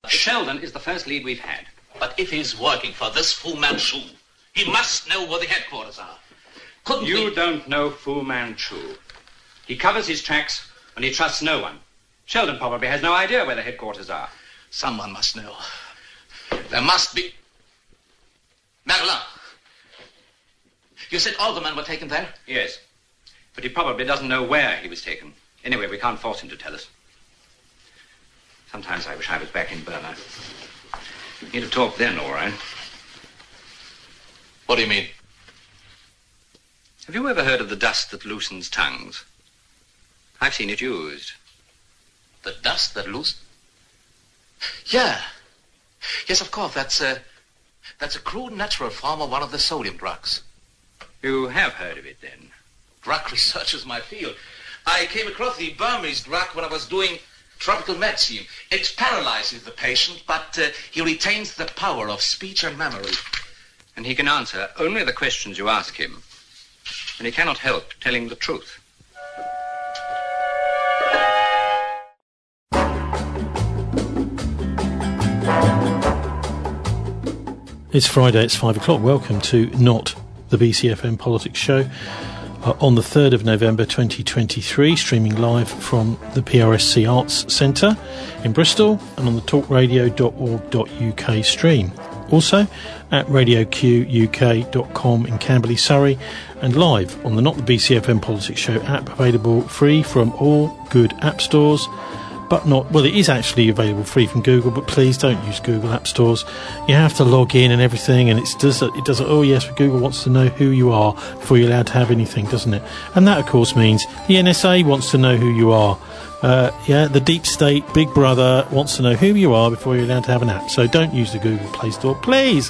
Sheldon is the first lead we've had. But if he's working for this Fu Manchu, he must know where the headquarters are. Couldn't You don't know Fu Manchu. He covers his tracks and he trusts no one. Sheldon probably has no idea where the headquarters are. Someone must know. There must be... Magellan. You said all the men were taken there? Yes. But he probably doesn't know where he was taken. Anyway, we can't force him to tell us. Sometimes I wish I was back in Burma. He'd have talked then, all right. What do you mean? Have you ever heard of the dust that loosens tongues? I've seen it used. The dust that loosens? Yeah. Yes, of course. That's a crude natural form of one of the sodium drugs. You have heard of it, then? Drug research is my field. I came across the Burmese drug when I was doing tropical medicine. It paralyzes the patient, but he retains the power of speech and memory. And he can answer only the questions you ask him. And he cannot help telling the truth. It's Friday, it's 5 o'clock. Welcome to Not the BCFM Politics Show on the 3rd of November 2023, streaming live from the PRSC Arts Centre in Bristol and on the talkradio.org.uk stream. Also at radioquk.com in Camberley, Surrey, and live on the Not the BCFM Politics Show app, available free from all good app stores. But not, well, it is actually available free from Google, but please don't use Google app stores. You have to log in and everything, and it does, oh yes, Google wants to know who you are before you're allowed to have anything, doesn't it? And that, of course, means the NSA wants to know who you are. The deep state, Big Brother, wants to know who you are before you're allowed to have an app. So don't use the Google Play Store, please.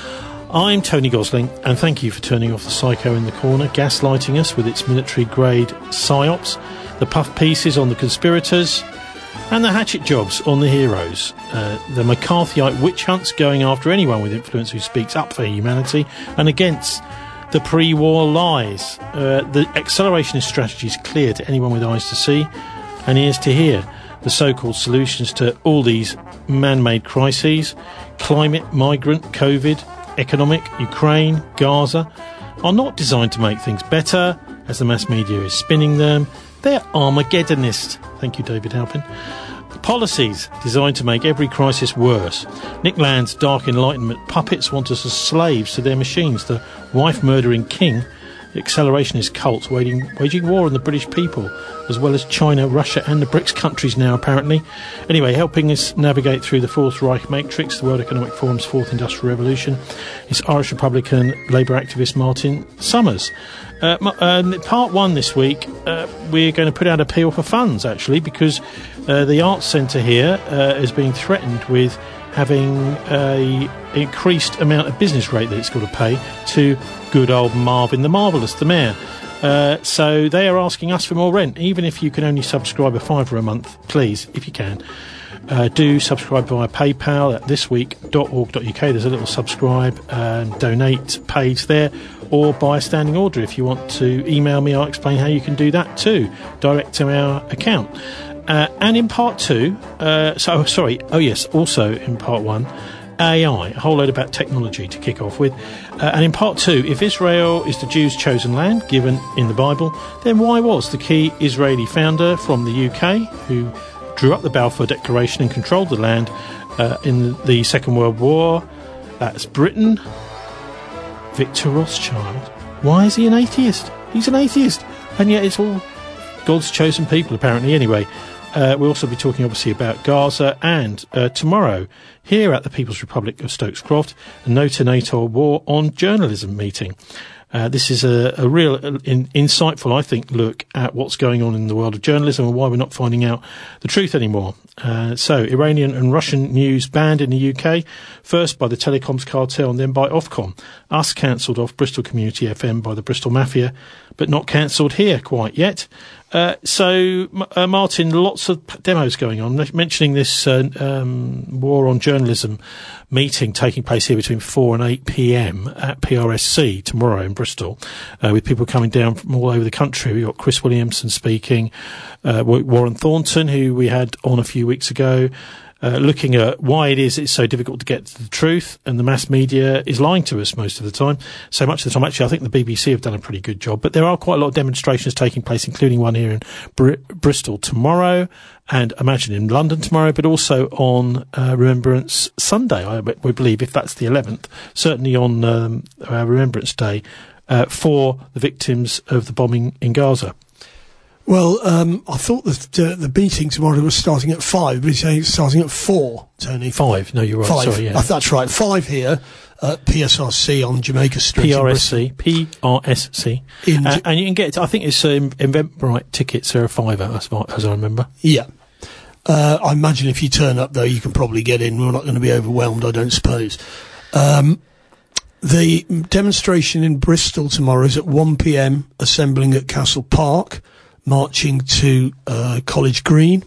I'm Tony Gosling, and thank you for turning off the psycho in the corner, gaslighting us with its military-grade psyops, the puff pieces on the conspirators, and the hatchet jobs on the heroes. The McCarthyite witch hunts going after anyone with influence who speaks up for humanity and against the pre-war lies. The accelerationist strategy is clear to anyone with eyes to see and ears to hear. The so-called solutions to all these man-made crises, climate, migrant, COVID, economic, Ukraine, Gaza, are not designed to make things better, as the mass media is spinning them. They're Armageddonist. Thank you, David Halpin. Policies designed to make every crisis worse. Nick Land's dark Enlightenment puppets want us as slaves to their machines. The wife-murdering king, the accelerationist cult waging war on the British people, as well as China, Russia and the BRICS countries now, apparently. Anyway, helping us navigate through the Fourth Reich matrix, the World Economic Forum's Fourth Industrial Revolution, is Irish Republican Labour activist Martin Summers. Part one this week, we're going to put out an appeal for funds, actually, because the Arts Centre here is being threatened with having an increased amount of business rate that it's got to pay to good old Marvin the Marvellous, the mayor. So they are asking us for more rent, even if you can only subscribe a £5 a month, please, if you can. Do subscribe via PayPal at thisweek.org.uk. There's a little subscribe and donate page there, or buy a standing order. If you want to email me, I'll explain how you can do that too, direct to our account. And in part two, also in part one, AI, a whole load about technology to kick off with. And in part two, if Israel is the Jews' chosen land, given in the Bible, then why was the key Israeli founder from the UK, who drew up the Balfour Declaration and controlled the land in the Second World War, that's Britain, Victor Rothschild? Why is he an atheist? He's an atheist, and yet it's all God's chosen people, apparently. Anyway, we'll also be talking, obviously, about Gaza, and tomorrow, here at the People's Republic of Stokes Croft, a No to NATO War on Journalism meeting. This is a real insightful, I think, look at what's going on in the world of journalism and why we're not finding out the truth anymore. So, Iranian and Russian news banned in the UK, first by the telecoms cartel and then by Ofcom. Us cancelled off Bristol Community FM by the Bristol Mafia, but not cancelled here quite yet. Martin, lots of demos going on, mentioning this war on journalism meeting taking place here between 4 and 8 p.m. at PRSC tomorrow in Bristol, with people coming down from all over the country. We've got Chris Williamson speaking, Warren Thornton, who we had on a few weeks ago, looking at why it's so difficult to get to the truth, and the mass media is lying to us most of the time. So much of the time, actually, I think the BBC have done a pretty good job. But there are quite a lot of demonstrations taking place, including one here in Bristol tomorrow, and imagine in London tomorrow, but also on Remembrance Sunday, we believe, if that's the 11th, certainly on Remembrance Day, for the victims of the bombing in Gaza. Well, I thought that the meeting tomorrow was starting at 5, but he's saying it's starting at 4, Tony. 5? No, you're right. 5. Sorry, yeah. That's right. 5 here at PSRC on Jamaica Street. PRSC. And you can get, I think it's Eventbrite tickets are a £5 as I remember. Yeah. I imagine if you turn up, though, you can probably get in. We're not going to be overwhelmed, I don't suppose. The demonstration in Bristol tomorrow is at 1 p.m, assembling at Castle Park, marching to College Green.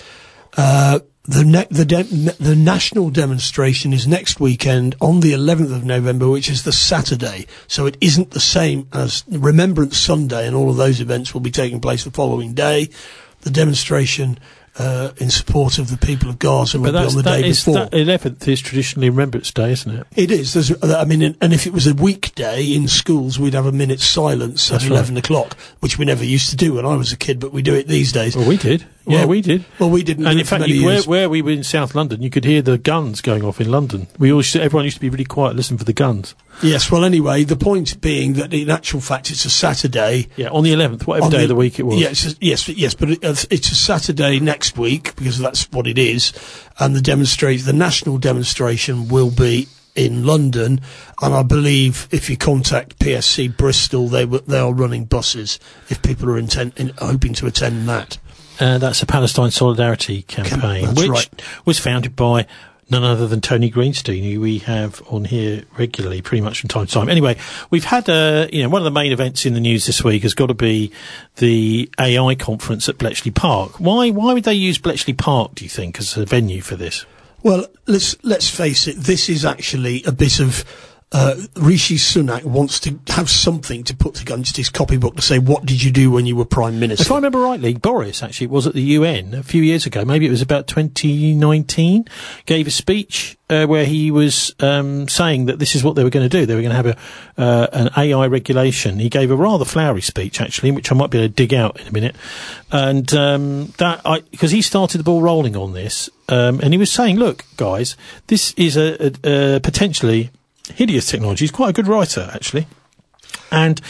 The national demonstration is next weekend on the 11th of November, which is the Saturday. So it isn't the same as Remembrance Sunday, and all of those events will be taking place the following day. The demonstration in support of the people of Gaza will be on the day before. That 11th is traditionally Remembrance Day, isn't it? It is. And if it was a weekday in schools, we'd have a minute's silence at 11 o'clock, which we never used to do when I was a kid, but we do it these days. Well, we did. Yeah, we did. Well, we didn't. And in fact, where we were in South London, you could hear the guns going off in London. Everyone used to be really quiet, listen for the guns. Yes. Well, anyway, the point being that in actual fact, it's a Saturday. Yeah, on the 11th, whatever day of the week it was. Yes, but it's a Saturday next week because that's what it is, and the national demonstration will be in London, and I believe if you contact PSC Bristol, they are running buses if people are hoping to attend that. That's a Palestine Solidarity campaign, which was founded by none other than Tony Greenstein, who we have on here regularly, pretty much from time to time. Anyway, we've had one of the main events in the news this week has got to be the AI conference at Bletchley Park. Why would they use Bletchley Park, do you think, as a venue for this? Well, let's face it, this is actually a bit of Rishi Sunak wants to have something to put against his copybook to say, what did you do when you were Prime Minister? If I remember rightly, Boris actually was at the UN a few years ago, maybe it was about 2019, gave a speech where he was saying that this is what they were going to do. They were going to have an AI regulation. He gave a rather flowery speech, actually, which I might be able to dig out in a minute. And because he started the ball rolling on this, and he was saying, look, guys, this is a potentially hideous technology. He's quite a good writer, actually. And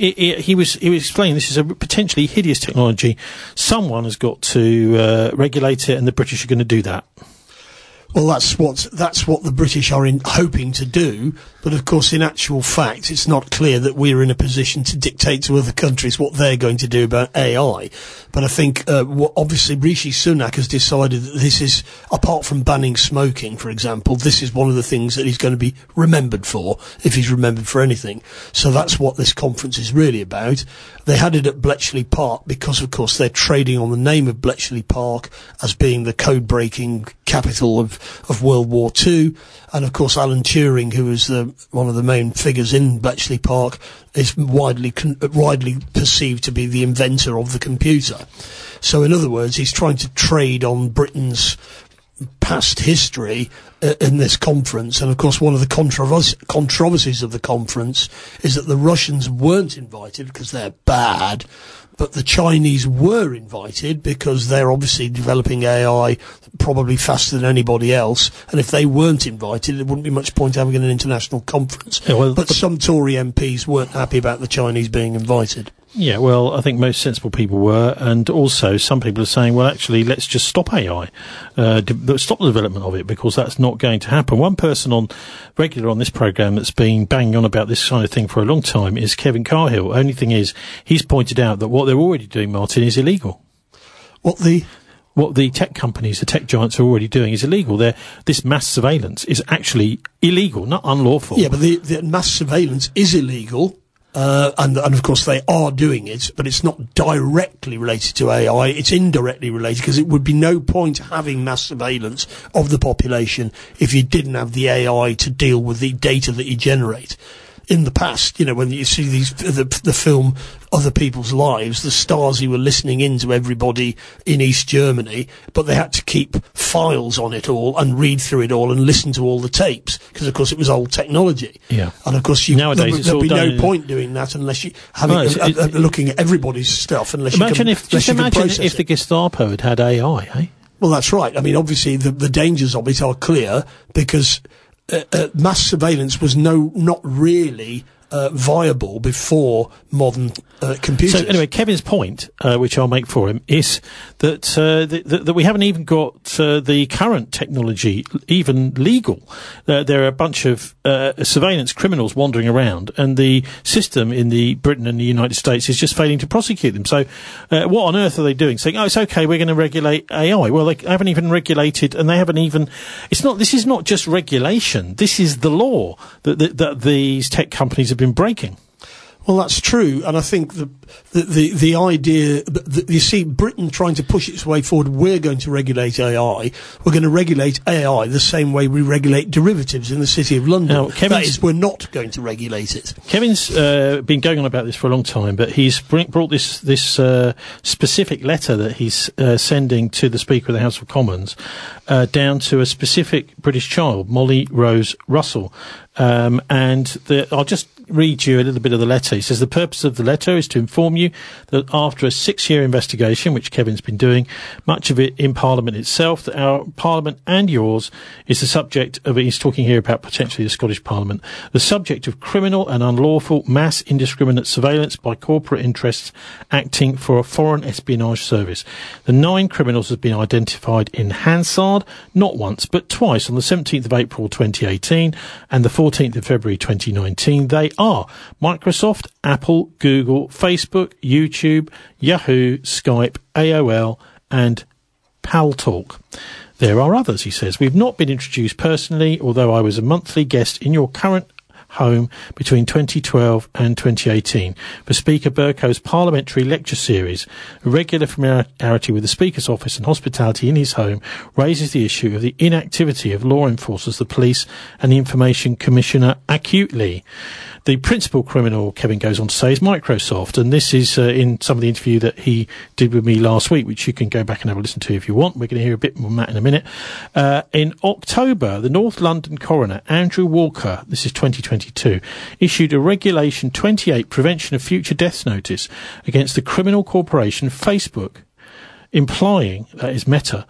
he was explaining this is a potentially hideous technology. Someone has got to regulate it, and the British are going to do that. Well, that's what the British are hoping to do, but of course, in actual fact, it's not clear that we're in a position to dictate to other countries what they're going to do about AI. But I think, obviously, Rishi Sunak has decided that this is, apart from banning smoking, for example, this is one of the things that he's going to be remembered for, if he's remembered for anything. So that's what this conference is really about. They had it at Bletchley Park because, of course, they're trading on the name of Bletchley Park as being the code-breaking capital of World War II. And, of course, Alan Turing, who is one of the main figures in Bletchley Park, is widely perceived to be the inventor of the computer. So, in other words, he's trying to trade on Britain's past history in this conference. And, of course, one of the controversies of the conference is that the Russians weren't invited because they're bad, but the Chinese were invited because they're obviously developing AI probably faster than anybody else. And if they weren't invited, there wouldn't be much point having an international conference. Yeah, but some Tory MPs weren't happy about the Chinese being invited. Yeah, well, I think most sensible people were, and also some people are saying, well, actually, let's just stop AI, stop the development of it, because that's not going to happen. One person regular on this programme that's been banging on about this kind of thing for a long time is Kevin Carhill. Only thing is, he's pointed out that what they're already doing, Martin, is illegal. What the tech companies, the tech giants are already doing is illegal. This mass surveillance is actually illegal, not unlawful. Yeah, but the mass surveillance is illegal. And of course they are doing it, but it's not directly related to AI, it's indirectly related, because it would be no point having mass surveillance of the population if you didn't have the AI to deal with the data that you generate. in the past, when you see the film Other People's Lives, the Stasi were listening in to everybody in East Germany, but they had to keep files on it all and read through it all and listen to all the tapes, because of course it was old technology. Yeah. And of course Nowadays there'll be no point doing that unless you looking at everybody's stuff, unless imagine you can if the Gestapo had AI, eh? Well, that's right. I mean, obviously the dangers of it are clear, because mass surveillance was not really viable before modern computers. So anyway, Kevin's point, which I'll make for him, is that that we haven't even got the current technology even legal. There are a bunch of surveillance criminals wandering around, and the system in Britain and the United States is just failing to prosecute them. So what on earth are they doing? Saying, it's okay, we're going to regulate AI. Well, they haven't even regulated, and they haven't even... This is not just regulation. This is the law that these tech companies have been breaking. Well, that's true, and I think the idea that you see Britain trying to push its way forward. We're going to regulate AI. We're going to regulate AI the same way we regulate derivatives in the City of London. Now, that is, we're not going to regulate it. Kevin's been going on about this for a long time, but he's brought this specific letter that he's sending to the Speaker of the House of Commons down to a specific British child, Molly Rose Russell. I'll just read you a little bit of the letter. He says, the purpose of the letter is to inform you that after a 6-year investigation, which Kevin's been doing, much of it in Parliament itself, that our Parliament and yours is the subject of, he's talking here about potentially the Scottish Parliament, the subject of criminal and unlawful mass indiscriminate surveillance by corporate interests acting for a foreign espionage service. The 9 criminals have been identified in Hansard, not once, but twice, on the 17th of April 2018 and the 14th of February 2019. They are Microsoft, Apple, Google, Facebook, YouTube, Yahoo, Skype, AOL, and Paltalk. There are others, he says. We've not been introduced personally, although I was a monthly guest in your current home between 2012 and 2018 for Speaker Bercow's parliamentary lecture series. A regular familiarity with the Speaker's office and hospitality in his home raises the issue of the inactivity of law enforcers, the police and the Information Commissioner acutely. The principal criminal, Kevin goes on to say, is Microsoft, and this is in some of the interview that he did with me last week, which you can go back and have a listen to if you want. We're going to hear a bit more on that in a minute. In October, the North London coroner, Andrew Walker, this is 2022, issued a Regulation 28 Prevention of Future Deaths notice against the criminal corporation Facebook, implying, that is Meta,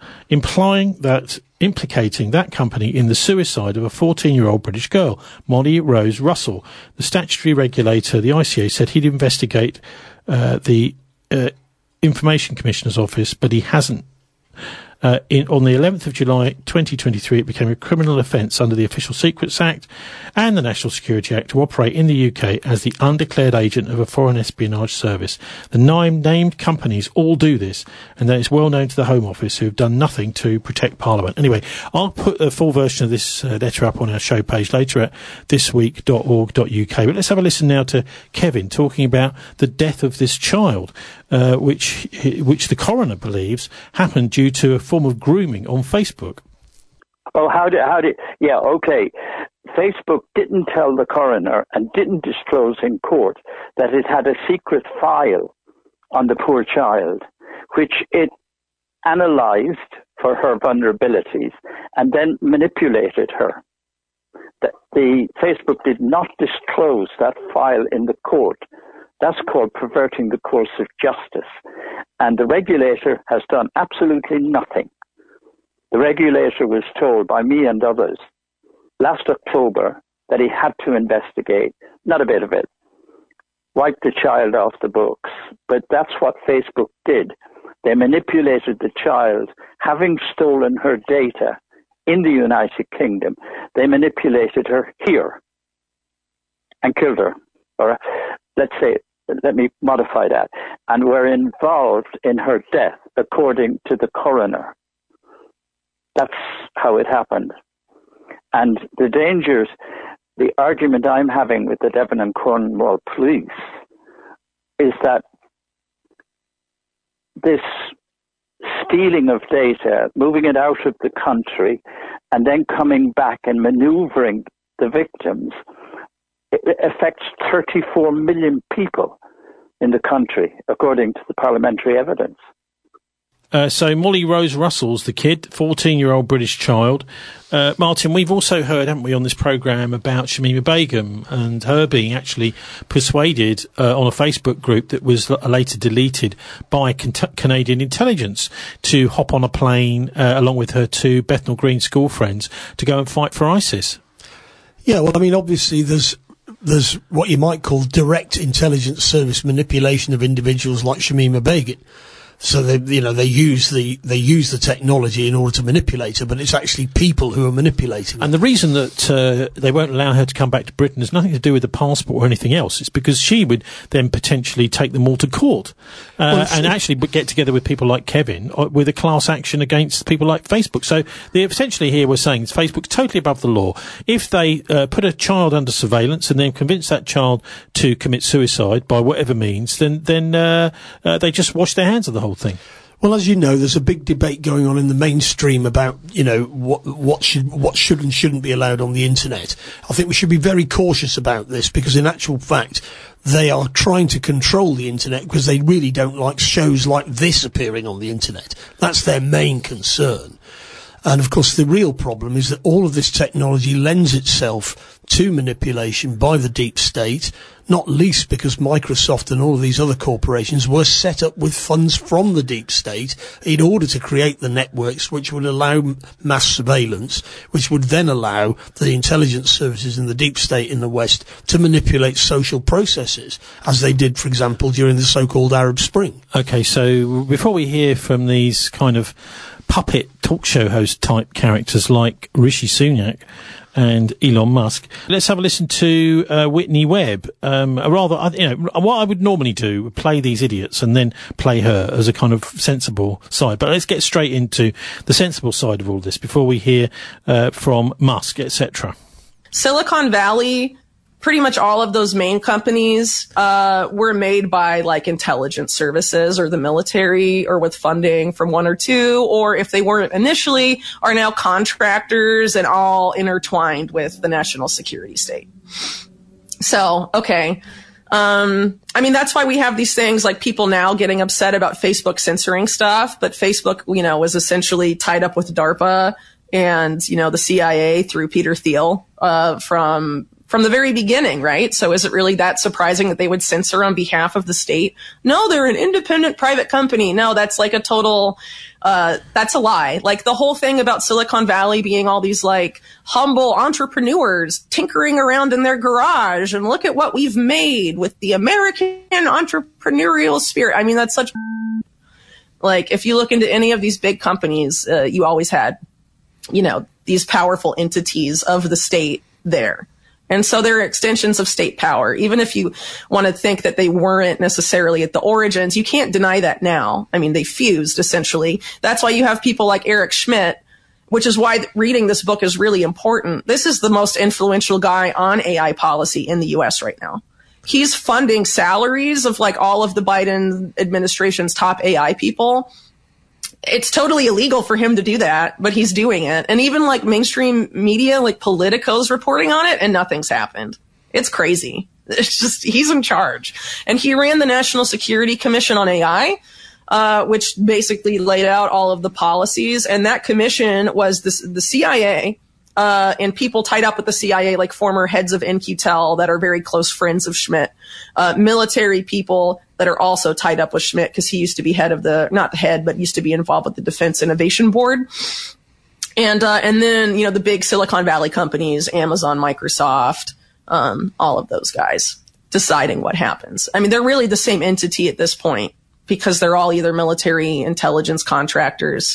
implicating that company in the suicide of a 14-year-old British girl, Molly Rose Russell. The statutory regulator, the ICA, said he'd investigate the Information Commissioner's office, but he hasn't. On the 11th of July 2023, it became a criminal offence under the Official Secrets Act and the National Security Act to operate in the UK as the undeclared agent of a foreign espionage service. The 9 named companies all do this, and that is well known to the Home Office, who have done nothing to protect Parliament. Anyway, I'll put a full version of this letter up on our show page later at thisweek.org.uk. But let's have a listen now to Kevin talking about the death of this child, which the coroner believes happened due to a form of grooming on Facebook. Oh, yeah, okay. Facebook didn't tell the coroner and didn't disclose in court that it had a secret file on the poor child, which it analyzed for her vulnerabilities and then manipulated her. The Facebook did not disclose that file in the court. That's called perverting the course of justice. And the regulator has done absolutely nothing. The regulator was told by me and others last October that he had to investigate, not a bit of it, wipe the child off the books. But that's what Facebook did. They manipulated the child, having stolen her data in the United Kingdom. They manipulated her here and killed her. Or let me modify that, and were involved in her death, according to the coroner. That's how it happened. And the dangers, the argument I'm having with the Devon and Cornwall police is that this stealing of data, moving it out of the country, and then coming back and maneuvering the victims it affects 34 million people in the country, according to the parliamentary evidence. So Molly Rose Russell's the kid, 14-year-old British child. Martin, we've also heard, haven't we, on this programme about Shamima Begum and her being actually persuaded on a Facebook group that was later deleted by Canadian intelligence to hop on a plane along with her two Bethnal Green school friends to go and fight for ISIS. Yeah, well, I mean, obviously there's what you might call direct intelligence service manipulation of individuals like Shamima Begum. So they use the technology in order to manipulate her, but it's actually people who are manipulating her. And the reason that they won't allow her to come back to Britain has nothing to do with the passport or anything else. It's because she would then potentially take them all to court and actually get together with people like Kevin with a class action against people like Facebook. So essentially here we're saying Facebook's totally above the law. If they put a child under surveillance and then convince that child to commit suicide by whatever means, then they just wash their hands of the whole thing. Well, as you know, there's a big debate going on in the mainstream about, what should and shouldn't be allowed on the internet. I think we should be very cautious about this because in actual fact, they are trying to control the internet because they really don't like shows like this appearing on the internet. That's their main concern. And of course, the real problem is that all of this technology lends itself to manipulation by the deep state, not least because Microsoft and all of these other corporations were set up with funds from the deep state in order to create the networks which would allow mass surveillance, which would then allow the intelligence services in the deep state in the West to manipulate social processes, as they did, for example, during the so-called Arab Spring. Okay, so before we hear from these kind of puppet talk show host type characters like Rishi Sunak and Elon Musk, let's have a listen to Whitney Webb. What I would normally do would play these idiots and then play her as a kind of sensible side. But let's get straight into the sensible side of all this before we hear from Musk, etc. Silicon Valley, pretty much all of those main companies were made by like intelligence services or the military or with funding from one or two, or if they weren't initially, are now contractors and all intertwined with the national security state. So, okay. I mean, that's why we have these things like people now getting upset about Facebook censoring stuff, but Facebook, was essentially tied up with DARPA and, the CIA through Peter Thiel, from the very beginning, right? So is it really that surprising that they would censor on behalf of the state? No, they're an independent private company. No, that's like a total, that's a lie. Like the whole thing about Silicon Valley being all these like humble entrepreneurs tinkering around in their garage and look at what we've made with the American entrepreneurial spirit. I mean, that's such, like, if you look into any of these big companies, you always had, these powerful entities of the state there. And so they're extensions of state power. Even if you want to think that they weren't necessarily at the origins, you can't deny that now. I mean, they fused, essentially. That's why you have people like Eric Schmidt, which is why reading this book is really important. This is the most influential guy on AI policy in the U.S. right now. He's funding salaries of like all of the Biden administration's top AI people. It's totally illegal for him to do that, but he's doing it. And even like mainstream media, like Politico's reporting on it, and nothing's happened. It's crazy. It's just, he's in charge. And he ran the National Security Commission on AI, which basically laid out all of the policies. And that commission was the CIA, and people tied up with the CIA, like former heads of NQTEL that are very close friends of Schmidt, military people that are also tied up with Schmidt because he used to be head of not the head, but used to be involved with the Defense Innovation Board. And then, the big Silicon Valley companies, Amazon, Microsoft, all of those guys deciding what happens. I mean, they're really the same entity at this point because they're all either military intelligence contractors.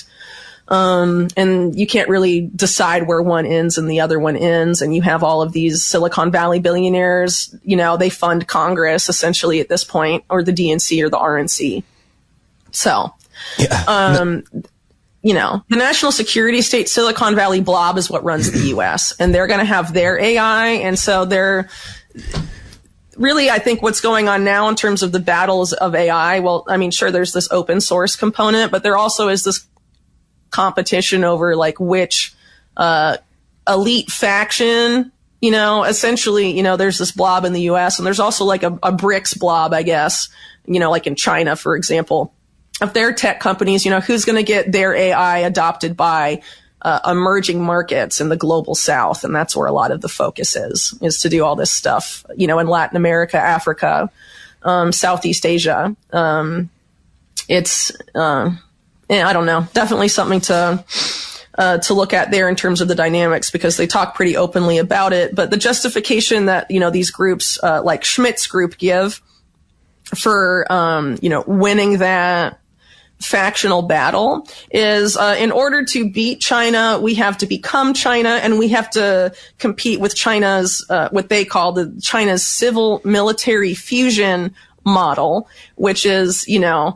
And you can't really decide where one ends and the other one ends. And you have all of these Silicon Valley billionaires, they fund Congress essentially at this point, or the DNC or the RNC. So, the national security state Silicon Valley blob is what runs the US, and they're going to have their AI. And so they're really, I think what's going on now in terms of the battles of AI, well, I mean, sure, there's this open source component, but there also is this competition over like which elite faction essentially, there's this blob in the US, and there's also like a BRICS blob, I guess, like in China, for example, of their tech companies, who's going to get their AI adopted by emerging markets in the global south. And that's where a lot of the focus is to do all this stuff, in Latin America, Africa, Southeast Asia. It's, I don't know, definitely something to look at there in terms of the dynamics, because they talk pretty openly about it. But the justification that, these groups, like Schmidt's group give for, winning that factional battle is, in order to beat China, we have to become China, and we have to compete with China's, what they call China's civil military fusion model, which is,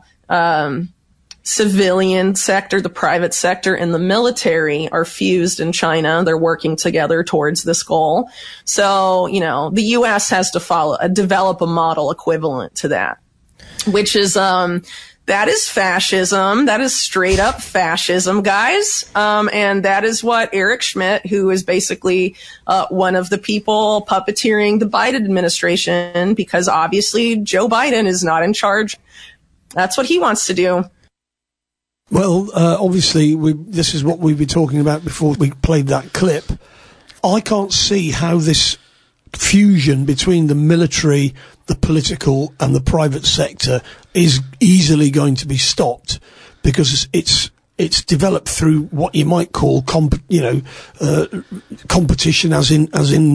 civilian sector, the private sector, and the military are fused in China. They're working together towards this goal. So, the U.S. has to develop a model equivalent to that, which is, that is fascism. That is straight up fascism, guys. And that is what Eric Schmidt, who is basically one of the people puppeteering the Biden administration, because obviously Joe Biden is not in charge. That's what he wants to do. Well, obviously, this is what we've been talking about before we played that clip. I can't see how this fusion between the military, the political, and the private sector is easily going to be stopped, because it's developed through what you might call competition, as in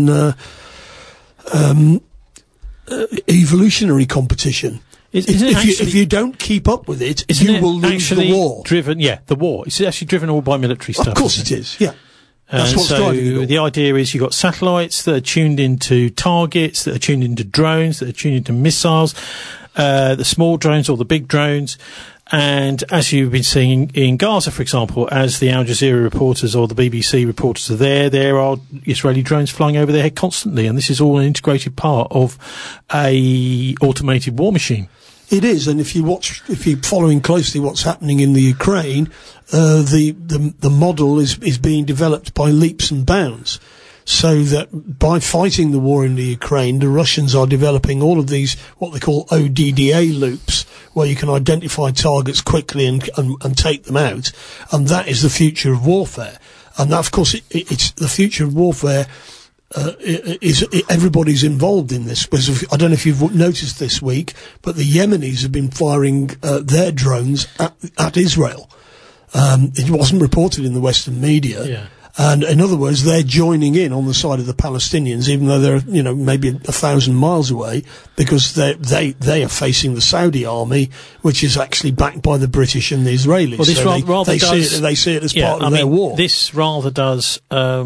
evolutionary competition. If you don't keep up with it, you will lose the war. The war. It's actually driven all by military stuff. Of course it is, yeah. That's what's driving it all. The idea is you've got satellites that are tuned into targets, that are tuned into drones, that are tuned into missiles, the small drones or the big drones. And as you've been seeing in Gaza, for example, as the Al Jazeera reporters or the BBC reporters are there are Israeli drones flying over their head constantly. And this is all an integrated part of a automated war machine. It is, and if you're following closely what's happening in the Ukraine, the model is being developed by leaps and bounds, so that by fighting the war in the Ukraine, the Russians are developing all of these what they call ODDA loops, where you can identify targets quickly and take them out, and that is the future of warfare. And that, of course, it's the future of warfare. Everybody's involved in this. Because I don't know if you've noticed this week, but the Yemenis have been firing their drones at Israel. It wasn't reported in the Western media. Yeah. And in other words, they're joining in on the side of the Palestinians, even though they're, maybe 1,000 miles away, because they are facing the Saudi army, which is actually backed by the British and the Israelis. Well, this so they see it as part of their war. This rather does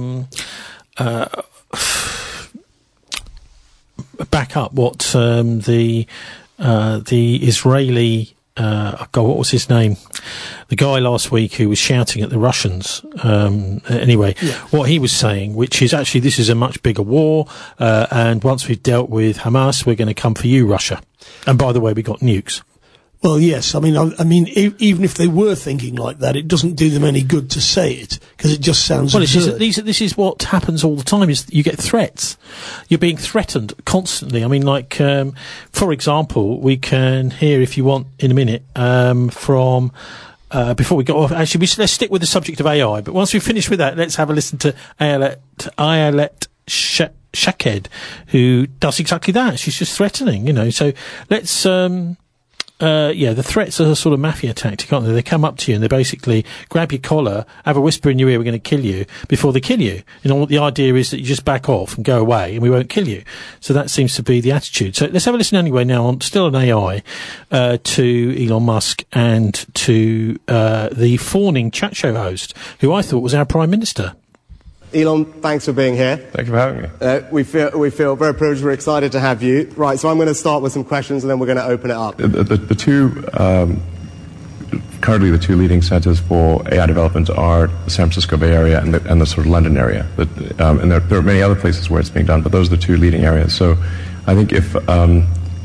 back up what the Israeli what was his name? The guy last week who was shouting at the Russians. What he was saying, which is actually this is a much bigger war, and once we've dealt with Hamas, we're going to come for you, Russia. And by the way, we got nukes. Well, yes. I mean, even if they were thinking like that, it doesn't do them any good to say it, because it just sounds absurd. This is what happens all the time, is you get threats. You're being threatened constantly. I mean, for example, we can hear, if you want, in a minute, from... before we go off, actually, let's stick with the subject of AI, but once we finish with that, let's have a listen to Ayelet Shaked, who does exactly that. She's just threatening, so let's... the threats are a sort of mafia tactic, aren't they? They come up to you and they basically grab your collar, have a whisper in your ear, we're going to kill you, before they kill you. The idea is that you just back off and go away and we won't kill you. So that seems to be the attitude. So let's have a listen anyway now on still on AI, to Elon Musk and to, the fawning chat show host, who I thought was our Prime Minister. Elon, thanks for being here. Thank you for having me. We feel very privileged. We're excited to have you. Right, so I'm going to start with some questions and then we're going to open it up. Currently the two leading centres for AI development are the San Francisco Bay Area and the sort of London area. And there are many other places where it's being done, but those are the two leading areas. So I think if the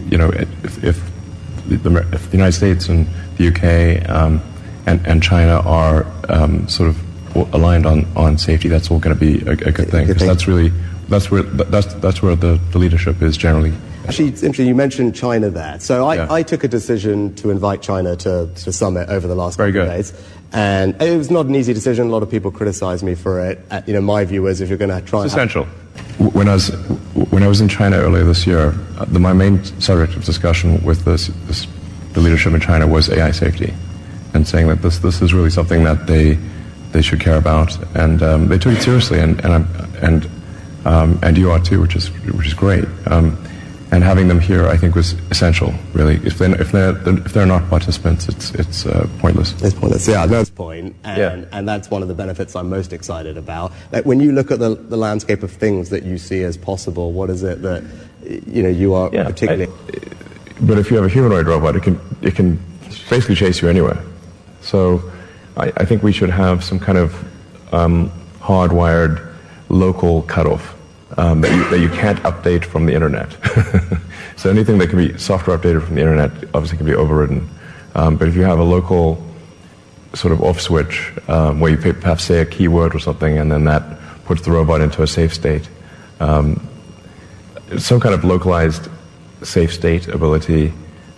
United States and the UK and China are sort of aligned on safety, that's all going to be a good thing, because that's really that's where the leadership is generally. Actually, it's interesting, you mentioned China there. So I took a decision to invite China to summit over the last couple of days. And it was not an easy decision. A lot of people criticized me for it. My view was, if you're going to try... It's essential. When I was in China earlier this year, my main subject of discussion with the leadership in China was AI safety, and saying that this is really something that they should care about, and they took it seriously, and you are too, which is great. And having them here, I think, was essential. Really, if they're not participants, it's pointless. It's pointless. Yeah, that's the point. And that's one of the benefits I'm most excited about. Like, when you look at the landscape of things that you see as possible, what is it that you are particularly? But if you have a humanoid robot, it can basically chase you anywhere. So I think we should have some kind of hardwired local cutoff. That you can't update from the internet. So anything that can be software updated from the internet obviously can be overridden. But if you have a local sort of off switch where you perhaps say a keyword or something, and then that puts the robot into a safe state, some kind of localized safe state ability,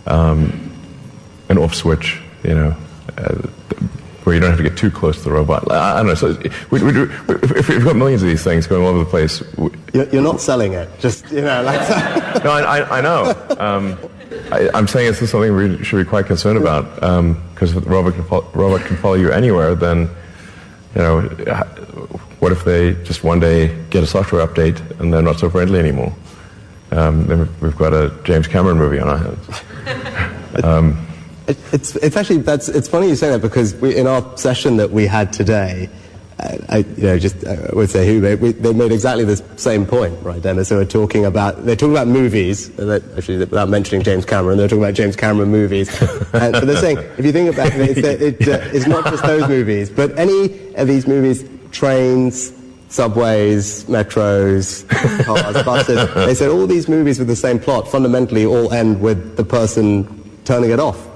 an off switch, where you don't have to get too close to the robot. I don't know. So if we've got millions of these things going all over the place. You're not selling it, just, like that. No, I know. I'm saying this is something we should be quite concerned about, because if the robot can follow you anywhere, then, what if they just one day get a software update and they're not so friendly anymore? Then we've got a James Cameron movie on our hands. It's actually, it's funny you say that, because in our session that we had today, I would say they made exactly the same point, right, Dennis? So they're talking about movies, actually, without mentioning James Cameron, they're talking about James Cameron movies. But they're saying, if you think about it, it's not just those movies, but any of these movies, trains, subways, metros, cars, buses, they said all these movies with the same plot fundamentally all end with the person turning it off.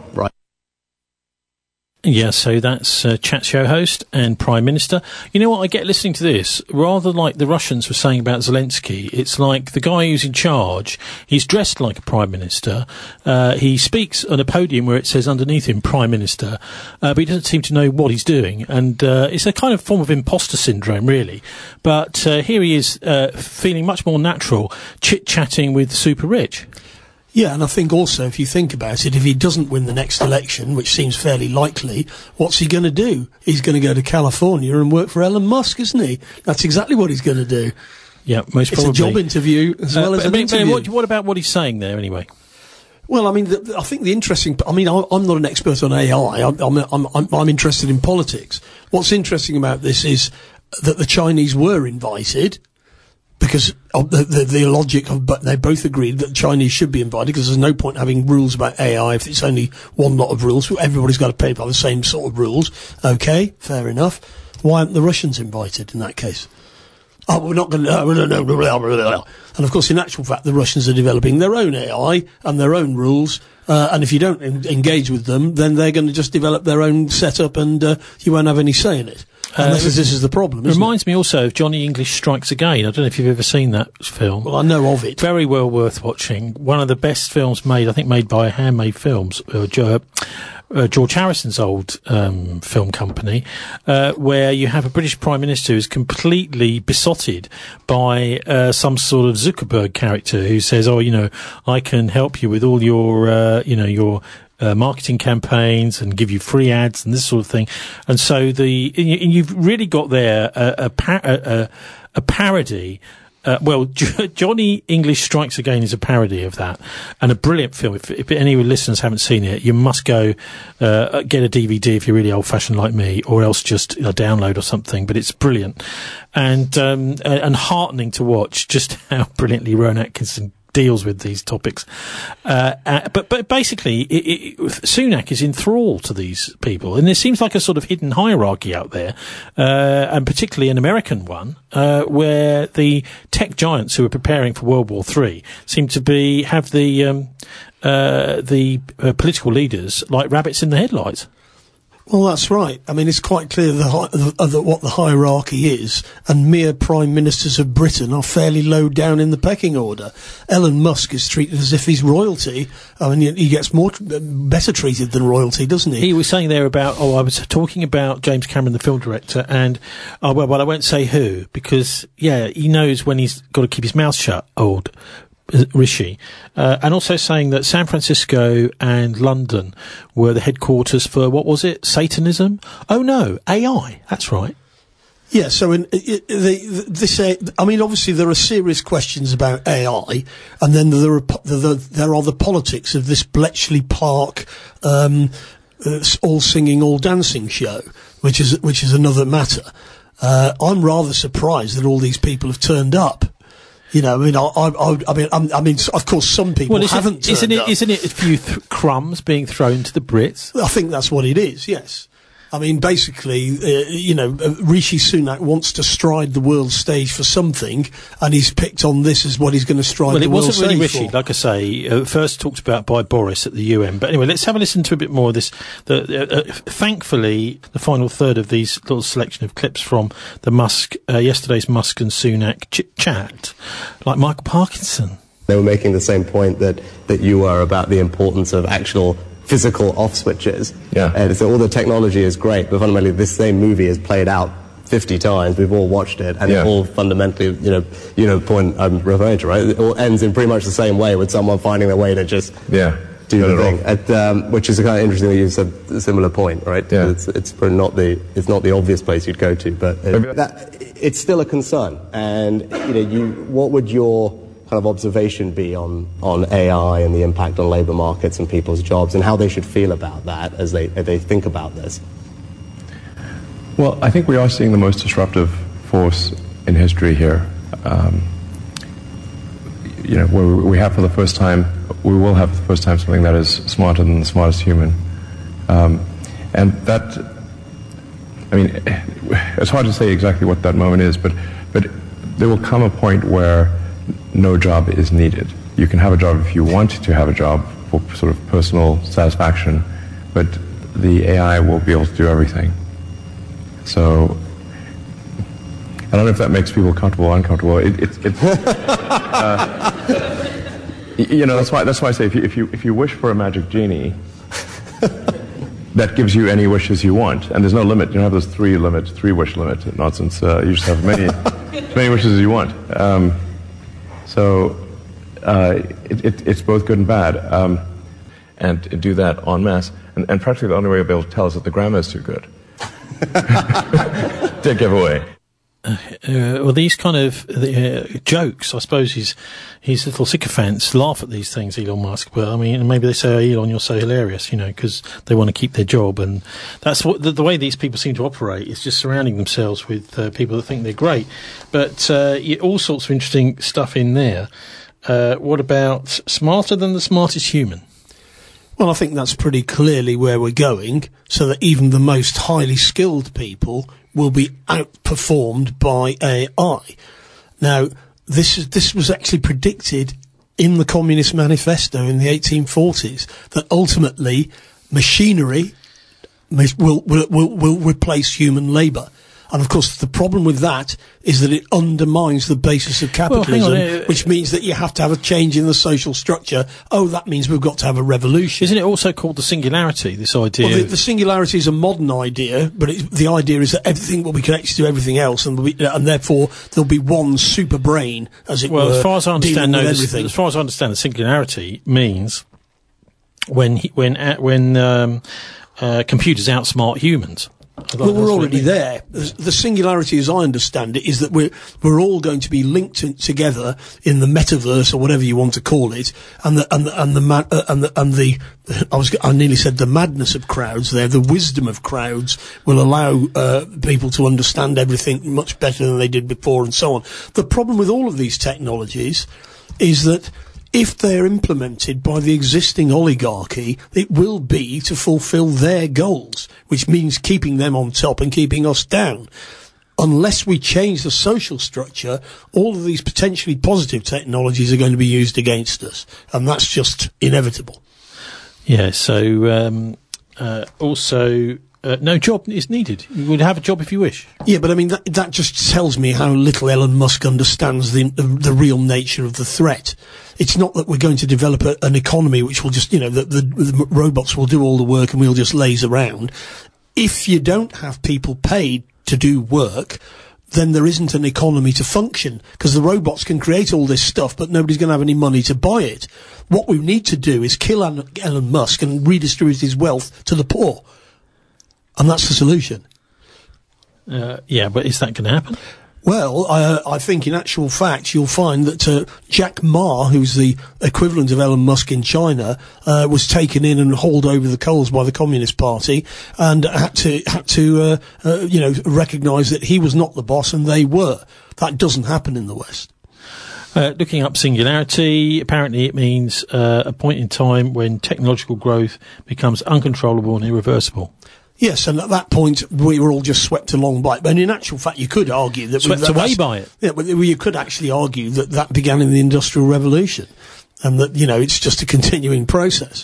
Yeah, so that's chat show host and Prime Minister. You know what I get listening to this? Rather like the Russians were saying about Zelensky, it's like the guy who's in charge, he's dressed like a Prime Minister, he speaks on a podium where it says underneath him Prime Minister, but he doesn't seem to know what he's doing, and it's a kind of form of imposter syndrome, really. But here he is, feeling much more natural, chit-chatting with super rich. Yeah, and I think also, if you think about it, if he doesn't win the next election, which seems fairly likely, what's he going to do? He's going to go to California and work for Elon Musk, isn't he? That's exactly what he's going to do. Yeah, most probably. It's a job interview as well as an interview. What about what he's saying there, anyway? Well, I mean, I think the interesting... I'm not an expert on AI. I'm interested in politics. What's interesting about this is that the Chinese were invited, because of the logic of, but they both agreed that the Chinese should be invited, because there's no point having rules about AI if it's only one lot of rules. Everybody's got to play by the same sort of rules. Okay, fair enough. Why aren't the Russians invited in that case? Oh, we're not going to... And of course, in actual fact, the Russians are developing their own AI and their own rules. And if you don't engage with them, then they're going to just develop their own setup, and you won't have any say in it. And this is the problem, isn't it? Reminds me also of Johnny English Strikes Again. I don't know if you've ever seen that film. Well, I know of it. Very well worth watching. One of the best films made, I think, made by Handmade Films, George Harrison's old film company, where you have a British Prime Minister who's completely besotted by some sort of Zuckerberg character who says, I can help you with all your, your marketing campaigns and give you free ads and this sort of thing. And so you've really got there a parody. Johnny English Strikes Again is a parody of that, and a brilliant film. If any of your listeners haven't seen it, you must go get a DVD if you're really old-fashioned like me, or else just a download or something. But it's brilliant and heartening to watch just how brilliantly Rowan Atkinson deals with these topics. But basically, Sunak is enthralled to these people, and there seems like a sort of hidden hierarchy out there, and particularly an American one, where the tech giants who are preparing for World War III seem to have the political leaders like rabbits in the headlights. Well, that's right. I mean, it's quite clear what the hierarchy is, and mere prime ministers of Britain are fairly low down in the pecking order. Elon Musk is treated as if he's royalty. I mean, he gets better treated than royalty, doesn't he? He was saying there about, I was talking about James Cameron, the film director, and, well, I won't say who, because, yeah, he knows when he's got to keep his mouth shut, old Rishi, and also saying that San Francisco and London were the headquarters for, what was it, Satanism? Oh no, AI, that's right. Yeah, so I mean, obviously there are serious questions about AI, and then there are the politics of this Bletchley Park, all singing, all dancing show, which is another matter. I'm rather surprised that all these people have turned up. You know, I mean, of course, some people haven't turned up. Isn't it a few crumbs being thrown to the Brits? I think that's what it is, yes. I mean, basically, Rishi Sunak wants to stride the world stage for something, and he's picked on this as what he's going to stride the world stage for. Well, it wasn't really Rishi, like I say, first talked about by Boris at the UN. But anyway, let's have a listen to a bit more of this. Thankfully, the final third of these little selection of clips from the yesterday's Musk and Sunak chat, like Michael Parkinson. They were making the same point that you were about the importance of actual physical off switches. Yeah. And so all the technology is great, but fundamentally this same movie is played out 50 times. We've all watched it, and it all fundamentally, the point I'm referring to, right? It all ends in pretty much the same way, with someone finding their way to just do the thing. Which is kind of interesting that you said a similar point, right? Yeah. It's not the obvious place you'd go to, but it's still a concern. And what would your kind of observation be on AI and the impact on labour markets and people's jobs, and how they should feel about that as they think about this? Well, I think we are seeing the most disruptive force in history here. Where we have for the first time, we will have for the first time something that is smarter than the smartest human. And that, I mean, it's hard to say exactly what that moment is, but there will come a point where no job is needed. You can have a job if you want to have a job for sort of personal satisfaction, but the AI will be able to do everything. So I don't know if that makes people comfortable or uncomfortable. That's why I say if you wish for a magic genie, that gives you any wishes you want, and there's no limit. You don't have those three wish limit nonsense. You just have as many wishes as you want. So it's both good and bad, and do that en masse. And practically the only way you'll be able to tell is that the grammar is too good. Dead giveaway. Well, these kind of jokes, I suppose his little sycophants laugh at these things, Elon Musk. But I mean, maybe they say, "Oh, Elon, you're so hilarious," because they want to keep their job, and that's what the way these people seem to operate is just surrounding themselves with people that think they're great. But all sorts of interesting stuff in there. What about smarter than the smartest human? Well, I think that's pretty clearly where we're going, so that even the most highly skilled people will be outperformed by AI. Now, this was actually predicted in the Communist Manifesto in the 1840s, that ultimately machinery will replace human labour. And of course, the problem with that is that it undermines the basis of capitalism, which means that you have to have a change in the social structure. Oh, that means we've got to have a revolution. Isn't it also called the singularity, this idea? Well, the singularity is a modern idea, but the idea is that everything will be connected to everything else, and therefore there'll be one super brain, as it were, as far as I understand, everything. As far as I understand, the singularity means when computers outsmart humans. Well, we're already there. The singularity, as I understand it, is that we're all going to be linked together in the metaverse, or whatever you want to call it, I nearly said the madness of crowds there, the wisdom of crowds will allow people to understand everything much better than they did before, and so on. The problem with all of these technologies is that if they're implemented by the existing oligarchy, it will be to fulfill their goals, which means keeping them on top and keeping us down. Unless we change the social structure, all of these potentially positive technologies are going to be used against us, and that's just inevitable. Yeah, so also no job is needed. You would have a job if you wish. Yeah, but I mean, that just tells me how little Elon Musk understands the real nature of the threat. It's not that we're going to develop an economy which will just, the robots will do all the work and we'll just laze around. If you don't have people paid to do work, then there isn't an economy to function, because the robots can create all this stuff, but nobody's going to have any money to buy it. What we need to do is kill Elon Musk and redistribute his wealth to the poor. And that's the solution. Yeah, but is that going to happen? Well, I think in actual fact you'll find that Jack Ma, who's the equivalent of Elon Musk in China, was taken in and hauled over the coals by the Communist Party, and had to recognise that he was not the boss and they were. That doesn't happen in the West. Looking up singularity, apparently it means a point in time when technological growth becomes uncontrollable and irreversible. Yes, and at that point we were all just swept along by it. But in actual fact, you could argue that swept away by it. Yeah, but you could actually argue that began in the Industrial Revolution, and that it's just a continuing process.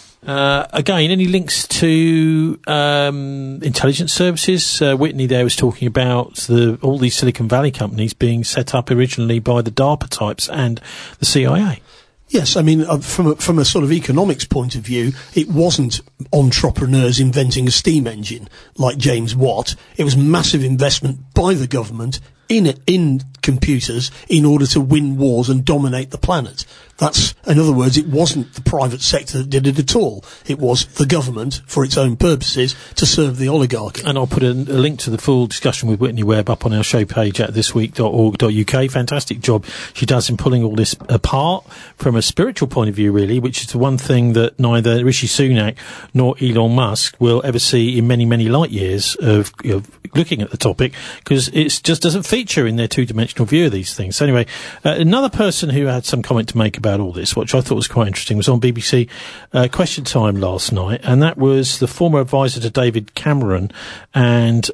Again, any links to intelligence services? Whitney there was talking about all these Silicon Valley companies being set up originally by the DARPA types and the CIA. Yes, I mean, from a sort of economics point of view, it wasn't entrepreneurs inventing a steam engine like James Watt. It was massive investment by the government in computers in order to win wars and dominate the planet. That's, in other words, it wasn't the private sector that did it at all. It was the government, for its own purposes, to serve the oligarchy. And I'll put a link to the full discussion with Whitney Webb up on our show page at thisweek.org.uk. Fantastic job she does in pulling all this apart from a spiritual point of view, really, which is the one thing that neither Rishi Sunak nor Elon Musk will ever see in many, many light years of looking at the topic, because it just doesn't feature in their two-dimensional view of these things. So anyway, another person who had some comment to make about all this, which I thought was quite interesting, was on BBC Question Time last night, and that was the former advisor to David Cameron and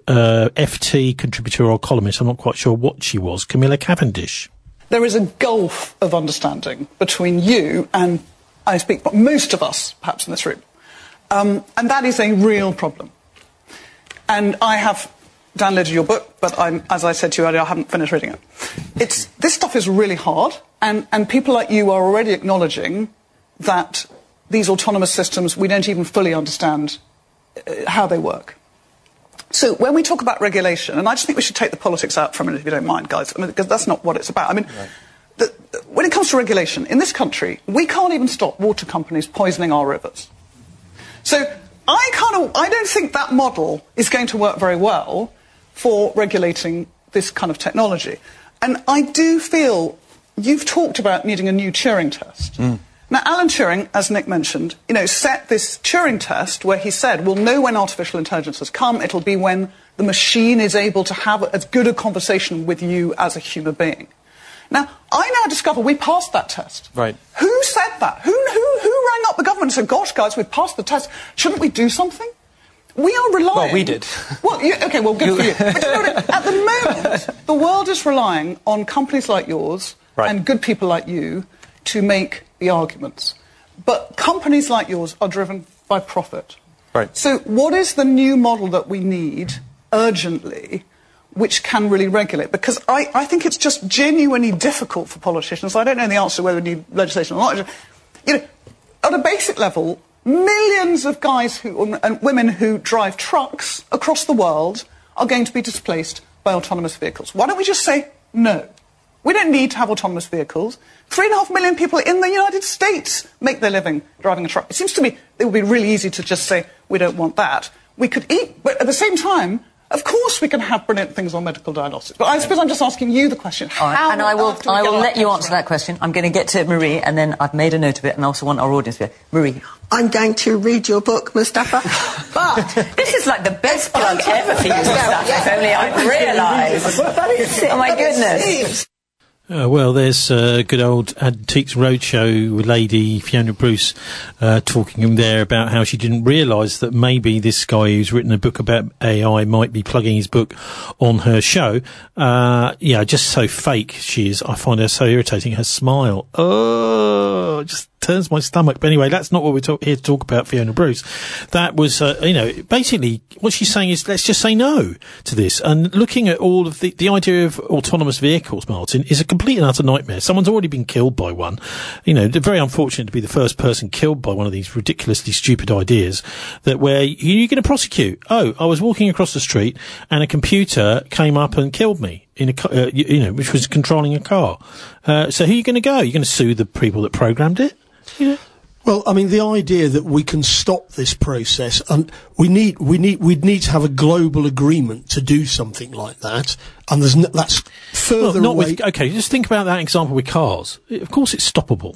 FT contributor or columnist, I'm not quite sure what she was, Camilla Cavendish. There is a gulf of understanding between you and, I speak for most of us, perhaps in this room, and that is a real problem. And I have downloaded your book, but as I said to you earlier, I haven't finished reading it. This stuff is really hard, and people like you are already acknowledging that these autonomous systems, we don't even fully understand how they work. So when we talk about regulation, and I just think we should take the politics out for a minute, if you don't mind, guys, because that's not what it's about. I mean, right. When it comes to regulation, in this country, we can't even stop water companies poisoning our rivers. So I don't think that model is going to work very well for regulating this kind of technology. And I do feel you've talked about needing a new Turing test. Mm. Now, Alan Turing, as Nick mentioned, set this Turing test where he said, we'll know when artificial intelligence has come. It'll be when the machine is able to have as good a conversation with you as a human being. Now, I now discover we passed that test. Right. Who said that? Who rang up the government and said, gosh, guys, we've passed the test. Shouldn't we do something? We are relying... Well, we did. Well, okay, well, good for you. But at the moment, the world is relying on companies like yours and good people like you to make the arguments. But companies like yours are driven by profit. Right. So what is the new model that we need urgently which can really regulate? Because I think it's just genuinely difficult for politicians. I don't know the answer to whether we need legislation or not. At a basic level, millions of guys and women who drive trucks across the world are going to be displaced by autonomous vehicles. Why don't we just say no? We don't need to have autonomous vehicles. 3.5 million people in the United States make their living driving a truck. It seems to me it would be really easy to just say we don't want that. We could eat, but at the same time, of course we can have brilliant things on medical diagnostics. But I suppose I'm just asking you the question. How and I will let you answer that question. I'm going to get to Marie, and then I've made a note of it, and I also want our audience to hear. Marie. I'm going to read your book, Mustafa. But this is like the best plug ever for you, Mustafa, if only I'd realised. Oh, my goodness. Well, there's good old Antiques Roadshow lady Fiona Bruce talking there about how she didn't realise that maybe this guy who's written a book about AI might be plugging his book on her show. Just so fake she is. I find her so irritating. Her smile. Oh, just turns my stomach. But anyway, that's not what we're here to talk about, Fiona Bruce. That was, basically what she's saying is let's just say no to this. And looking at all of the idea of autonomous vehicles, Martin, is a complete and utter nightmare. Someone's already been killed by one. They're very unfortunate to be the first person killed by one of these ridiculously stupid ideas that where you're going to prosecute. Oh, I was walking across the street and a computer came up and killed me. In a, which was controlling a car. So who are you going to go? You're going to sue the people that programmed it? Yeah. Well, I mean, the idea that we can stop this process, and we'd need to have a global agreement to do something like that, and that's further away. Okay, just think about that example with cars. Of course, it's stoppable.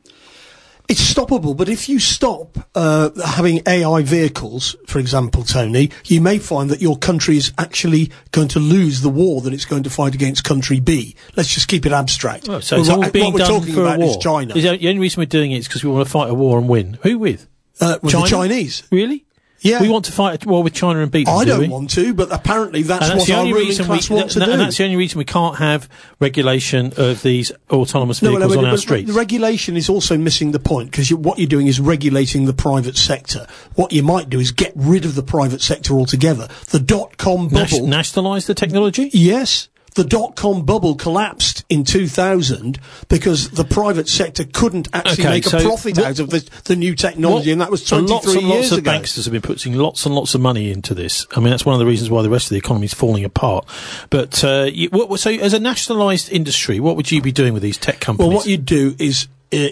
It's stoppable, but if you stop having AI vehicles, for example, Tony, you may find that your country is actually going to lose the war that it's going to fight against country B. Let's just keep it abstract. Oh, so it's all being done for a war. Is China. The only reason we're doing it is because we want to fight a war and win. Who with? With the Chinese. Really? Yeah. We want to fight a war with China and beat them, I don't want to, but apparently that's what our ruling class want to do. And that's the only reason we can't have regulation of these autonomous vehicles on our streets. The regulation is also missing the point, because what you're doing is regulating the private sector. What you might do is get rid of the private sector altogether. The dot-com bubble... Nationalise the technology? Yes. The dot-com bubble collapsed in 2000 because the private sector couldn't actually make a profit out of the new technology, and that was 23 years ago. Lots of banksters have been putting lots and lots of money into this. I mean, that's one of the reasons why the rest of the economy is falling apart. But so as a nationalised industry, what would you be doing with these tech companies? Well, what you'd do is...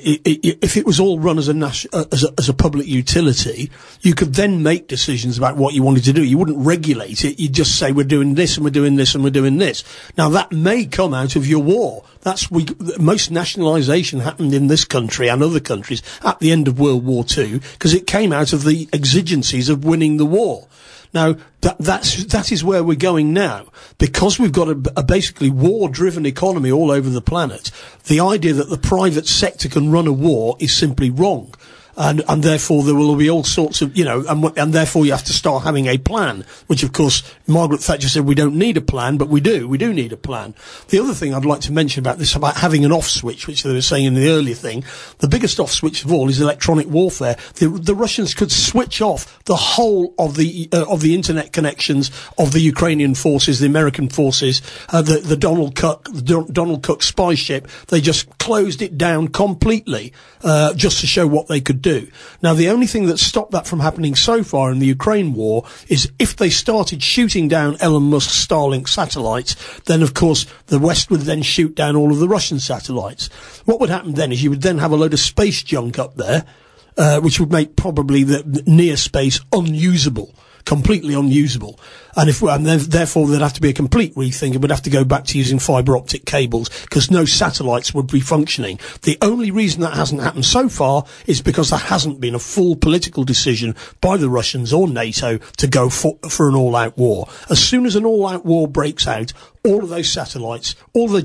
if it was all run as a public utility, you could then make decisions about what you wanted to do. You wouldn't regulate it. You'd just say, we're doing this and we're doing this and we're doing this. Now, that may come out of your war. Most nationalisation happened in this country and other countries at the end of World War II because it came out of the exigencies of winning the war. Now, that is where we're going now. Because we've got a basically war-driven economy all over the planet, the idea that the private sector can run a war is simply wrong. And therefore there will be all sorts of, and therefore you have to start having a plan, which of course Margaret Thatcher said we don't need a plan, but we do need a plan. The other thing I'd like to mention about this, about having an off switch, which they were saying in the earlier thing, the biggest off switch of all is electronic warfare. The Russians could switch off the whole of the internet connections of the Ukrainian forces, the American forces, the Donald Cook spy ship. They just closed it down completely, just to show what they could do. Now, the only thing that stopped that from happening so far in the Ukraine war is if they started shooting down Elon Musk's Starlink satellites, then of course the West would then shoot down all of the Russian satellites. What would happen then is you would then have a load of space junk up there, which would make probably the near space unusable. Completely unusable. And therefore there'd have to be a complete rethink, and we'd have to go back to using fibre optic cables because no satellites would be functioning. The only reason that hasn't happened so far is because there hasn't been a full political decision by the Russians or NATO to go for an all-out war. As soon as an all-out war breaks out, all of those satellites, all the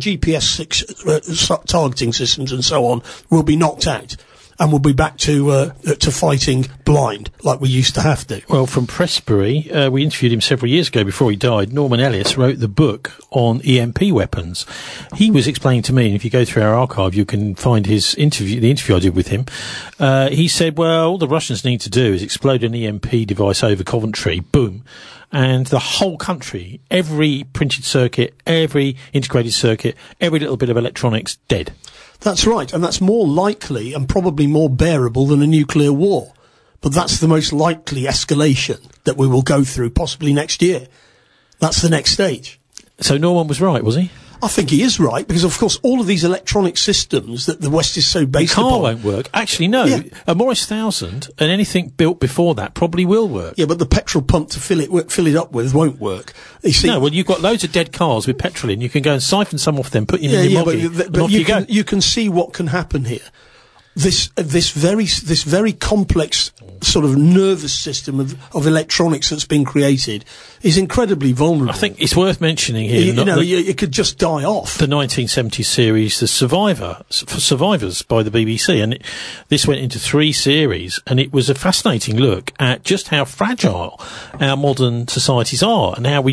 GPS targeting systems and so on will be knocked out. And we'll be back to fighting blind like we used to have to. Well, from Pressbury, we interviewed him several years ago before he died. Norman Ellis wrote the book on EMP weapons. He was explaining to me, and if you go through our archive, you can find his interview, the interview I did with him. He said, well, all the Russians need to do is explode an EMP device over Coventry, boom, and the whole country, every printed circuit, every integrated circuit, every little bit of electronics, dead. That's right, and that's more likely and probably more bearable than a nuclear war. But that's the most likely escalation that we will go through, possibly next year. That's the next stage. So Norman was right, was he? I think he is right, because of course all of these electronic systems that the West is so based upon... The car won't work. Actually, no. Yeah. A Morris 1000 and anything built before that probably will work. Yeah, but the petrol pump to fill it up with won't work. You see, no, well, you've got loads of dead cars with petrol in. You can go and siphon some off them, put them in your moggy, but off you go. You can see what can happen here. This very complex sort of nervous system of electronics that's been created is incredibly vulnerable. I think it's worth mentioning here. It could just die off. The 1970 series, The Survivors by the BBC, and this went into 3 series, and it was a fascinating look at just how fragile our modern societies are, and how we just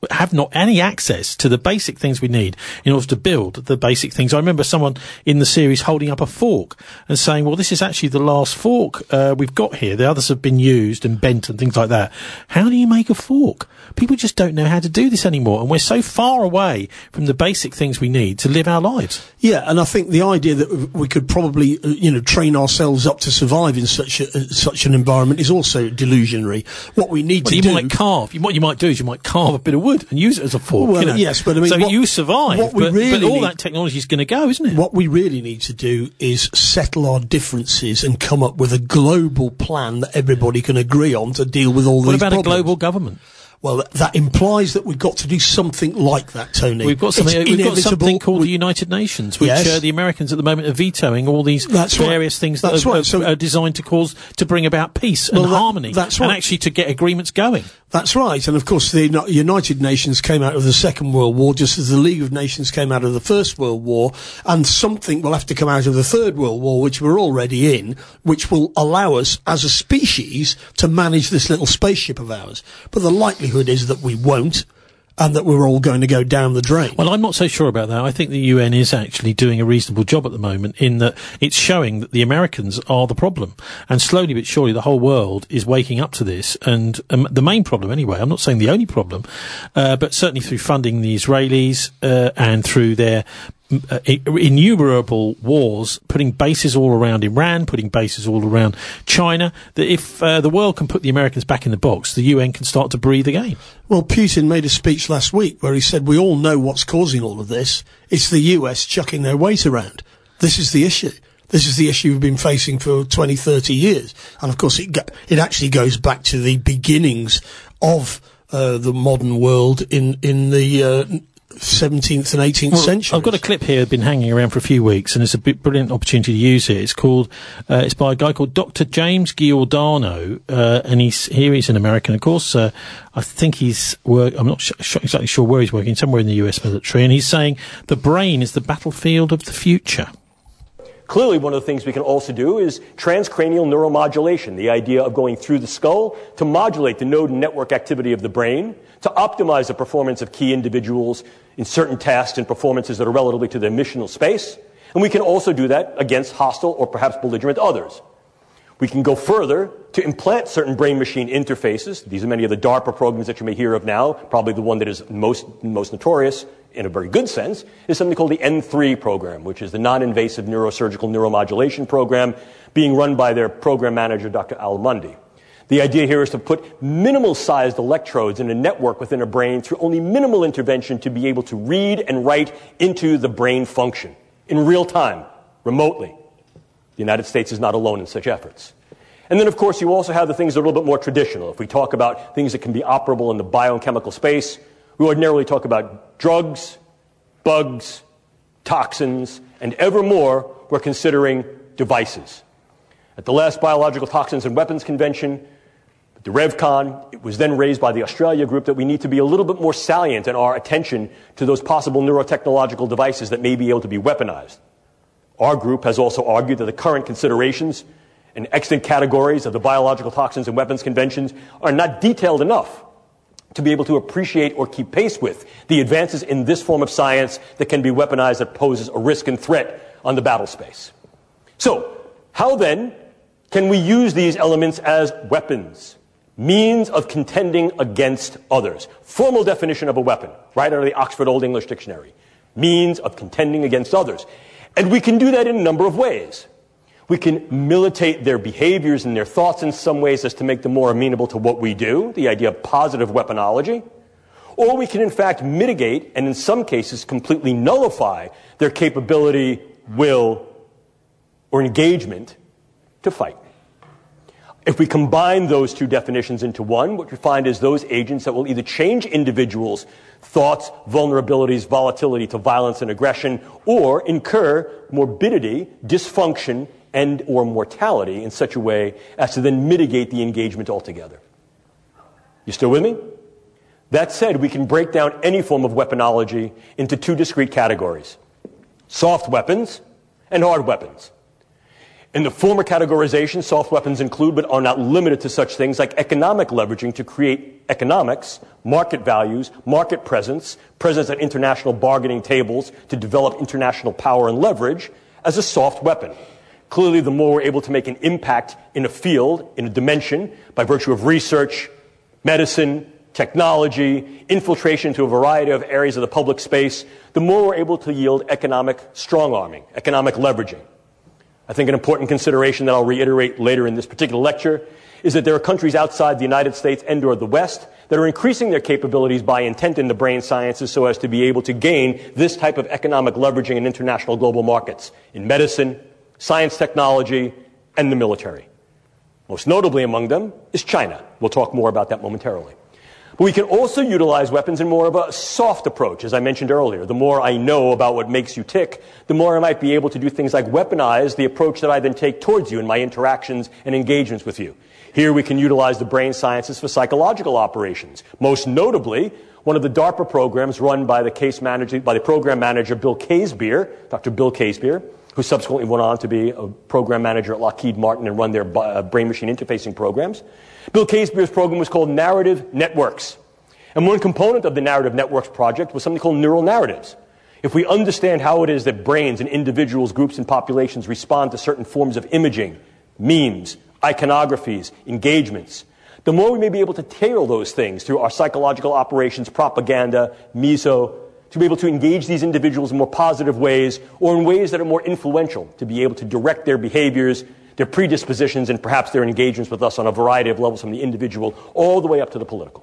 have not any access to the basic things we need in order to build the basic things. I remember someone in the series holding up a fork and saying, well, this is actually the last fork we've got here. The others have been used and bent and things like that. How do you make a fork? People just don't know how to do this anymore, and we're so far away from the basic things we need to live our lives. Yeah, and I think the idea that we could probably, train ourselves up to survive in such an environment is also delusionary. What we need to do... might carve. What you might do is you might carve a bit of wood and use it as a fork. Well, yes, but I mean... So you survive, but all that technology is going to go, isn't it? What we really need to do is settle our differences and come up with a global plan that everybody can agree on to deal with all these problems. What about a global government? Well, that implies that we've got to do something like that, Tony. We've got something called the United Nations, which the Americans at the moment are vetoing all these various things that are designed to bring about peace and harmony, and actually to get agreements going. That's right. And of course, the United Nations came out of the Second World War, just as the League of Nations came out of the First World War, and something will have to come out of the Third World War, which we're already in, which will allow us as a species to manage this little spaceship of ours. But the likelihood is that we won't, and that we're all going to go down the drain. Well, I'm not so sure about that. I think the UN is actually doing a reasonable job at the moment in that it's showing that the Americans are the problem. And slowly but surely the whole world is waking up to this. And the main problem anyway, I'm not saying the only problem, but certainly through funding the Israelis and through their innumerable wars, putting bases all around Iran, putting bases all around China, that if the world can put the Americans back in the box, the UN can start to breathe again. Well, Putin made a speech last week where he said, we all know what's causing all of this. It's the US chucking their weight around. This is the issue. This is the issue we've been facing for 20, 30 years. And of course, it actually goes back to the beginnings of the modern world in the 17th and 18th century. I've got a clip here, been hanging around for a few weeks, and it's a brilliant opportunity to use it. It's called, it's by a guy called Dr. James Giordano, and he's an American, of course. I think I'm not exactly sure where he's working, somewhere in the US military, and he's saying the brain is the battlefield of the future. Clearly, one of the things we can also do is transcranial neuromodulation, the idea of going through the skull to modulate the node and network activity of the brain, to optimize the performance of key individuals in certain tasks and performances that are relative to their missional space. And we can also do that against hostile or perhaps belligerent others. We can go further to implant certain brain-machine interfaces. These are many of the DARPA programs that you may hear of now. Probably the one that is most notorious, in a very good sense, is something called the N3 program, which is the non-invasive neurosurgical neuromodulation program being run by their program manager, Dr. Al Mundy. The idea here is to put minimal-sized electrodes in a network within a brain through only minimal intervention to be able to read and write into the brain function in real time, remotely. The United States is not alone in such efforts. And then, of course, you also have the things that are a little bit more traditional. If we talk about things that can be operable in the biochemical space, we ordinarily talk about drugs, bugs, toxins, and ever more, we're considering devices. At the last Biological Toxins and Weapons Convention, the RevCon, it was then raised by the Australia group that we need to be a little bit more salient in our attention to those possible neurotechnological devices that may be able to be weaponized. Our group has also argued that the current considerations and extant categories of the Biological Toxins and Weapons Conventions are not detailed enough to be able to appreciate or keep pace with the advances in this form of science that can be weaponized, that poses a risk and threat on the battle space. So, how then can we use these elements as weapons, means of contending against others? Formal definition of a weapon, right out of the Oxford Old English Dictionary. Means of contending against others. And we can do that in a number of ways. We can militate their behaviors and their thoughts in some ways as to make them more amenable to what we do, the idea of positive weaponology. Or we can, in fact, mitigate and in some cases completely nullify their capability, will, or engagement to fight. If we combine those two definitions into one, what we find is those agents that will either change individuals' thoughts, vulnerabilities, volatility to violence and aggression, or incur morbidity, dysfunction, and or mortality in such a way as to then mitigate the engagement altogether. You still with me? That said, we can break down any form of weaponology into two discrete categories: soft weapons and hard weapons. In the former categorization, soft weapons include but are not limited to such things like economic leveraging to create economics, market values, market presence at international bargaining tables to develop international power and leverage as a soft weapon. Clearly, the more we're able to make an impact in a field, in a dimension, by virtue of research, medicine, technology, infiltration to a variety of areas of the public space, the more we're able to yield economic strong-arming, economic leveraging. I think an important consideration that I'll reiterate later in this particular lecture is that there are countries outside the United States and or the West that are increasing their capabilities by intent in the brain sciences so as to be able to gain this type of economic leveraging in international global markets, in medicine, science, technology, and the military. Most notably among them is China. We'll talk more about that momentarily. But we can also utilize weapons in more of a soft approach, as I mentioned earlier. The more I know about what makes you tick, the more I might be able to do things like weaponize the approach that I then take towards you in my interactions and engagements with you. Here we can utilize the brain sciences for psychological operations. Most notably, one of the DARPA programs run by the program manager Bill Casebeer, Dr. Bill Casebeer, who subsequently went on to be a program manager at Lockheed Martin and run their brain-machine interfacing programs. Bill Casebeer's program was called Narrative Networks. And one component of the Narrative Networks project was something called neural narratives. If we understand how it is that brains and individuals, groups, and populations respond to certain forms of imaging, memes, iconographies, engagements, the more we may be able to tailor those things through our psychological operations, propaganda, meso, to be able to engage these individuals in more positive ways or in ways that are more influential, to be able to direct their behaviors, their predispositions, and perhaps their engagements with us on a variety of levels from the individual all the way up to the political.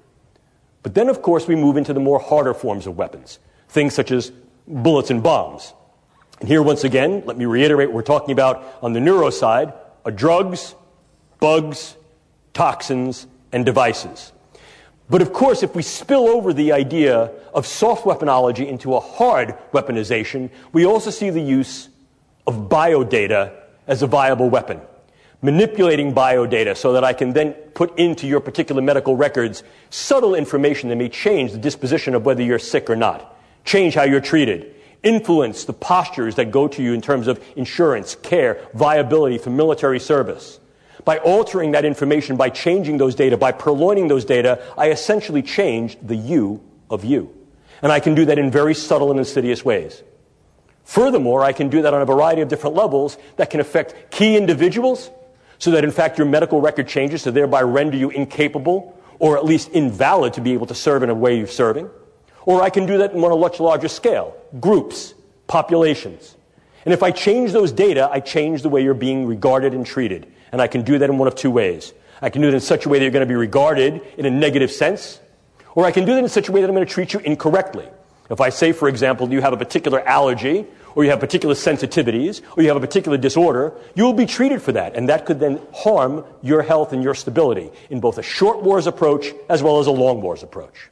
But then, of course, we move into the more harder forms of weapons, things such as bullets and bombs. And here, once again, let me reiterate what we're talking about on the neuro side are drugs, bugs, toxins, and devices. But of course, if we spill over the idea of soft weaponology into a hard weaponization, we also see the use of biodata as a viable weapon. Manipulating biodata so that I can then put into your particular medical records subtle information that may change the disposition of whether you're sick or not, change how you're treated, influence the postures that go to you in terms of insurance, care, viability for military service. By altering that information, by changing those data, by purloining those data, I essentially change the you of you. And I can do that in very subtle and insidious ways. Furthermore, I can do that on a variety of different levels that can affect key individuals so that, in fact, your medical record changes to thereby render you incapable or at least invalid to be able to serve in a way you're serving. Or I can do that on a much larger scale, groups, populations. And if I change those data, I change the way you're being regarded and treated. And I can do that in one of two ways. I can do it in such a way that you're going to be regarded in a negative sense, or I can do that in such a way that I'm going to treat you incorrectly. If I say, for example, you have a particular allergy, or you have particular sensitivities, or you have a particular disorder, you will be treated for that, and that could then harm your health and your stability in both a short wars approach as well as a long wars approach.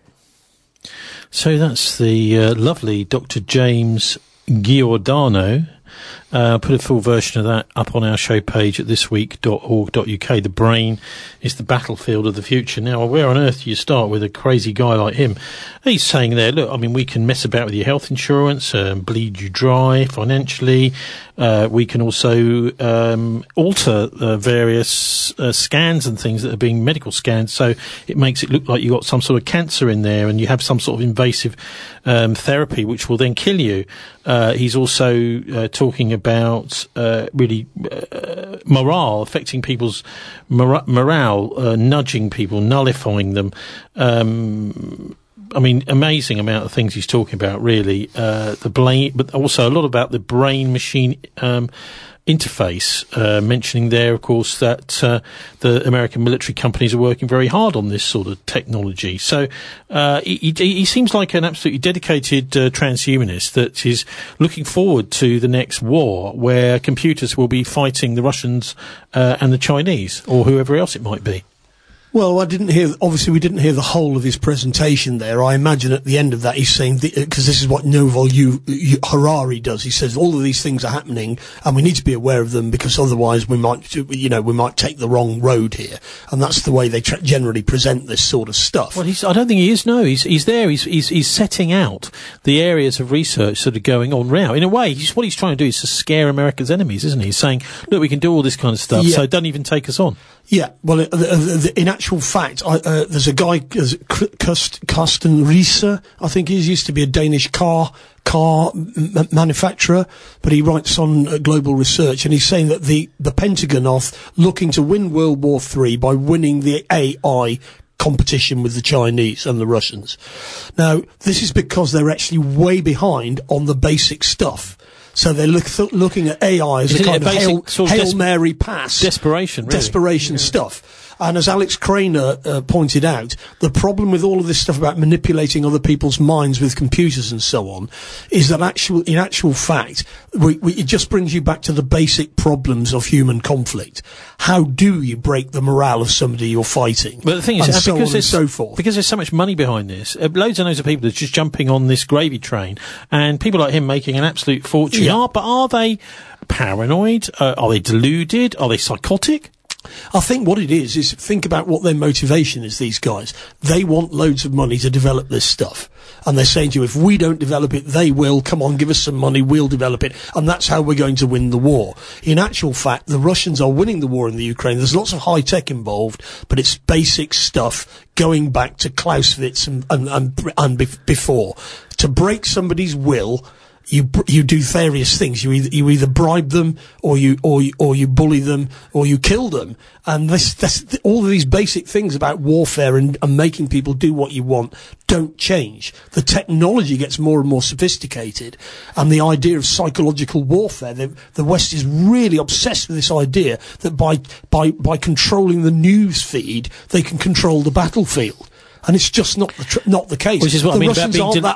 So that's the lovely Dr. James Giordano. Put a full version of that up on our show page at thisweek.org.uk. The brain is the battlefield of the future. Now, where on earth do you start with a crazy guy like him? He's saying there, look, I mean, we can mess about with your health insurance, bleed you dry financially. We can also alter various scans and things that are being medical scans, so it makes it look like you've got some sort of cancer in there and you have some sort of invasive therapy which will then kill you. He's also talking about really morale, affecting people's morale, nudging people, nullifying them. I mean, amazing amount of things he's talking about, really. The blame, but also a lot about the brain-machine interface, mentioning there, of course, that the American military companies are working very hard on this sort of technology. So he seems like an absolutely dedicated transhumanist that is looking forward to the next war where computers will be fighting the Russians and the Chinese or whoever else it might be. Well, obviously we didn't hear the whole of his presentation there. I imagine at the end of that he's saying, because this is what Harari does. He says all of these things are happening and we need to be aware of them because otherwise we might take the wrong road here. And that's the way they generally present this sort of stuff. Well, I don't think he is, no. He's there. He's setting out the areas of research that are going on now. In a way, what he's trying to do is to scare America's enemies, isn't he? He's saying, look, we can do all this kind of stuff, so don't even take us on. Yeah, well, in actual fact, there's a guy, Carsten Riese, I think he used to be a Danish car manufacturer, but he writes on Global Research, and he's saying that the Pentagon are looking to win World War III by winning the AI competition with the Chinese and the Russians. Now, this is because they're actually way behind on the basic stuff. So they're looking at AI as a kind of Hail Mary pass. Desperation, really. Desperation stuff. And as Alex Craner pointed out, the problem with all of this stuff about manipulating other people's minds with computers and so on is that in actual fact, it just brings you back to the basic problems of human conflict. How do you break the morale of somebody you're fighting? But the thing is, and so forth. Because there's so much money behind this, loads and loads of people are just jumping on this gravy train, and people like him making an absolute fortune. Yeah. But are they paranoid? Are they deluded? Are they psychotic? I think what it is think about what their motivation is, these guys. They want loads of money to develop this stuff. And they're saying to you, if we don't develop it, they will. Come on, give us some money, we'll develop it. And that's how we're going to win the war. In actual fact, the Russians are winning the war in the Ukraine. There's lots of high tech involved, but it's basic stuff going back to Clausewitz and before. To break somebody's will, you do various things. You either bribe them, or you bully them, or you kill them. And that's all of these basic things about warfare and making people do what you want don't change. The technology gets more and more sophisticated, and the idea of psychological warfare. The West is really obsessed with this idea that by controlling the news feed, they can control the battlefield. And it's just not the case. Which is what I mean about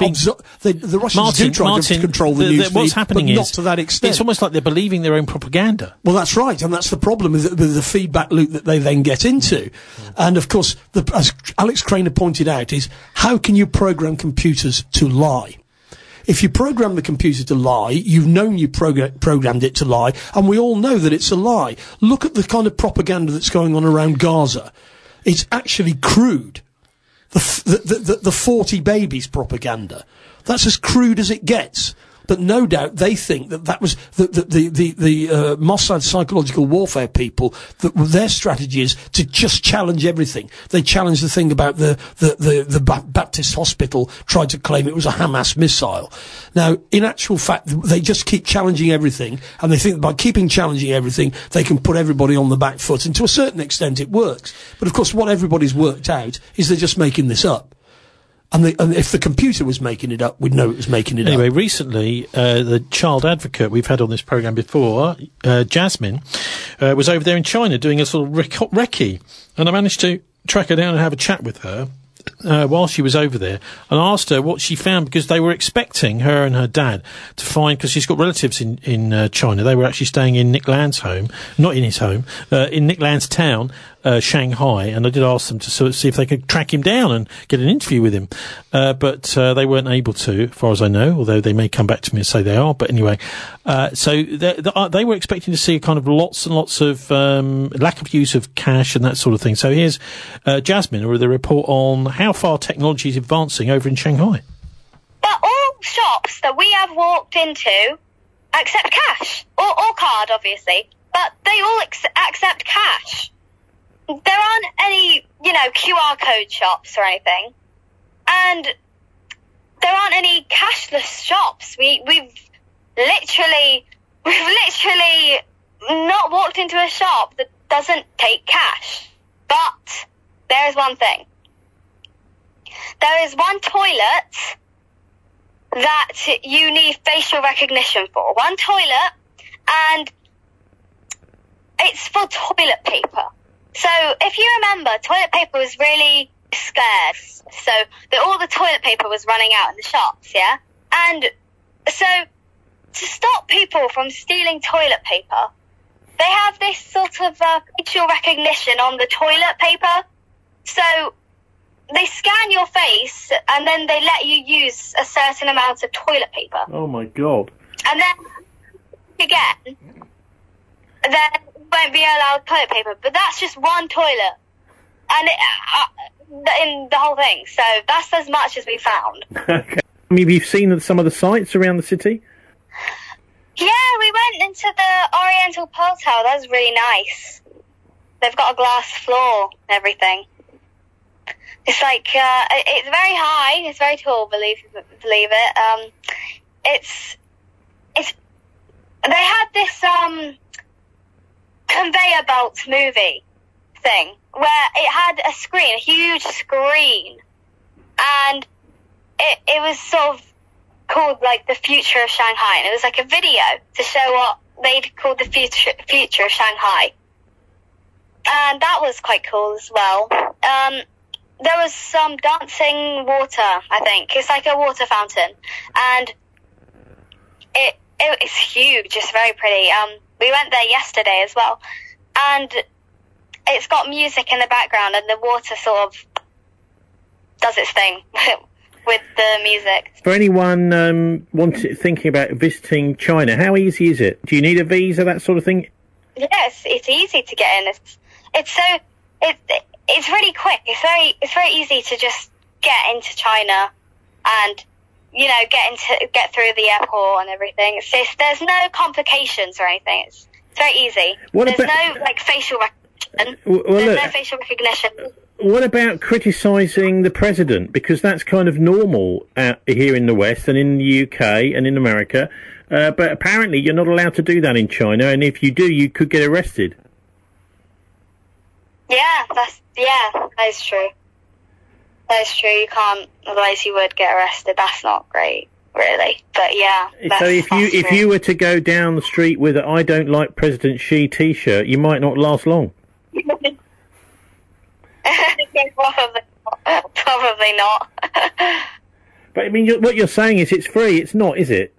the Russians do try to control the news what's feed, happening but is, not to that extent. It's almost like they're believing their own propaganda. Well, that's right, and that's the problem with the feedback loop that they then get into. And of course, as Alex Craner pointed out, is how can you program computers to lie? If you program the computer to lie, you've known you programmed it to lie, and we all know that it's a lie. Look at the kind of propaganda that's going on around Gaza. It's actually crude. The 40 babies propaganda. That's as crude as it gets. But no doubt they think that was the Mossad psychological warfare people, that their strategy is to just challenge everything. They challenged the thing about the Baptist hospital, tried to claim it was a Hamas missile. Now, in actual fact, they just keep challenging everything, and they think that by keeping challenging everything, they can put everybody on the back foot, and to a certain extent it works. But of course, what everybody's worked out is they're just making this up. And if the computer was making it up, we'd know it was making it up. Anyway, recently, the child advocate we've had on this programme before, Jasmine, was over there in China doing a sort of recce. And I managed to track her down and have a chat with her while she was over there, and asked her what she found, because they were expecting, her and her dad, to find, because she's got relatives in China. They were actually staying in Nick Land's home, not in his home, in Nick Land's town, Shanghai, and I did ask them to sort of see if they could track him down and get an interview with him, but they weren't able to, as far as I know, although they may come back to me and say they are. But anyway, so they were expecting to see kind of lots and lots of lack of use of cash and that sort of thing. So here's Jasmine with a report on how far technology is advancing over in Shanghai. But all shops that we have walked into accept cash, or card, obviously, but they all accept cash. There aren't any, QR code shops or anything. And there aren't any cashless shops. We've literally not walked into a shop that doesn't take cash. But there is one thing. There is one toilet that you need facial recognition for. One toilet, and it's for toilet paper. So, if you remember, toilet paper was really scarce. So, all the toilet paper was running out in the shops, yeah? And so, to stop people from stealing toilet paper, they have this sort of facial recognition on the toilet paper. So they scan your face and then they let you use a certain amount of toilet paper. Oh my God. And then again, then you won't be allowed toilet paper. But that's just one toilet. And in the whole thing. So that's as much as we found. Okay. I mean, have you seen some of the sites around the city? Yeah, we went into the Oriental Pearl Tower. That was really nice. They've got a glass floor and everything. It's like, it's very high, it's very tall, believe it. They had this, conveyor belt movie thing, where it had a screen, a huge screen, and it was sort of called, like, the future of Shanghai, and it was like a video to show what they'd called the future of Shanghai. And that was quite cool as well. There was some dancing water, I think. It's like a water fountain. And it's huge. It's very pretty. We went there yesterday as well. And it's got music in the background and the water sort of does its thing with the music. For anyone thinking about visiting China, how easy is it? Do you need a visa, that sort of thing? Yes, it's easy to get in. It's really quick. It's very easy to just get into China, and get through the airport and everything. There's no complications or anything. It's very easy. There's no facial recognition. There's no facial recognition. What about criticising the president? Because that's kind of normal here in the West and in the UK and in America. But apparently you're not allowed to do that in China, and if you do, you could get arrested. Yeah, that is true. That is true. You can't, otherwise you would get arrested. That's not great, really. But yeah. So if you were to go down the street with a "I don't like President Xi" T-shirt, you might not last long. Probably not. But I mean, what you're saying is it's free. It's not, is it?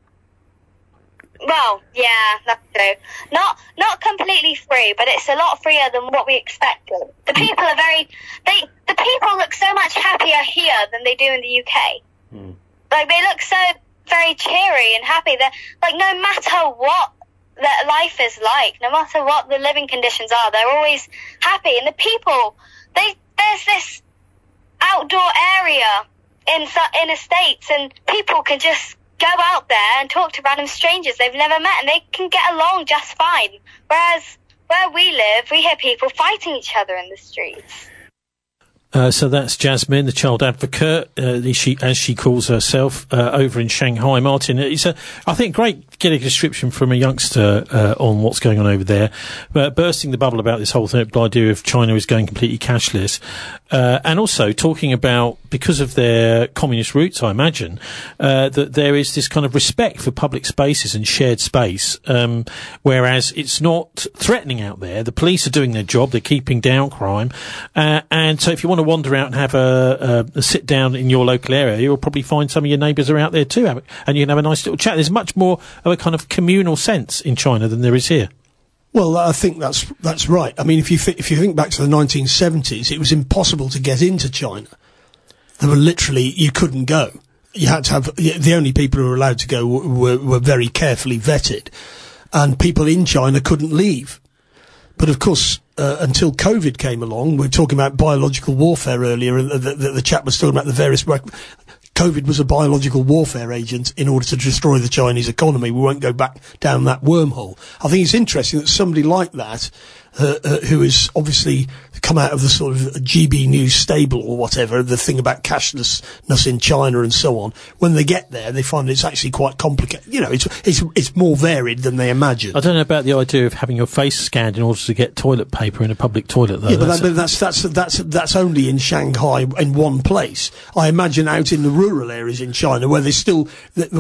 Well, yeah, that's true. Not completely free, but it's a lot freer than what we expected. The people are the people look so much happier here than they do in the UK. Like, they look so very cheery and happy. They're, like, no matter what their life is like, no matter what the living conditions are, they're always happy. And the people, there's this outdoor area in estates, and people can just go out there and talk to random strangers they've never met, and they can get along just fine. Whereas where we live, we hear people fighting each other in the streets. So that's Jasmine, the child advocate, as she calls herself, over in Shanghai. Martin, it's I think great to get a description from a youngster on what's going on over there, but bursting the bubble about this whole idea of China is going completely cashless, and also talking about, because of their communist roots, I imagine, that there is this kind of respect for public spaces and shared space, whereas it's not threatening out there. The police are doing their job, they're keeping down crime, and so if you want to wander out and have a sit down in your local area, you'll probably find some of your neighbours are out there too, and you can have a nice little chat. There's much more of a kind of communal sense in China than there is here. Well, I think that's right. I mean, if you think back to the 1970s, it was impossible to get into China. There were literally, you couldn't go. You had to have, the only people who were allowed to go were very carefully vetted, and people in China couldn't leave. But of course, until COVID came along, we were talking about biological warfare earlier, and the chap was talking about the various... COVID was a biological warfare agent in order to destroy the Chinese economy. We won't go back down that wormhole. I think it's interesting that somebody like that, who has obviously come out of the sort of GB News stable or whatever, the thing about cashlessness in China and so on, when they get there, they find it's actually quite complicated. You know, it's more varied than they imagine. I don't know about the idea of having your face scanned in order to get toilet paper in a public toilet, though. Yeah, but that's only in Shanghai in one place. I imagine out in the rural areas in China where they still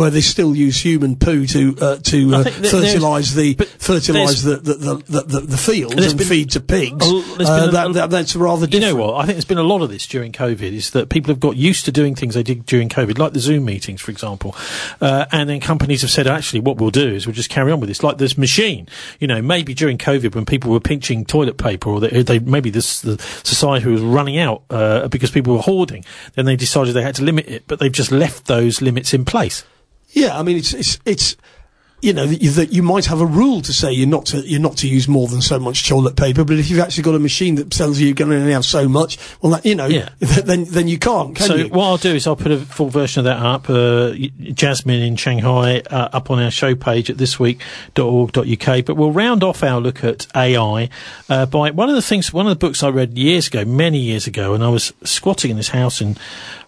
use human poo to fertilise the fields. and feed to pigs, that's rather different. You know what? I think there's been a lot of this during COVID, is that people have got used to doing things they did during COVID, like the Zoom meetings, for example. And then companies have said, actually, what we'll do is we'll just carry on with this. Like this machine, maybe during COVID when people were pinching toilet paper, or maybe the society was running out because people were hoarding, then they decided they had to limit it, but they've just left those limits in place. Yeah, I mean, it's that you might have a rule to say you're not to use more than so much toilet paper, but if you've actually got a machine that tells you you're going to only have so much, well, then you can't. Can you? What I'll do is I'll put a full version of that up. Jasmine in Shanghai up on our show page at thisweek.org.uk. But we'll round off our look at AI by one of the books I read many years ago, and I was squatting in this house in.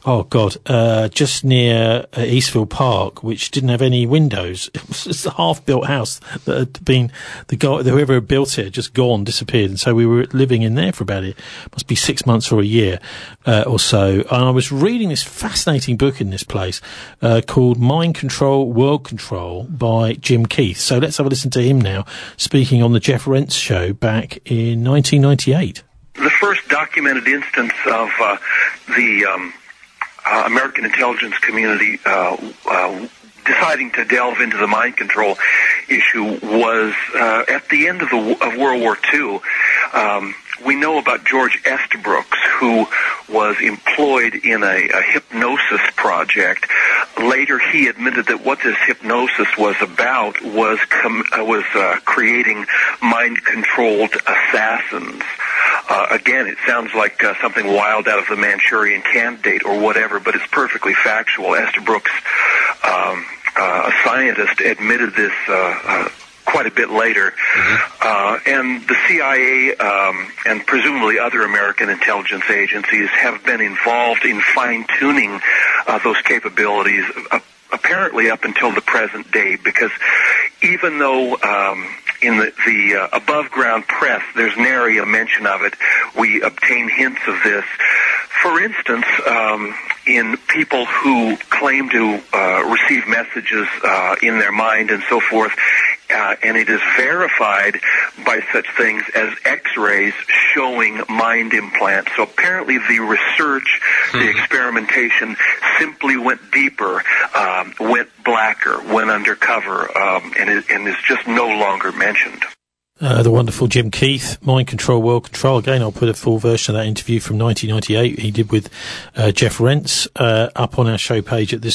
Just near Eastville Park, which didn't have any windows. It was just a half-built house that had been, whoever had built it had just disappeared. And so we were living in there for must be 6 months or a year, or so. And I was reading this fascinating book in this place, called Mind Control, World Control by Jim Keith. So let's have a listen to him now, speaking on the Jeff Rense show back in 1998. The first documented instance of, the American intelligence community deciding to delve into the mind control issue was at the end of World War II. We know about George Estabrooks, who was employed in a hypnosis project. Later, he admitted that what this hypnosis was about was creating mind-controlled assassins. Again, it sounds like something wild out of the Manchurian Candidate or whatever, but it's perfectly factual. Estabrooks, a scientist, admitted this quite a bit later. And the CIA and presumably other American intelligence agencies have been involved in fine-tuning those capabilities apparently up until the present day, because even though in the above-ground press there's nary a mention of it, we obtain hints of this. For instance, in people who claim to receive messages in their mind and so forth, and it is verified by such things as X-rays showing mind implants. So apparently the research, the experimentation simply went deeper, went blacker, went undercover, and is just no longer mentioned. The wonderful Jim Keith, Mind Control, World Control. Again, I'll put a full version of that interview from 1998 he did with Jeff Rense up on our show page at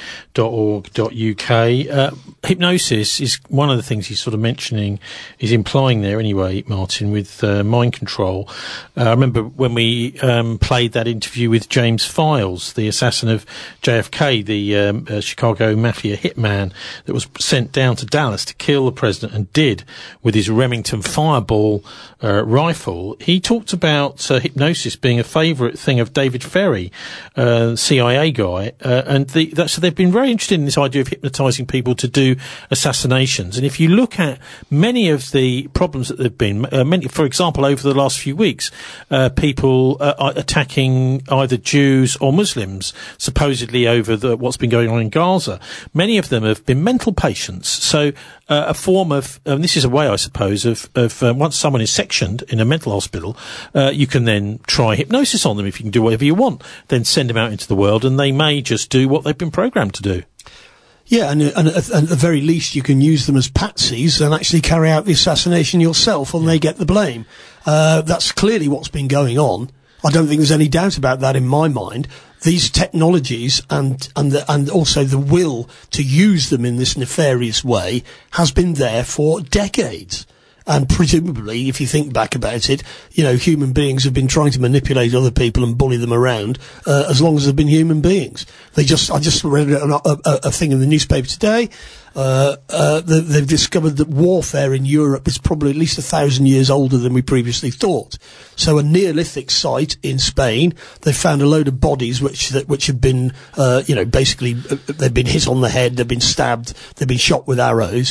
thisweek.org.uk. Hypnosis is one of the things he's sort of mentioning, is implying there anyway, Martin, with mind control. I remember when we played that interview with James Files, the assassin of JFK, the Chicago mafia hitman that was sent down to Dallas to kill the president, and did with his Remington Fireball rifle. He talked about hypnosis being a favourite thing of David Ferry, CIA guy, so they've been very interested in this idea of hypnotising people to do assassinations. And if you look at many of the problems that there have been, for example, over the last few weeks, people attacking either Jews or Muslims, supposedly over what's been going on in Gaza. Many of them have been mental patients. So a form of, this is a way, I suppose, of once someone is sectioned in a mental hospital, you can then try hypnosis on them. If you can do whatever you want, then send them out into the world, and they may just do what they've been programmed to do. Yeah, and at the very least, you can use them as patsies and actually carry out the assassination yourself, and they get the blame. That's clearly what's been going on. I don't think there's any doubt about that in my mind. These technologies and also the will to use them in this nefarious way has been there for decades. And presumably, if you think back about it, human beings have been trying to manipulate other people and bully them around as long as they've been human beings. I just read a thing in the newspaper today. They've discovered that warfare in Europe is probably at least 1,000 years older than we previously thought. So a Neolithic site in Spain, they found a load of bodies which have been, basically they've been hit on the head, they've been stabbed, they've been shot with arrows.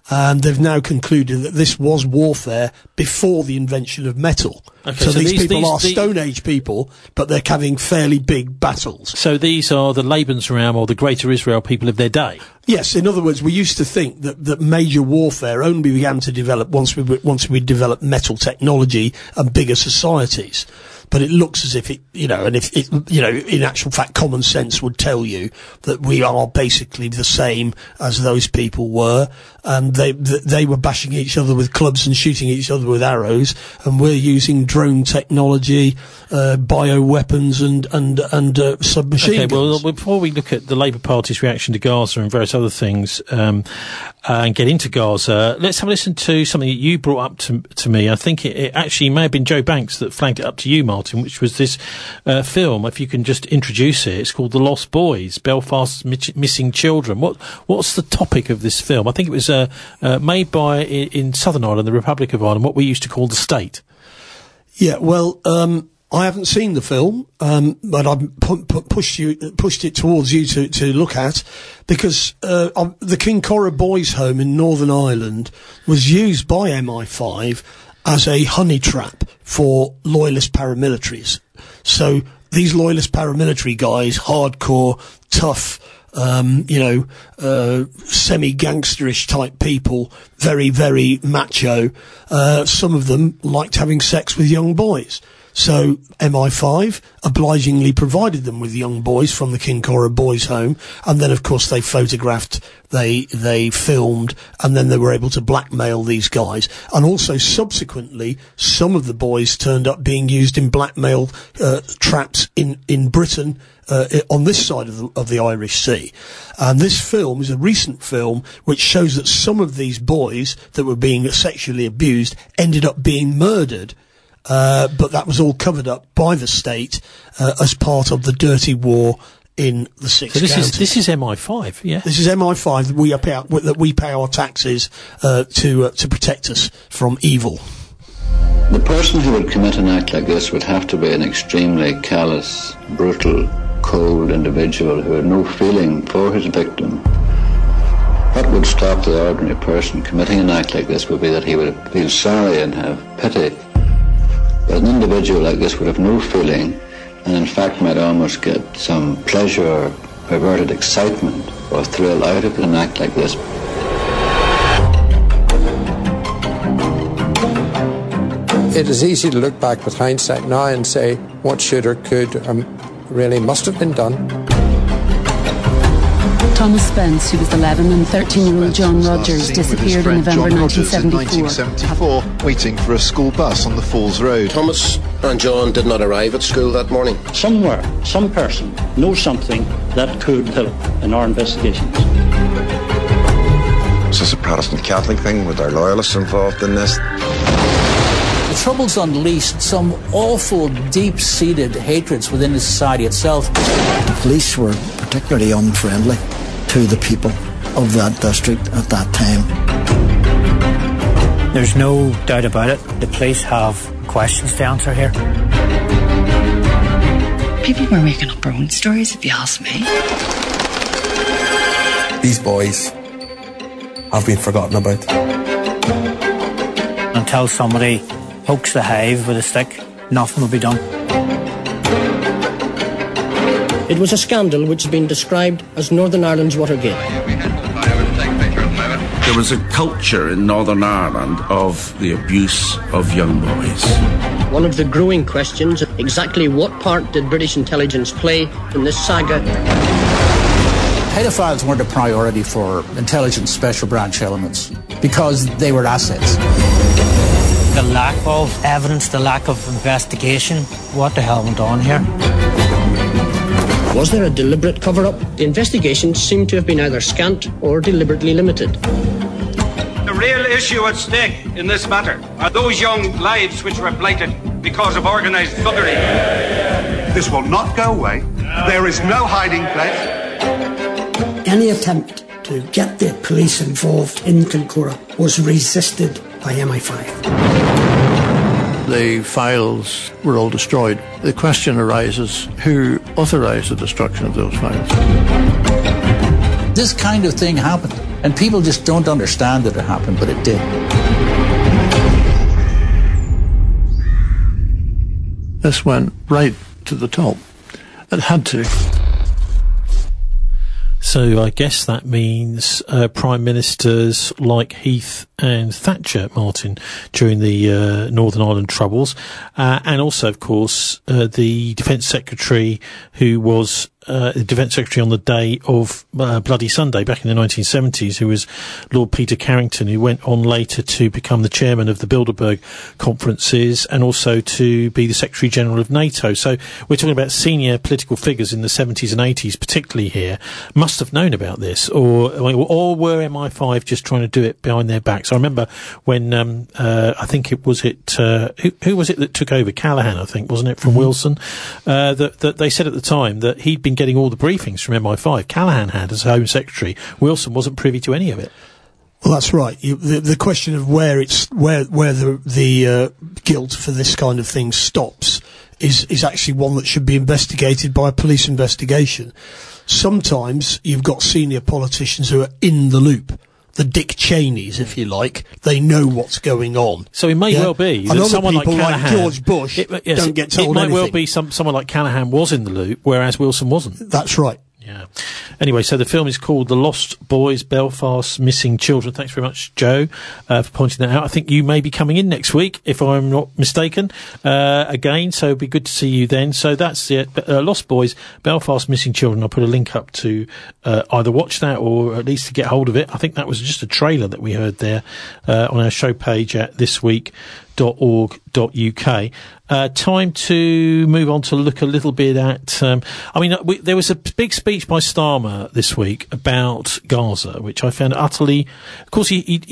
And they've now concluded that this was warfare before the invention of metal. Okay, so these people are Stone Age people, but they're having fairly big battles. So these are the Lebensraum or the Greater Israel people of their day? Yes, in other words, we used to think that major warfare only began to develop once we developed metal technology and bigger societies. But it looks as if it, in actual fact, common sense would tell you that we are basically the same as those people were. And they were bashing each other with clubs and shooting each other with arrows. And we're using drone technology, bioweapons and submachine guns. Well, before we look at the Labour Party's reaction to Gaza and various other things, and get into Gaza, let's have a listen to something that you brought up to me. I think it actually may have been Joe Banks that flagged it up to you, Martin, which was this film. If you can just introduce it, it's called The Lost Boys: Belfast's Missing Children. What's the topic of this film? I think it was made by in Southern Ireland, the Republic of Ireland, what we used to call the state. Yeah, well, I haven't seen the film, but I've pushed it towards you to look at, because the Kincora Boys' Home in Northern Ireland was used by MI5 as a honey trap for loyalist paramilitaries. So these loyalist paramilitary guys, hardcore, tough, semi-gangsterish type people, very, very macho. Some of them liked having sex with young boys. So MI5 obligingly provided them with young boys from the Kincora Boys' Home, and then of course they photographed, they filmed, and then they were able to blackmail these guys. And also subsequently, some of the boys turned up being used in blackmail traps in Britain, on this side of the Irish Sea. And this film is a recent film which shows that some of these boys that were being sexually abused ended up being murdered. But that was all covered up by the state as part of the dirty war in the Six Counties. This is MI5, yeah. This is MI5 that we pay our taxes to protect us from evil. The person who would commit an act like this would have to be an extremely callous, brutal, cold individual who had no feeling for his victim. What would stop the ordinary person committing an act like this would be that he would feel sorry and have pity. But an individual like this would have no feeling, and in fact might almost get some pleasure or perverted excitement or thrill out of an act like this. It is easy to look back with hindsight now and say what should or could really must have been done. Thomas Spence, who was 11, and 13-year-old John Rogers disappeared in November 1974, waiting for a school bus on the Falls Road. Thomas and John did not arrive at school that morning. Somewhere, some person knows something that could help in our investigations. Is this a Protestant Catholic thing? With our loyalists involved in this? The Troubles unleashed some awful, deep-seated hatreds within the society itself. The police were particularly unfriendly to the people of that district at that time. There's no doubt about it. The police have questions to answer here. People were making up their own stories, if you ask me. These boys have been forgotten about. Until somebody pokes the hive with a stick, nothing will be done. It was a scandal which has been described as Northern Ireland's Watergate. There was a culture in Northern Ireland of the abuse of young boys. One of the growing questions, exactly what part did British intelligence play in this saga? Pedophiles weren't a priority for intelligence special branch elements because they were assets. The lack of evidence, the lack of investigation, what the hell went on here? Was there a deliberate cover-up? The investigations seem to have been either scant or deliberately limited. The real issue at stake in this matter are those young lives which were blighted because of organised thuggery. This will not go away. There is no hiding place. Any attempt to get the police involved in Kincora was resisted by MI5. The files were all destroyed. The question arises, who authorised the destruction of those files? This kind of thing happened And people just don't understand that it happened, but it did. This went right to the top. It had to. So I guess that means Prime Ministers like Heath and Thatcher, Martin, during the Northern Ireland Troubles, and also, of course, the Defence Secretary, who was the Defence Secretary on the day of Bloody Sunday back in the 1970s, who was Lord Peter Carrington, who went on later to become the chairman of the Bilderberg conferences and also to be the Secretary General of NATO. So we're talking about senior political figures in the 70s and 80s, particularly here, must have known about this, or were MI5 just trying to do it behind their backs? I remember when I think who was it that took over? Callaghan, I think, wasn't it, from Wilson? That they said at the time that he'd been getting all the briefings from MI5. Callaghan had as Home Secretary. Wilson wasn't privy to any of it. Well, that's right. The question of where the guilt for this kind of thing stops is actually one that should be investigated by a police investigation. Sometimes you've got senior politicians who are in the loop. The Dick Cheneys, if you like, they know what's going on. So it may well be that someone like Callaghan, like George Bush, don't get told anything. It might well be someone like Callaghan was in the loop, whereas Wilson wasn't. That's right. Yeah. Anyway, so the film is called The Lost Boys, Belfast's Missing Children. Thanks very much, Joe, for pointing that out. I think you may be coming in next week, if I'm not mistaken, again, so it'd be good to see you then. So that's it. Lost Boys, Belfast's Missing Children. I'll put a link up to either watch that or at least to get hold of it. I think that was just a trailer that we heard there on our show page at thisweek.org.uk. Time to move on to look a little bit at, there was a big speech by Starmer this week about Gaza, which I found utterly, of course,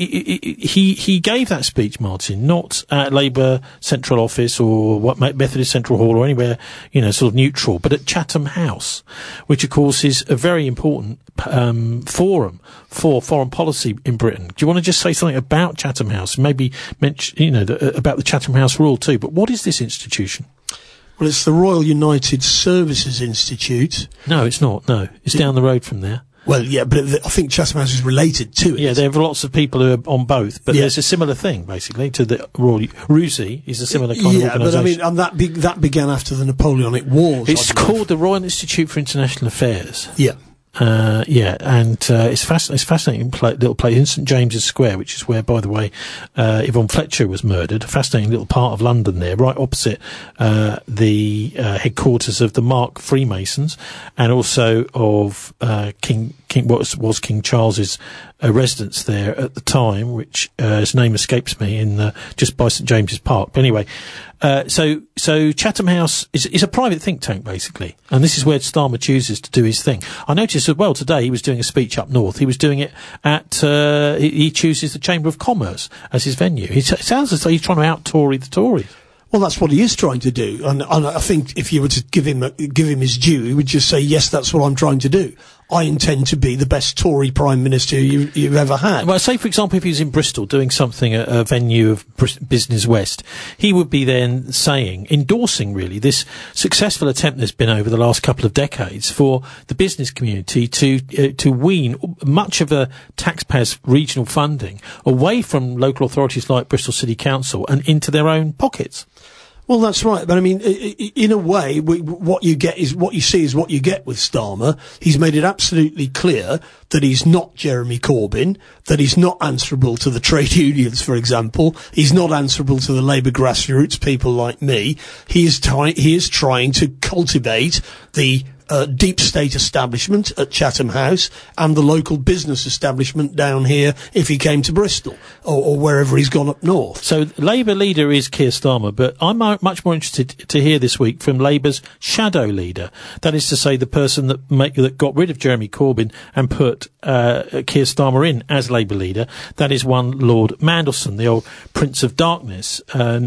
he gave that speech, Martin, not at Labour Central Office or Methodist Central Hall or anywhere, sort of neutral, but at Chatham House, which of course is a very important, forum for foreign policy in Britain. Do you want to just say something about Chatham House? Maybe mention, about the Chatham House rule too, but what is this institution? Well, it's the Royal United Services Institute. No, it's not. No, it's down the road from there. Well, yeah, but I think Chatham House is related to it. Yeah, there are lots of people who are on both, but there's a similar thing, basically, to the Royal... RUSI is a similar kind of organisation. Yeah, but that began after the Napoleonic Wars. It's called the Royal Institute for International Affairs. Yeah. It's fascinating little place in St James's Square, which is where, by the way, Yvonne Fletcher was murdered. A fascinating little part of London there, right opposite the headquarters of the Mark Freemasons, and also of King was King Charles's residence there at the time, which his name escapes me, in just by St James's Park. But anyway, so Chatham House is a private think tank, basically, and this is where Starmer chooses to do his thing. I noticed as well today he was doing a speech up north. He was doing it at he chooses the Chamber of Commerce as his venue. It sounds as though he's trying to out-Tory the Tories. Well, that's what he is trying to do, and I think if you were to give him his due, he would just say, yes, that's what I'm trying to do. I intend to be the best Tory Prime Minister you've ever had. Well, say, for example, if he was in Bristol doing something at a venue of Business West, he would be then endorsing really this successful attempt there's been over the last couple of decades for the business community to wean much of the taxpayers' regional funding away from local authorities like Bristol City Council and into their own pockets. Well, that's right. But I mean, in a way, what you see is what you get with Starmer. He's made it absolutely clear that he's not Jeremy Corbyn, that he's not answerable to the trade unions, for example. He's not answerable to the Labour grassroots, people like me. He is trying to cultivate the deep state establishment at Chatham House and the local business establishment down here if he came to Bristol or wherever he's gone up north. So Labour leader is Keir Starmer, but I'm much more interested to hear this week from Labour's shadow leader. That is to say, the person that got rid of Jeremy Corbyn and put Keir Starmer in as Labour leader. That is one Lord Mandelson, the old Prince of Darkness.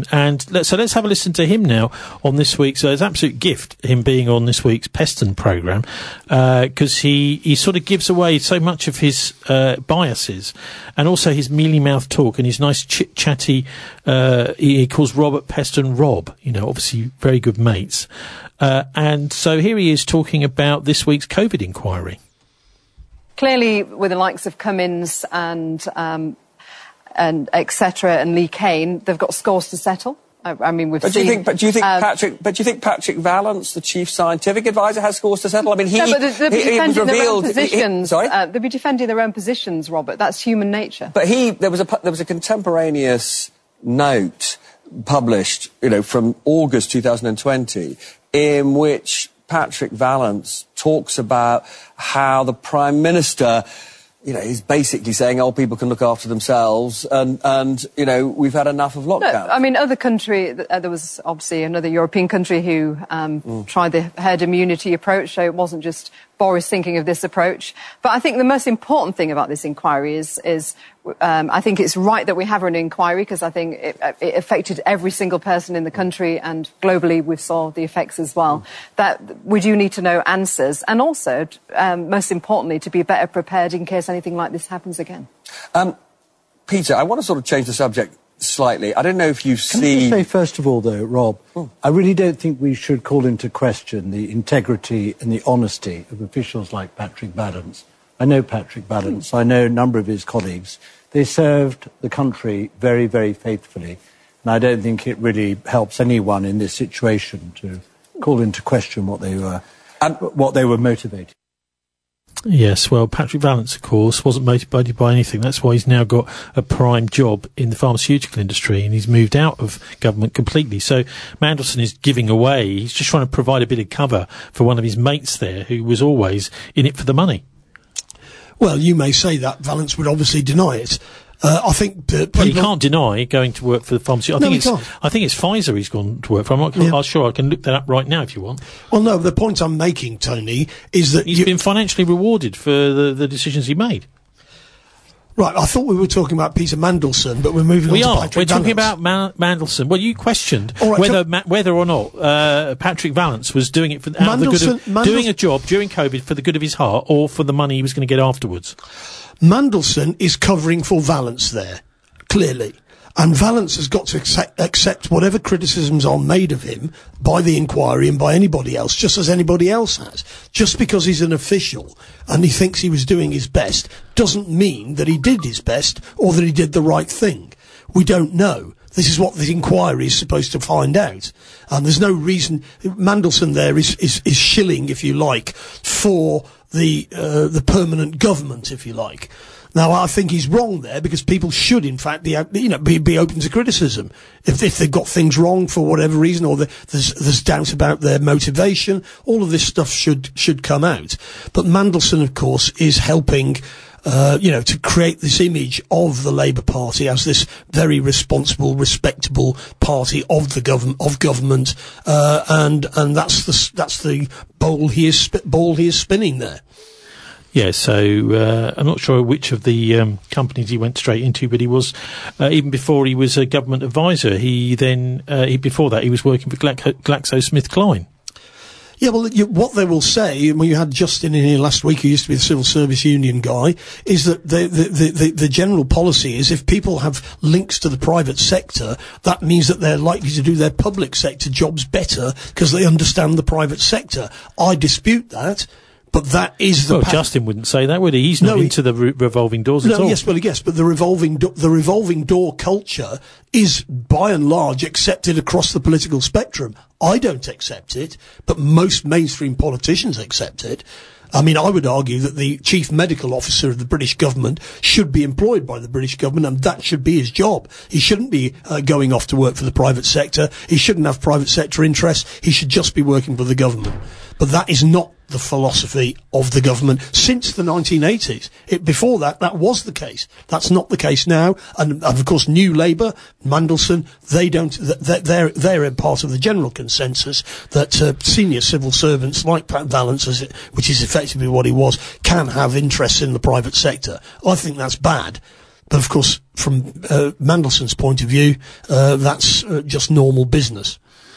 So let's have a listen to him now on this week's. It's an absolute gift, him being on this week's Peston programme, because he sort of gives away so much of his biases and also his mealy-mouthed talk and his nice chit-chatty, he calls Robert Peston Rob, obviously very good mates. And so here he is talking about this week's COVID inquiry. clearly, with the likes of Cummins and etc. and Lee Cain, they've got scores to settle. I mean, we've seen. Do you think Patrick Vallance, the chief scientific advisor, has scores to settle? I mean, he they'll be defending their own positions. Sorry, they'll be defending their own positions, Robert. That's human nature. But there was a contemporaneous note published, from August 2020, in which Patrick Vallance talks about how the Prime Minister, he's basically saying, people can look after themselves, and we've had enough of lockdowns. No, I mean, other country, there was obviously another European country who tried the herd immunity approach, so it wasn't just Boris thinking of this approach. But I think the most important thing about this inquiry is I think it's right that we have an inquiry, because I think it affected every single person in the country, and globally we saw the effects as well. That we do need to know answers, and also, most importantly, to be better prepared in case anything like this happens again. Peter, I want to sort of change the subject slightly. I don't know if you see... Can I just say, first of all, though, Rob, I really don't think we should call into question the integrity and the honesty of officials like Patrick Vallance. I know Patrick Vallance. I know a number of his colleagues. They served the country very, very faithfully, and I don't think it really helps anyone in this situation to call into question what they were motivated. Yes, well, Patrick Vallance, of course, wasn't motivated by anything. That's why he's now got a prime job in the pharmaceutical industry, and he's moved out of government completely. So Mandelson is giving away. He's just trying to provide a bit of cover for one of his mates there, who was always in it for the money. Well, you may say that. Vallance would obviously deny it. I think that he can't deny going to work for the pharmaceutical. I think it's Pfizer he's gone to work for. I'm not sure. I can look that up right now if you want. Well, no, the point I'm making, Tony, is that he's been financially rewarded for the decisions he made. Right, I thought we were talking about Peter Mandelson, but we're moving on to Patrick Vallance. We're talking about Mandelson. Well, you questioned whether or not Patrick Vallance was doing it doing a job during COVID for the good of his heart, or for the money he was going to get afterwards. Mandelson is covering for Vallance there, clearly. And Vallance has got to accept whatever criticisms are made of him by the inquiry and by anybody else, just as anybody else has. Just because he's an official and he thinks he was doing his best doesn't mean that he did his best or that he did the right thing. We don't know. This is what the inquiry is supposed to find out. And there's no reason. Mandelson there is shilling, if you like, for the permanent government, if you like. Now, I think he's wrong there, because people should, in fact, be open to criticism if they've got things wrong for whatever reason, or there's doubt about their motivation. All of this stuff should come out. But Mandelson, of course, is helping, to create this image of the Labour Party as this very responsible, respectable party of the government, and that's the ball he is spinning there. Yeah, so I'm not sure which of the companies he went straight into, but he was even before he was a government advisor. Before that he was working for GlaxoSmithKline. Yeah, well, what they will say, and you had Justin in here last week, who used to be the civil service union guy, is that the general policy is if people have links to the private sector, that means that they're likely to do their public sector jobs better because they understand the private sector. I dispute that. But that is the... Well, Justin wouldn't say that, would he? He's not into the revolving doors at all. Yes, but the revolving door culture is, by and large, accepted across the political spectrum. I don't accept it, but most mainstream politicians accept it. I mean, I would argue that the chief medical officer of the British government should be employed by the British government, and that should be his job. He shouldn't be going off to work for the private sector. He shouldn't have private sector interests. He should just be working for the government. But that is not the philosophy of the government since the 1980s. Before that was the case. That's not the case now. And of course, New Labour, Mandelson, they're a part of the general consensus that senior civil servants like Pat Vallance, which is effectively what he was, can have interests in the private sector. I think that's bad. But of course, from Mandelson's point of view, that's just normal business.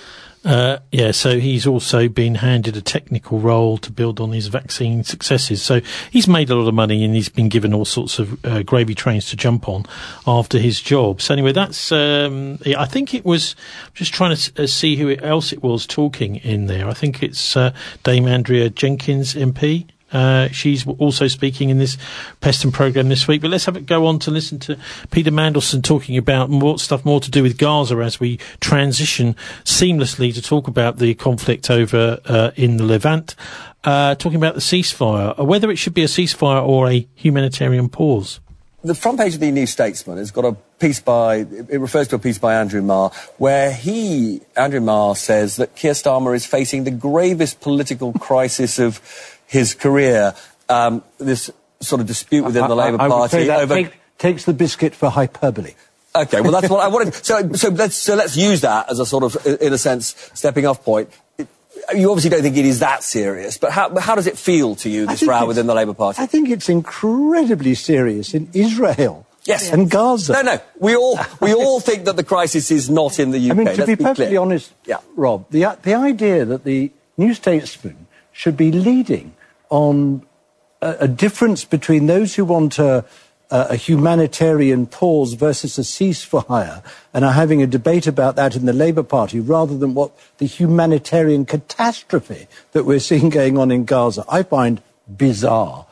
So he's also been handed a technical role to build on his vaccine successes. So he's made a lot of money, and he's been given all sorts of gravy trains to jump on after his job. So anyway, that's I think it was, just trying to see who else it was talking in there. I think it's Dame Andrea Jenkins MP. She's also speaking in this Peston programme this week. But let's go on to listen to Peter Mandelson talking about more to do with Gaza as we transition seamlessly to talk about the conflict over in the Levant, talking about the ceasefire, whether it should be a ceasefire or a humanitarian pause. The front page of the New Statesman has got a piece it refers to a piece by Andrew Marr, where Andrew Marr says that Keir Starmer is facing the gravest political crisis of his career. This sort of dispute within the Labour Party. I would say that takes the biscuit for hyperbole. Okay, well, that's what I wanted. So let's use that as a sort of, in a sense, stepping off point. You obviously don't think it is that serious, but how does it feel to you, this row within the Labour Party? I think it's incredibly serious in Israel. Yes. And Gaza. No, we all think that the crisis is not in the UK. I mean, to be perfectly honest, Rob, the idea that the New Statesman should be leading on a difference between those who want a humanitarian pause versus a ceasefire and are having a debate about that in the Labour Party rather than what the humanitarian catastrophe that we're seeing going on in Gaza, I find bizarre.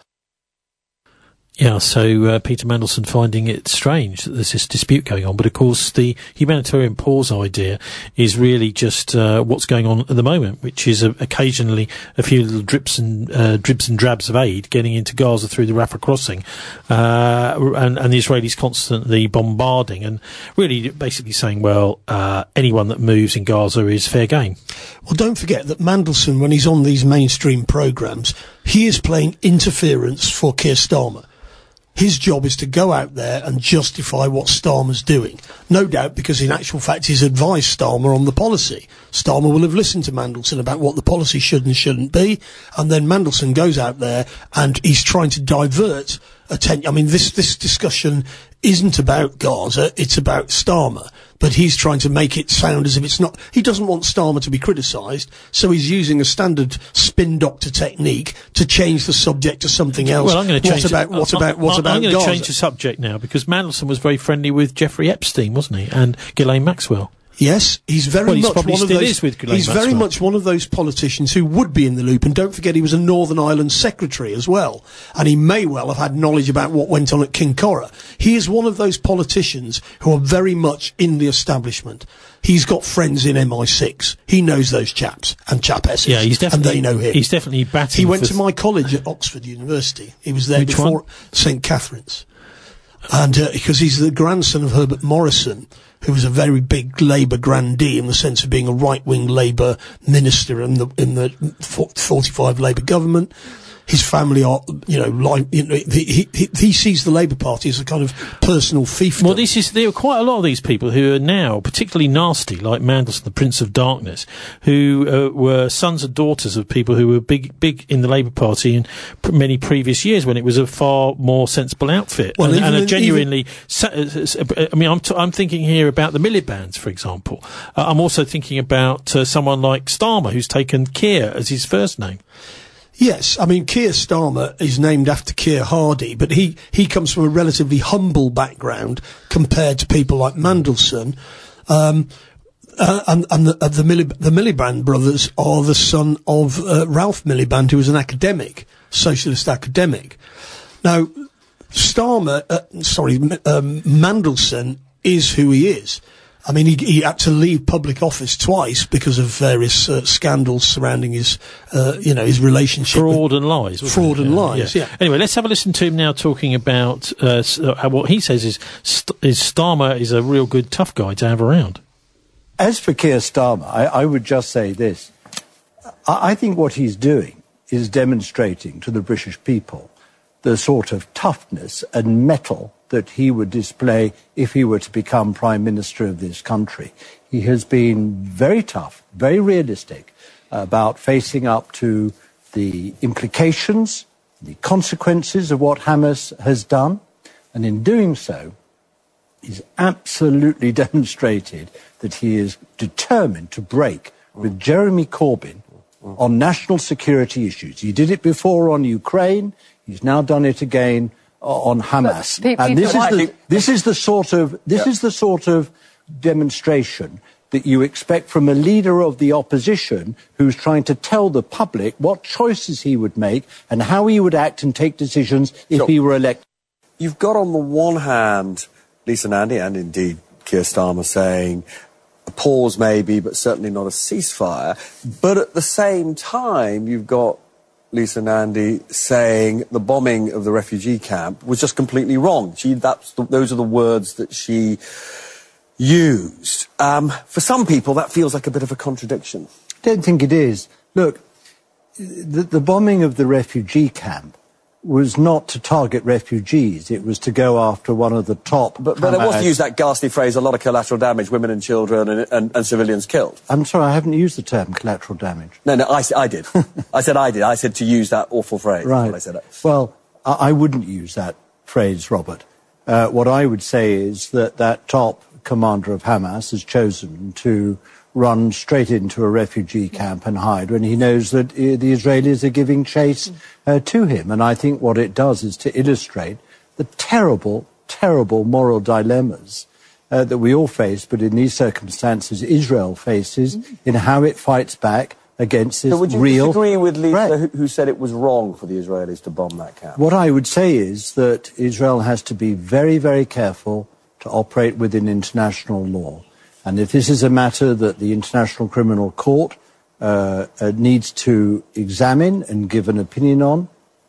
Yeah, so Peter Mandelson finding it strange that there's this dispute going on, but of course the humanitarian pause idea is really just what's going on at the moment, which is occasionally a few little dribs and drabs of aid getting into Gaza through the Rafah crossing, and the Israelis constantly bombarding and really basically saying, well, anyone that moves in Gaza is fair game. Well, don't forget that Mandelson, when he's on these mainstream programmes, he is playing interference for Keir Starmer. His job is to go out there and justify what Starmer's doing. No doubt because in actual fact he's advised Starmer on the policy. Starmer will have listened to Mandelson about what the policy should and shouldn't be, and then Mandelson goes out there and he's trying to divert attention. I mean, this discussion isn't about Gaza, it's about Starmer. But he's trying to make it sound as if it's not. He doesn't want Starmer to be criticised, so he's using a standard spin doctor technique to change the subject to something else. Well, I'm going to change. What about Gaza? I'm going to change the subject now because Mandelson was very friendly with Jeffrey Epstein, wasn't he, and Ghislaine Maxwell. Yes, he's very much one of those. He's very much one of those politicians who would be in the loop. And don't forget, he was a Northern Ireland secretary as well, and he may well have had knowledge about what went on at Kincora. He is one of those politicians who are very much in the establishment. He's got friends in MI6. He knows those chaps and chapesses. Yeah, he's definitely, and they know him. He's definitely batting. He went to my college at Oxford University. He was there before St Catherine's, and because he's the grandson of Herbert Morrison, who was a very big Labour grandee in the sense of being a right-wing Labour minister in the 45 Labour government. His family are, he sees the Labour Party as a kind of personal fiefdom. Well, there are quite a lot of these people who are now particularly nasty, like Mandelson, the Prince of Darkness, who were sons and daughters of people who were big in the Labour Party in many previous years when it was a far more sensible outfit. Well, and a genuinely, I'm thinking here about the Miliband's, for example. I'm also thinking about someone like Starmer, who's taken Keir as his first name. Yes, I mean, Keir Starmer is named after Keir Hardie, but he comes from a relatively humble background compared to people like Mandelson. And the Miliband brothers are the son of Ralph Miliband, who was an academic, socialist academic. Now, Mandelson is who he is. I mean, he had to leave public office twice because of various scandals surrounding his relationship. Fraud and lies. Lies, yeah. Anyway, let's have a listen to him now talking about what he says is Starmer is a real good tough guy to have around. As for Keir Starmer, I would just say this. I think what he's doing is demonstrating to the British people the sort of toughness and mettle that he would display if he were to become Prime Minister of this country. He has been very tough, very realistic about facing up to the implications, the consequences of what Hamas has done. And in doing so, he's absolutely demonstrated that he is determined to break with Jeremy Corbyn on national security issues. He did it before on Ukraine. He's now done it again on Hamas. And this is the sort of demonstration that you expect from a leader of the opposition who's trying to tell the public what choices he would make and how he would act and take decisions if he were elected. You've got on the one hand Lisa Nandy and indeed Keir Starmer saying a pause maybe, but certainly not a ceasefire. But at the same time, you've got Lisa Nandy saying the bombing of the refugee camp was just completely wrong. Those are the words that she used. For some people, that feels like a bit of a contradiction. I don't think it is. Look, the bombing of the refugee camp was not to target refugees. It was to go after one of the top... But there was, to use that ghastly phrase, a lot of collateral damage, women and children and civilians killed. I'm sorry, I haven't used the term collateral damage. No, I did. I said I did. I said to use that awful phrase. Right. I said it. Well, I wouldn't use that phrase, Robert. What I would say is that top commander of Hamas has chosen to run straight into a refugee camp and hide when he knows that the Israelis are giving chase to him. And I think what it does is to illustrate the terrible, terrible moral dilemmas that we all face, but in these circumstances Israel faces in how it fights back against this real threat. Would you disagree with Lisa, who said it was wrong for the Israelis to bomb that camp? What I would say is that Israel has to be very, very careful to operate within international law. And if this is a matter that the International Criminal Court needs to examine and give an opinion on,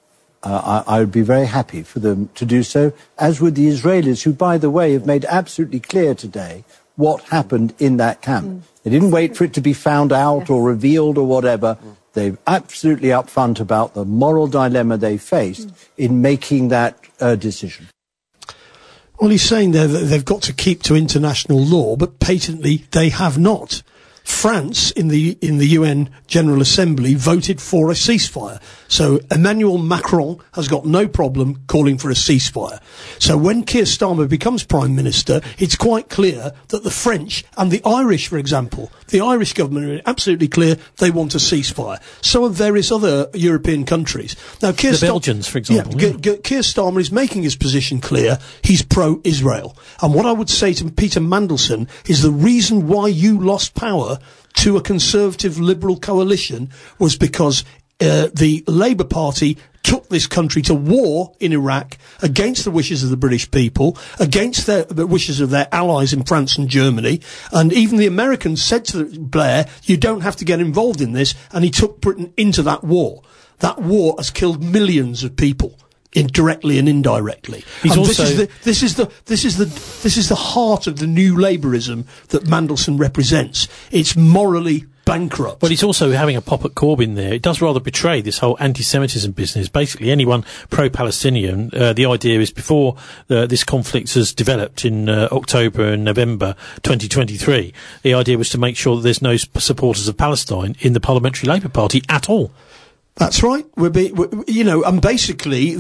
I would be very happy for them to do so, as would the Israelis, who, by the way, have made absolutely clear today what happened in that camp. They didn't wait for it to be found out or revealed or whatever. They're absolutely upfront about the moral dilemma they faced in making that decision. Well, he's saying there that they've got to keep to international law, but patently they have not. France, in the UN General Assembly, voted for a ceasefire. So Emmanuel Macron has got no problem calling for a ceasefire. So when Keir Starmer becomes Prime Minister, it's quite clear that the French and the Irish, for example, the Irish government are absolutely clear they want a ceasefire. So are various other European countries. Now, the Belgians, for example. Keir Starmer is making his position clear. He's pro-Israel. And what I would say to Peter Mandelson is the reason why you lost power to a Conservative Liberal coalition was because the Labour Party took this country to war in Iraq against the wishes of the British people, against the wishes of their allies in France and Germany, and even the Americans said to Blair, you don't have to get involved in this, and he took Britain into that war. That war has killed millions of people, indirectly and indirectly. This is the heart of the new Labourism that Mandelson represents. It's morally bankrupt. But he's also having a pop at Corbyn there. It does rather betray this whole anti-Semitism business. Basically, anyone pro-Palestinian, the idea is before this conflict has developed in October and November 2023, the idea was to make sure that there's no supporters of Palestine in the Parliamentary Labour Party at all. That's right. And basically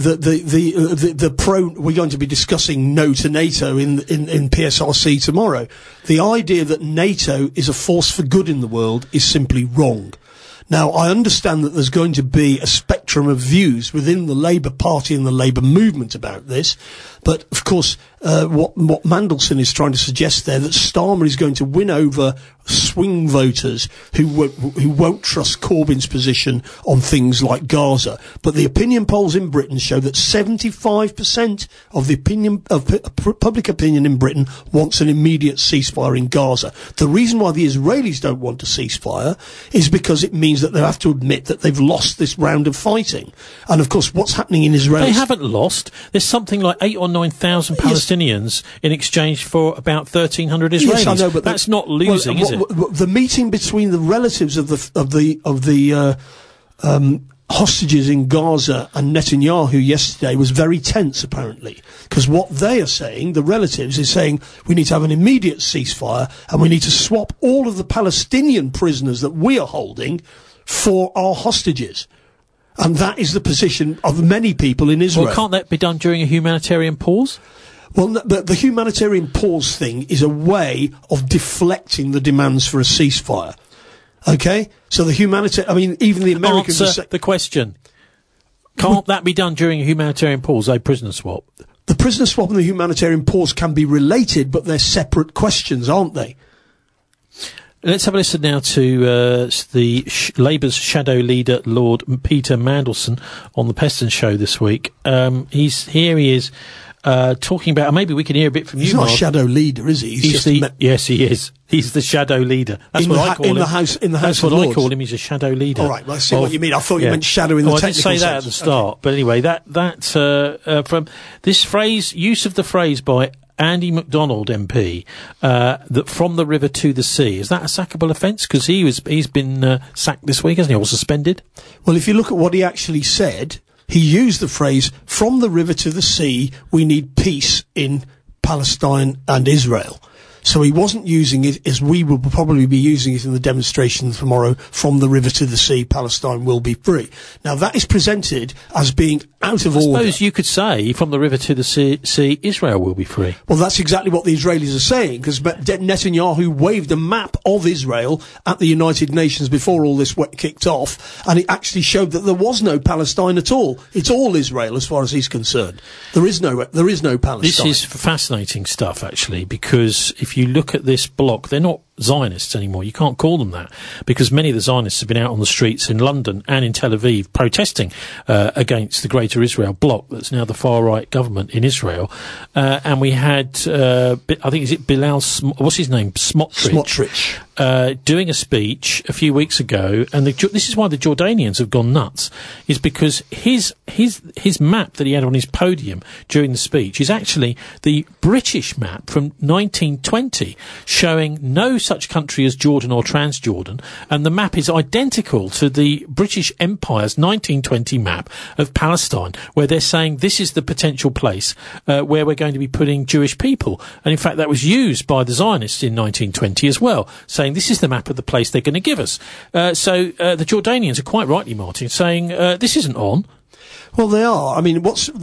we're going to be discussing no to NATO in PSRC tomorrow. The idea that NATO is a force for good in the world is simply wrong. Now, I understand that there's going to be a spectrum of views within the Labour Party and the Labour movement about this, but of course, what Mandelson is trying to suggest there, that Starmer is going to win over swing voters who won't trust Corbyn's position on things like Gaza. But the opinion polls in Britain show that 75% of the public opinion in Britain wants an immediate ceasefire in Gaza. The reason why the Israelis don't want a ceasefire is because it means that they have to admit that they've lost this round of fighting. And of course, what's happening in Israel? They haven't lost. There's something like 8,000 or 9,000 Palestinians in exchange for about 1,300 Israelis. Yes, I know, but that's not losing, is it? The meeting between the relatives of the hostages in Gaza and Netanyahu yesterday was very tense, apparently, because what they are saying, the relatives, is saying we need to have an immediate ceasefire and we need to swap all of the Palestinian prisoners that we are holding for our hostages. And that is the position of many people in Israel. Well, can't that be done during a humanitarian pause? Well, the humanitarian pause thing is a way of deflecting the demands for a ceasefire. Okay? So even the Americans... Answer the question. Can't that be done during a humanitarian pause, a prisoner swap? The prisoner swap and the humanitarian pause can be related, but they're separate questions, aren't they? Let's have a listen now to Labour's shadow leader, Lord Peter Mandelson, on the Peston Show this week. He is talking about, maybe we can hear a bit from you, He's not Mark. a shadow leader, is he? Yes, he is. He's the shadow leader. That's what I call him. In the House That's what I call him. He's a shadow leader. All right, well, I see what you mean. I thought you meant shadow in the technical sense. I didn't say that at the start. Okay. But anyway, from this phrase, use of the phrase by Andy MacDonald MP, that from the river to the sea, is that a sackable offence? Because he's been sacked this week, hasn't he, or suspended? Well, if you look at what he actually said, he used the phrase, from the river to the sea, we need peace in Palestine and Israel. So he wasn't using it as we will probably be using it in the demonstration tomorrow, from the river to the sea, Palestine will be free. Now, that is presented as being out of order. I suppose you could say, from the river to the sea, Israel will be free. Well, that's exactly what the Israelis are saying, because Netanyahu waved a map of Israel at the United Nations before all this kicked off, and it actually showed that there was no Palestine at all. It's all Israel as far as he's concerned. There is no Palestine. This is fascinating stuff, actually, because if you look at this bloc, they're not Zionists anymore. You can't call them that, because many of the Zionists have been out on the streets in London and in Tel Aviv protesting against the Greater Israel bloc that's now the far-right government in Israel. And we had, I think, is it Bilal, what's his name? Smotrich. Doing a speech a few weeks ago, and this is why the Jordanians have gone nuts, is because his map that he had on his podium during the speech is actually the British map from 1920, showing no such country as Jordan or Transjordan, and the map is identical to the British Empire's 1920 map of Palestine, where they're saying this is the potential place where we're going to be putting Jewish people. And in fact, that was used by the Zionists in 1920 as well, saying this is the map of the place they're going to give us. So the Jordanians are quite rightly, Martin, saying this isn't on. Well, they are. I mean, what's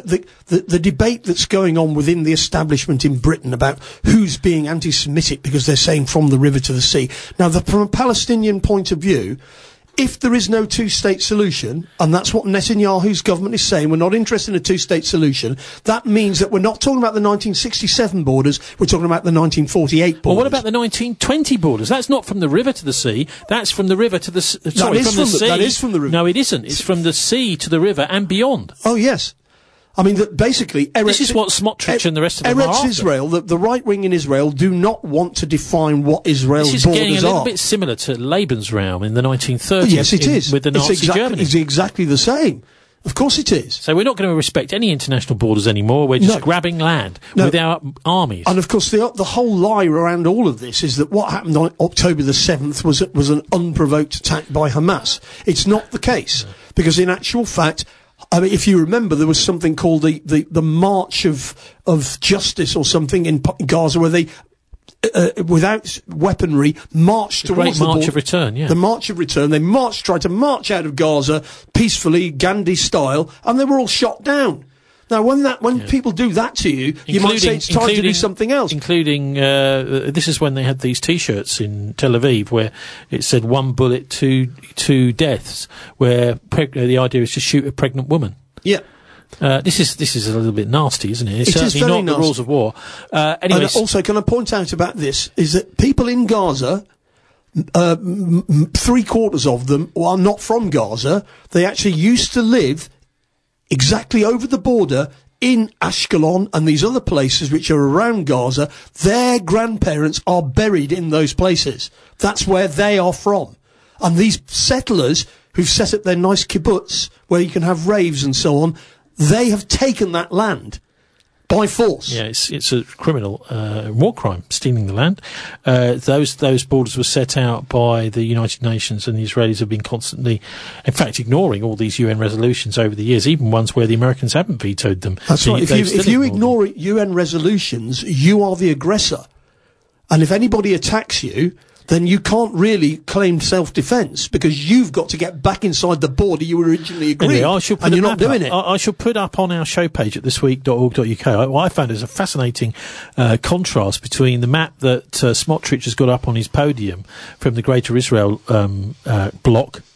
the debate that's going on within the establishment in Britain about who's being anti-Semitic because they're saying from the river to the sea. Now, from a Palestinian point of view, if there is no two-state solution, and that's what Netanyahu's government is saying, we're not interested in a two-state solution, that means that we're not talking about the 1967 borders, we're talking about the 1948 borders. Well, what about the 1920 borders? That's not from the river to the sea, that's from the river to the sea. That is from the river. No, it isn't. It's from the sea to the river and beyond. Oh, yes. I mean, basically, this is what Smotrich and the rest of them are after. Israel, the right wing in Israel, do not want to define what Israel's borders are. This is getting a little bit similar to Lebensraum in the 1930s. Yes, it is. With the Nazi Germany. It's exactly the same. Of course it is. So we're not going to respect any international borders anymore. We're just grabbing land with our armies. And of course, the whole lie around all of this is that what happened on October the 7th was an unprovoked attack by Hamas. It's not the case, because in actual fact, I mean, if you remember, there was something called the March of Justice or something in Gaza, where they, without weaponry, marched towards the border. March of Return, yeah. The March of Return. They tried to march out of Gaza peacefully, Gandhi style, and they were all shot down. Now, when people do that to you, you might say it's time to do something else. Including, this is when they had these T-shirts in Tel Aviv where it said 1 bullet, 2 deaths, where the idea is to shoot a pregnant woman. Yeah. This is a little bit nasty, isn't it? It's certainly not the rules of war. And also, can I point out about this, is that people in Gaza, 3/4 of them are not from Gaza. They actually used to live exactly over the border in Ashkelon and these other places which are around Gaza. Their grandparents are buried in those places. That's where they are from. And these settlers who've set up their nice kibbutz where you can have raves and so on, they have taken that land by force. Yeah, it's a criminal war crime, stealing the land. Those borders were set out by the United Nations, and the Israelis have been constantly, in fact, ignoring all these UN resolutions over the years, even ones where the Americans haven't vetoed them. That's right. If you ignore UN resolutions, you are the aggressor. And if anybody attacks you, then you can't really claim self-defence, because you've got to get back inside the border you originally agreed, and you're not doing it. I shall put up on our show page at thisweek.org.uk. What I found is a fascinating contrast between the map that Smotrich has got up on his podium from the Greater Israel bloc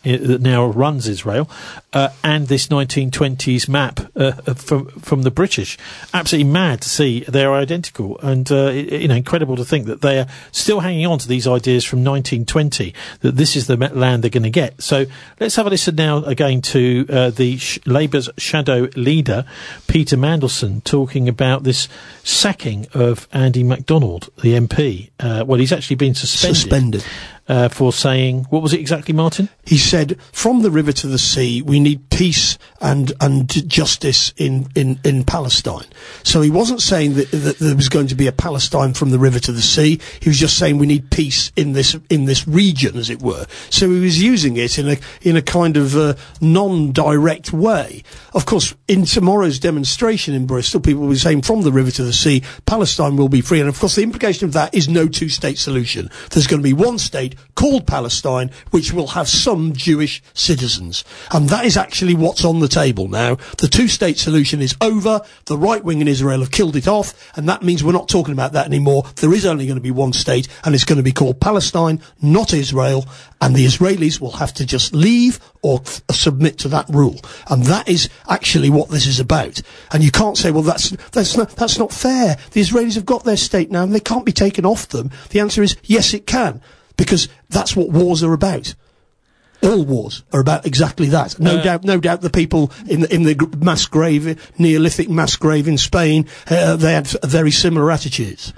that now runs Israel, and this 1920s map from the British. Absolutely mad to see they're identical, and incredible to think that they are still hanging on to these ideas from 1920, that this is the land they're going to get. So let's have a listen now again to Labour's shadow leader, Peter Mandelson, talking about this sacking of Andy MacDonald, the MP. Well, he's actually been suspended. For saying, what was it exactly, Martin? He said, from the river to the sea, we need peace and justice in Palestine. So he wasn't saying that there was going to be a Palestine from the river to the sea. He was just saying we need peace in this region, as it were. So he was using it in a kind of non-direct way. Of course, in tomorrow's demonstration in Bristol, people will be saying, from the river to the sea, Palestine will be free. And of course, the implication of that is no two-state solution. There's going to be one state called Palestine, which will have some Jewish citizens. And that is actually what's on the table now. The two-state solution is over. The right wing in Israel have killed it off, and that means we're not talking about that anymore. There is only going to be one state, and it's going to be called Palestine, not Israel, and the Israelis will have to just leave or submit to that rule. And that is actually what this is about. And you can't say, well, that's not fair. The Israelis have got their state now, and they can't be taken off them. The answer is, yes, it can. Because that's what wars are about. All wars are about exactly that. No doubt the people in the mass grave, Neolithic mass grave in Spain, they had very similar attitudes.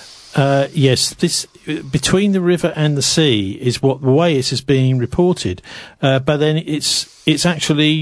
Yes, this between the river and the sea is what the way it is being reported. But then it's actually,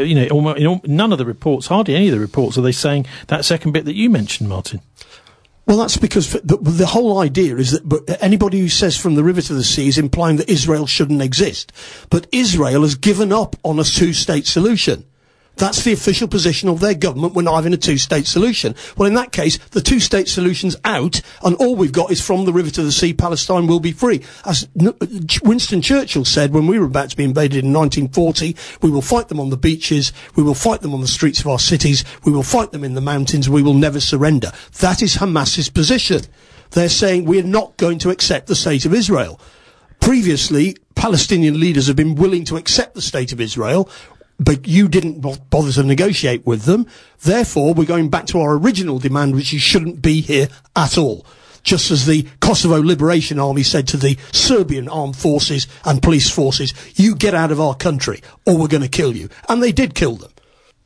none of the reports, hardly any of the reports, are they saying that second bit that you mentioned, Martin. Well, that's because the whole idea is that anybody who says from the river to the sea is implying that Israel shouldn't exist. But Israel has given up on a two-state solution. That's the official position of their government. We're not having a two-state solution. Well, in that case, the two-state solution's out, and all we've got is from the river to the sea, Palestine will be free. As Winston Churchill said when we were about to be invaded in 1940, we will fight them on the beaches, we will fight them on the streets of our cities, we will fight them in the mountains, we will never surrender. That is Hamas's position. They're saying we're not going to accept the state of Israel. Previously, Palestinian leaders have been willing to accept the state of Israel, but you didn't bother to negotiate with them. Therefore, we're going back to our original demand, which you shouldn't be here at all. Just as the Kosovo Liberation Army said to the Serbian armed forces and police forces, you get out of our country or we're going to kill you. And they did kill them.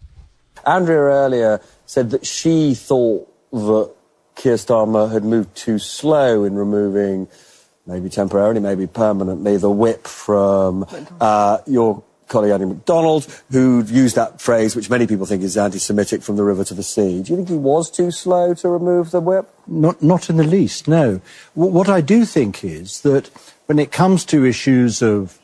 Andrea earlier said that she thought that Keir Starmer had moved too slow in removing, maybe temporarily, maybe permanently, the whip from your colleague Andy MacDonald, who used that phrase, which many people think is anti-Semitic, from the river to the sea. Do you think he was too slow to remove the whip? Not in the least, no. What I do think is that when it comes to issues of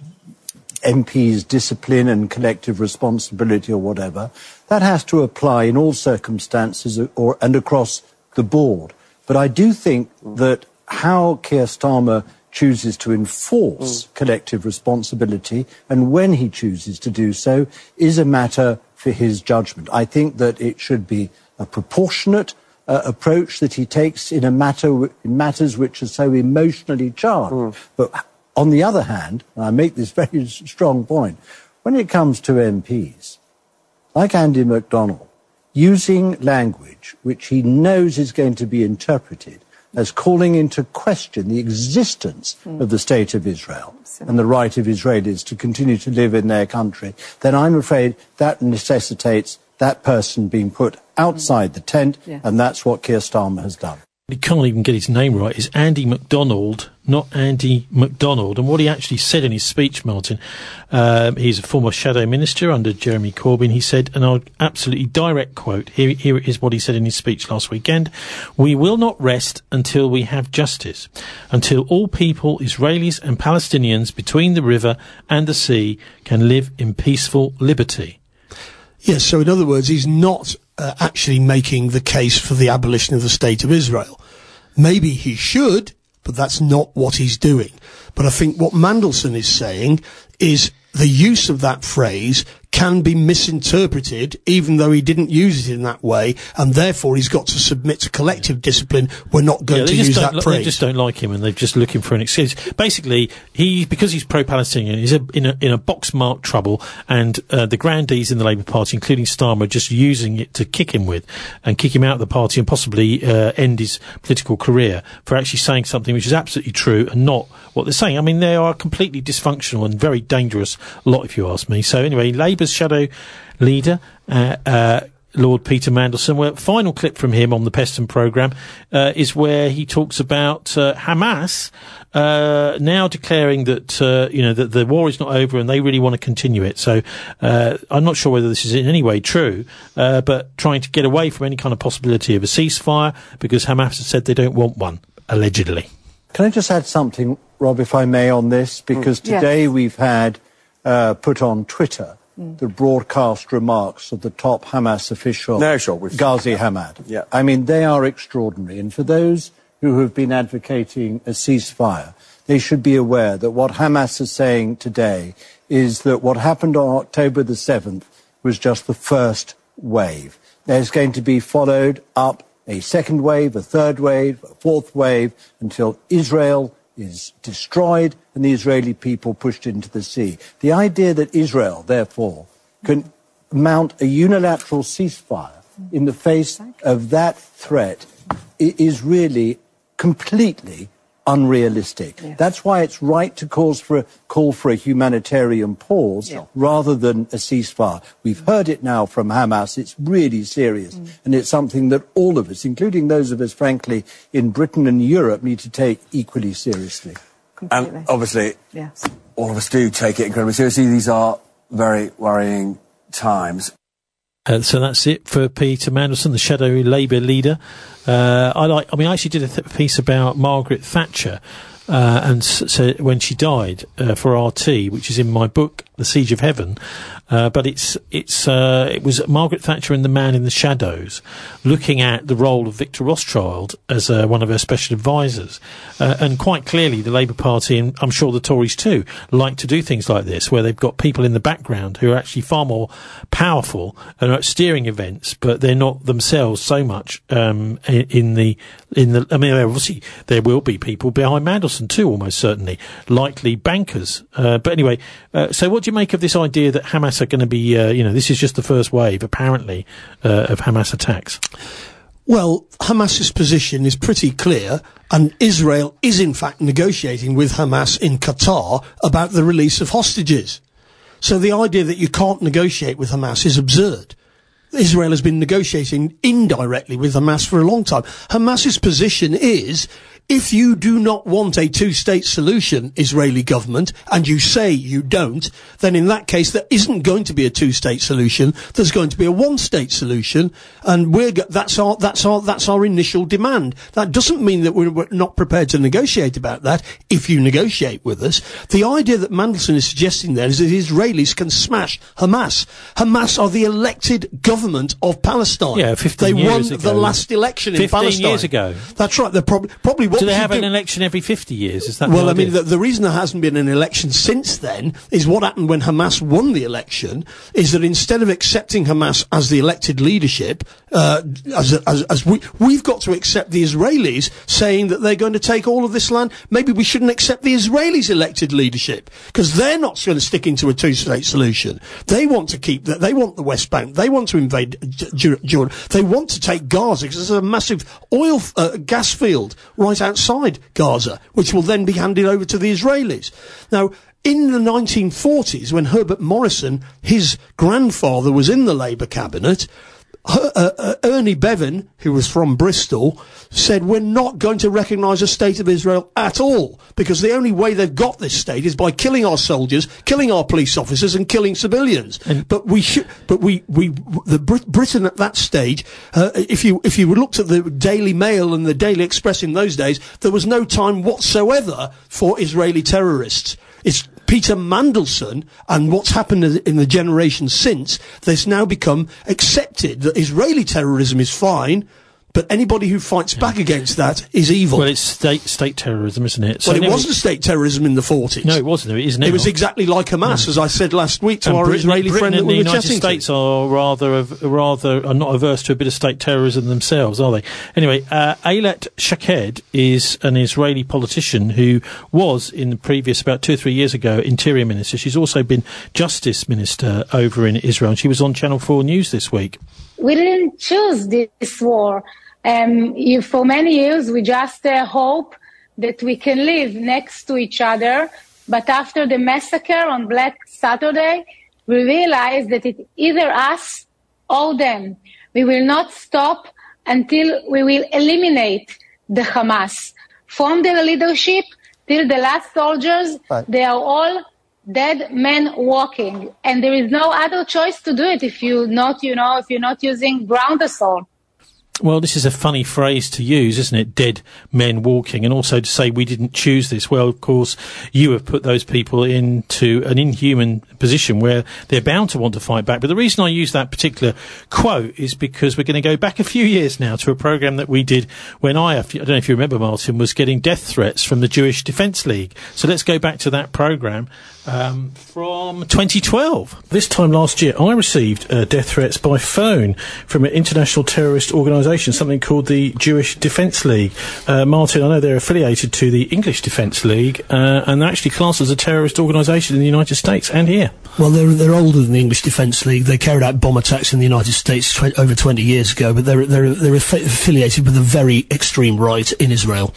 MPs' discipline and collective responsibility or whatever, that has to apply in all circumstances and across the board. But I do think that how Keir Starmer chooses to enforce collective responsibility and when he chooses to do so is a matter for his judgment. I think that it should be a proportionate approach that he takes in matters which are so emotionally charged. But on the other hand, and I make this very strong point, when it comes to MPs, like Andy MacDonald, using language which he knows is going to be interpreted as calling into question the existence of the State of Israel and the right of Israelis to continue to live in their country, then I'm afraid that necessitates that person being put outside the tent, and that's what Keir Starmer has done. He can't even get his name right. It's Andy MacDonald, not Andy MacDonald. And what he actually said in his speech, Martin, he's a former shadow minister under Jeremy Corbyn. He said, and I'll absolutely direct quote, here is what he said in his speech last weekend: "We will not rest until we have justice, until all people, Israelis and Palestinians between the river and the sea, can live in peaceful liberty." Yes, so in other words, he's not actually making the case for the abolition of the State of Israel. Maybe he should, but that's not what he's doing. But I think what Mandelson is saying is the use of that phrase can be misinterpreted, even though he didn't use it in that way, and therefore he's got to submit to collective discipline. We're not going to use that phrase. They just don't like him, and they're just looking for an excuse. Basically, because he's pro-Palestinian, he's in a box-marked trouble, and the grandees in the Labour Party, including Starmer, are just using it to kick him with, and kick him out of the party, and possibly end his political career for actually saying something which is absolutely true and not what they're saying. I mean, they are a completely dysfunctional and very dangerous lot, if you ask me. So anyway, Labour's shadow leader, Lord Peter Mandelson. Well, final clip from him on the Peston programme is where he talks about Hamas now declaring that that the war is not over and they really want to continue it. So I'm not sure whether this is in any way true, but trying to get away from any kind of possibility of a ceasefire because Hamas has said they don't want one, allegedly. Can I just add something, Rob, if I may, on this? Because today we've had put on Twitter the broadcast remarks of the top Hamas official, Ghazi Hamad. Yeah. I mean, they are extraordinary. And for those who have been advocating a ceasefire, they should be aware that what Hamas is saying today is that what happened on October the 7th was just the first wave. There's going to be followed up a second wave, a third wave, a fourth wave, until Israel is destroyed and the Israeli people pushed into the sea. The idea that Israel, therefore, can mount a unilateral ceasefire in the face of that threat is really completely unrealistic. Yeah. That's why it's right to call for a humanitarian pause rather than a ceasefire. We've heard it now from Hamas. It's really serious. And it's something that all of us, including those of us, frankly, in Britain and Europe, need to take equally seriously. And obviously, all of us do take it incredibly seriously. These are very worrying times. So that's it for Peter Mandelson, the shadow Labour leader. I actually did a piece about Margaret Thatcher, and so when she died, for RT, which is in my book, The Siege of Heaven. But it was Margaret Thatcher and the Man in the Shadows, looking at the role of Victor Rothschild as one of her special advisors. And quite clearly the Labour Party, and I'm sure the Tories too, like to do things like this, where they've got people in the background who are actually far more powerful and are steering events, but they're not themselves so much obviously there will be people behind Mandelson too, almost certainly, likely bankers. But anyway, so what do you make of this idea that Hamas are going to be, this is just the first wave, apparently, of Hamas attacks? Well, Hamas's position is pretty clear, and Israel is in fact negotiating with Hamas in Qatar about the release of hostages. So the idea that you can't negotiate with Hamas is absurd. Israel has been negotiating indirectly with Hamas for a long time. Hamas's position is, if you do not want a two-state solution, Israeli government, and you say you don't, then in that case there isn't going to be a two-state solution. There's going to be a one-state solution, and that's our initial demand. That doesn't mean that we're not prepared to negotiate about that. If you negotiate with us, the idea that Mandelson is suggesting there is that the Israelis can smash Hamas. Hamas are the elected government of Palestine. Yeah, 15 years ago. They won the last election in Palestine. 15 years ago. That's right. They're probably. Do they have an election every 50 years? Is that well, I mean, the reason there hasn't been an election since then is what happened when Hamas won the election, is that instead of accepting Hamas as the elected leadership, we've got to accept the Israelis saying that they're going to take all of this land. Maybe we shouldn't accept the Israelis' elected leadership, because they're not going to stick into a two-state solution. They want to keep that. They want the West Bank. They want to invade Jordan. They want to take Gaza, because there's a massive gas field right outside Gaza, which will then be handed over to the Israelis. Now, in the 1940s, when Herbert Morrison, his grandfather, was in the Labour cabinet, Ernie Bevan, who was from Bristol, said, we're not going to recognise a state of Israel at all, because the only way they've got this state is by killing our soldiers, killing our police officers, and killing civilians. Britain at that stage, if you looked at the Daily Mail and the Daily Express in those days, there was no time whatsoever for Israeli terrorists. It's Peter Mandelson and what's happened in the generation since, there's now become accepted that Israeli terrorism is fine, But anybody who fights back against that is evil. Well, it's state terrorism, isn't it? So well, it wasn't state terrorism in the 40s. No, it wasn't. It is now. It was exactly like Hamas, as I said last week to our Israeli friend that we were chatting to. The United States are not averse to a bit of state terrorism themselves, are they? Anyway, Ayelet Shaked is an Israeli politician who was, in the previous, about 2 or 3 years ago, Interior Minister. She's also been Justice Minister over in Israel, and she was on Channel 4 News this week. We didn't choose this war. For many years, we just hope that we can live next to each other. But after the massacre on Black Saturday, we realized that it's either us or them. We will not stop until we will eliminate the Hamas. From their leadership till the last soldiers, They are all dead men walking. And there is no other choice to do it if you're not using ground assault. Well, this is a funny phrase to use, isn't it? Dead men walking. And also to say we didn't choose this. Well, of course, you have put those people into an inhuman position where they're bound to want to fight back. But the reason I use that particular quote is because we're going to go back a few years now to a programme that we did when I don't know if you remember, Martin, was getting death threats from the Jewish Defence League. So let's go back to that programme from 2012. This time last year, I received death threats by phone from an international terrorist organisation, something called the Jewish Defence League. Martin, I know they're affiliated to the English Defence League, and they're actually classed as a terrorist organisation in the United States and here. Well, they're older than the English Defence League. They carried out bomb attacks in the United States over 20 years ago, but they're affiliated with a very extreme right in Israel.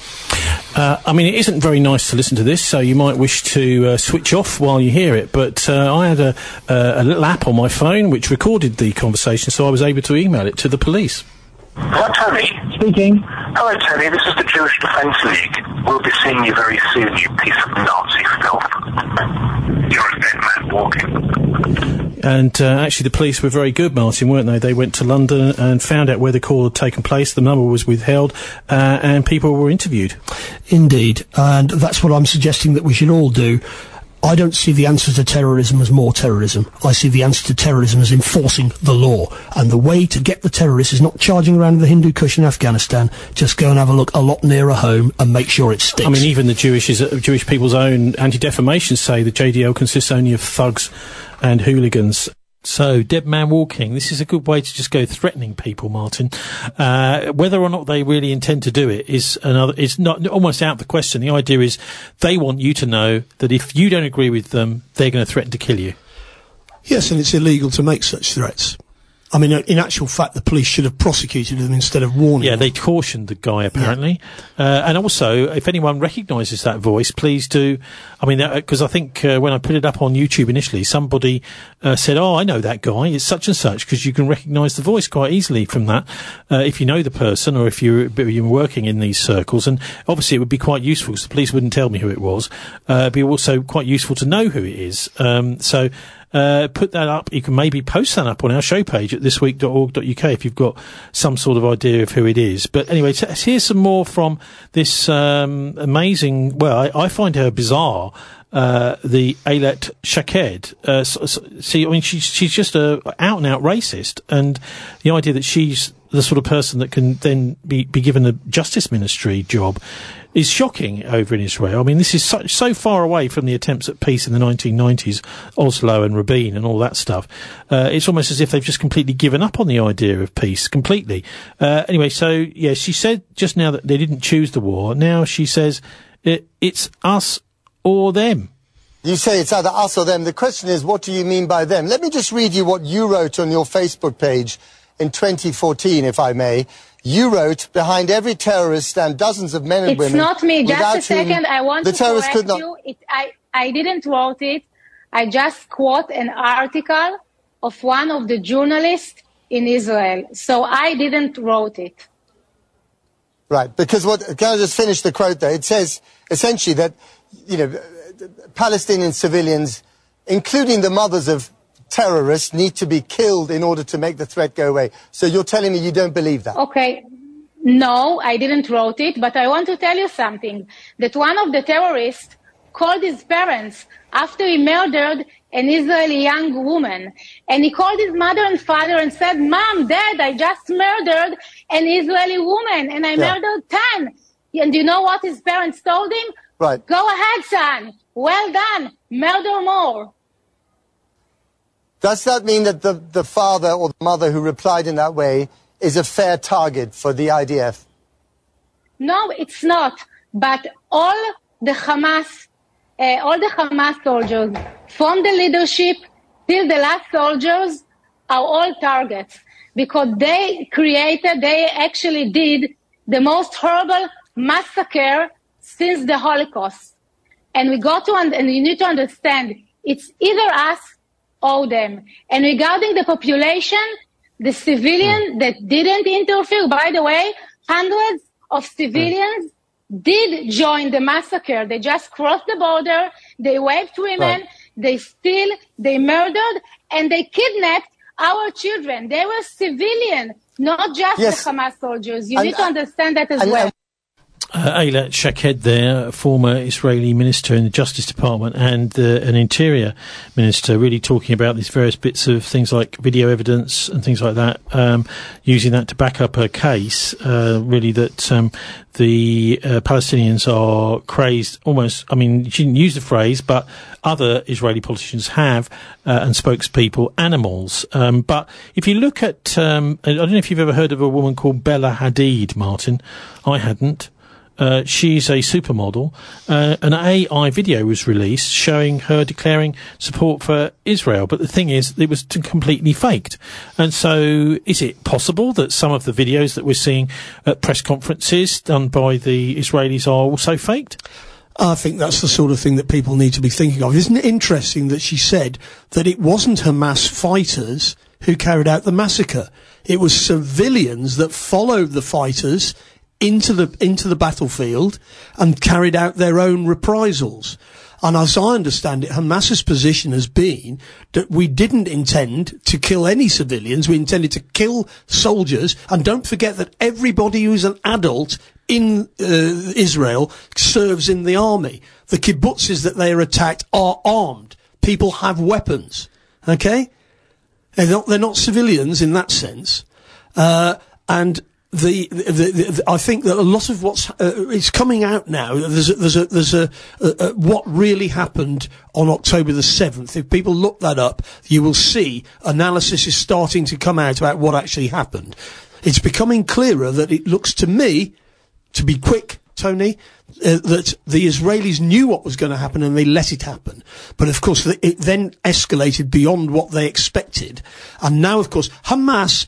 I mean, it isn't very nice to listen to this, so you might wish to switch off while you hear it, but I had a little app on my phone which recorded the conversation, so I was able to email it to the police. Hello, Tony. Speaking. Hello, Tony. This is the Jewish Defence League. We'll be seeing you very soon, you piece of Nazi filth. You're a dead man walking. And actually the police were very good, Martin, weren't they? They went to London and found out where the call had taken place. The number was withheld, and people were interviewed. Indeed. And that's what I'm suggesting that we should all do. I don't see the answer to terrorism as more terrorism. I see the answer to terrorism as enforcing the law. And the way to get the terrorists is not charging around in the Hindu Kush in Afghanistan. Just go and have a look a lot nearer home and make sure it sticks. I mean, even the Jewish people's own anti-defamation say the JDL consists only of thugs and hooligans. So, dead man walking, this is a good way to just go threatening people, Martin. Whether or not they really intend to do it is not almost out of the question. The idea is they want you to know that if you don't agree with them, they're going to threaten to kill you. Yes, and it's illegal to make such threats. I mean, in actual fact, the police should have prosecuted them instead of warning them. Yeah, they cautioned the guy, apparently. Yeah. And also, if anyone recognises that voice, please do. I mean, because I think when I put it up on YouTube initially, somebody said, oh, I know that guy, it's such and such, because you can recognise the voice quite easily from that, if you know the person or if you're working in these circles. And obviously it would be quite useful, because the police wouldn't tell me who it was. It'd be also quite useful to know who it is. Put that up. You can maybe post that up on our show page at thisweek.org.uk if you've got some sort of idea of who it is. But anyway, here's some more from this amazing, well, I find her bizarre, the Ayelet Shaked. See, I mean, she's just a out-and-out racist, and the idea that she's the sort of person that can then be given a justice ministry job is shocking over in Israel. I mean, this is so far away from the attempts at peace in the 1990s, Oslo and Rabin and all that stuff. It's almost as if they've just completely given up on the idea of peace, completely. Anyway, so, yeah, she said just now that they didn't choose the war. Now she says it's us or them. You say it's either us or them. The question is, what do you mean by them? Let me just read you what you wrote on your Facebook page in 2014, if I may. You wrote, behind every terrorist stand dozens of men and women. It's not me. Just a second. I want to correct you. I didn't wrote it. I just quote an article of one of the journalists in Israel. So I didn't wrote it. Right. Because can I just finish the quote there? It says essentially that, Palestinian civilians, including the mothers of terrorists, need to be killed in order to make the threat go away. So you're telling me you don't believe that? Okay. No, I didn't wrote it, but I want to tell you something. That one of the terrorists called his parents after he murdered an Israeli young woman. And he called his mother and father and said, Mom, Dad, I just murdered an Israeli woman and I murdered 10. And you know what his parents told him? Right. Go ahead, son. Well done. Murder more. Does that mean that the father or the mother who replied in that way is a fair target for the IDF? No, it's not. But all the Hamas soldiers, from the leadership till the last soldiers, are all targets because they actually did the most horrible massacre since the Holocaust. And you need to understand, it's either us or them. And regarding the population, the civilian that didn't interfere, by the way, hundreds of civilians did join the massacre. They just crossed the border, they raped women, they murdered, and they kidnapped our children. They were civilian, not just the Hamas soldiers. You need to understand that as well. Eilat Shaked there, former Israeli minister in the Justice Department and an Interior Minister, really talking about these various bits of things like video evidence and things like that, using that to back up her case, really that the Palestinians are crazed, almost, I mean, she didn't use the phrase, but other Israeli politicians have, and spokespeople, animals. But if you look at, I don't know if you've ever heard of a woman called Bella Hadid, Martin. I hadn't. She's a supermodel. An AI video was released showing her declaring support for Israel. But the thing is, it was completely faked. And so is it possible that some of the videos that we're seeing at press conferences done by the Israelis are also faked? I think that's the sort of thing that people need to be thinking of. Isn't it interesting that she said that it wasn't Hamas fighters who carried out the massacre? It was civilians that followed the fighters into the battlefield and carried out their own reprisals. And as I understand it, Hamas's position has been that we didn't intend to kill any civilians. We intended to kill soldiers. And don't forget that everybody who's an adult in Israel serves in the army. The kibbutzes that they are attacked are armed. People have weapons. Okay? They're not civilians in that sense. And I think that a lot of what's it's coming out now. There's a what really happened on October the 7th. If people look that up, you will see analysis is starting to come out about what actually happened. It's becoming clearer that it looks to me, to be quick, Tony, that the Israelis knew what was going to happen and they let it happen. But of course, it then escalated beyond what they expected, and now, of course, Hamas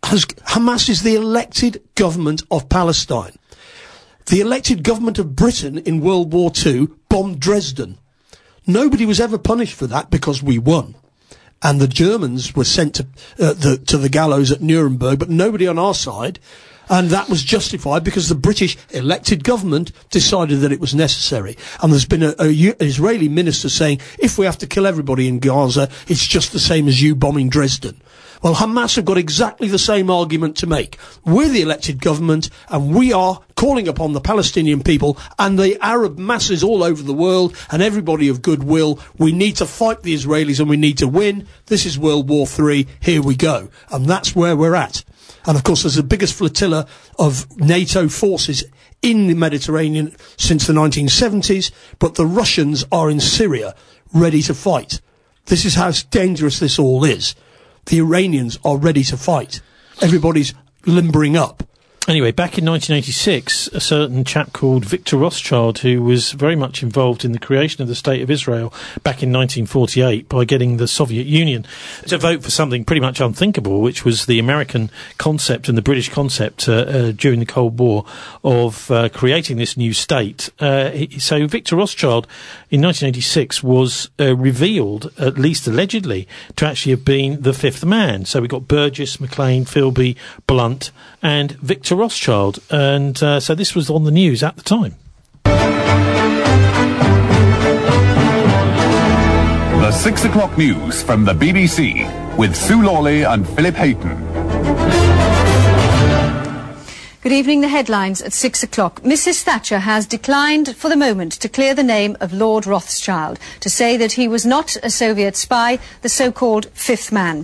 is the elected government of Palestine. The elected government of Britain in World War II bombed Dresden. Nobody was ever punished for that because we won. And the Germans were sent to the gallows at Nuremberg, but nobody on our side. And that was justified because the British elected government decided that it was necessary. And there's been an Israeli minister saying, if we have to kill everybody in Gaza, it's just the same as you bombing Dresden. Well, Hamas have got exactly the same argument to make. We're the elected government, and we are calling upon the Palestinian people and the Arab masses all over the world and everybody of goodwill. We need to fight the Israelis and we need to win. This is World War III. Here we go. And that's where we're at. And of course, there's the biggest flotilla of NATO forces in the Mediterranean since the 1970s, but the Russians are in Syria, ready to fight. This is how dangerous this all is. The Iranians are ready to fight. Everybody's limbering up. Anyway, back in 1986, a certain chap called Victor Rothschild, who was very much involved in the creation of the State of Israel back in 1948 by getting the Soviet Union to vote for something pretty much unthinkable, which was the American concept and the British concept during the Cold War of creating this new state. So Victor Rothschild in 1986 was revealed, at least allegedly, to actually have been the fifth man. So we got Burgess, Maclean, Philby, Blunt, and Victor Rothschild, and so this was on the news at the time. The 6 o'clock news from the BBC with Sue Lawley and Philip Hayton. Good evening. The headlines at 6 o'clock. Mrs. Thatcher has declined for the moment to clear the name of Lord Rothschild, to say that he was not a Soviet spy, the so-called fifth man.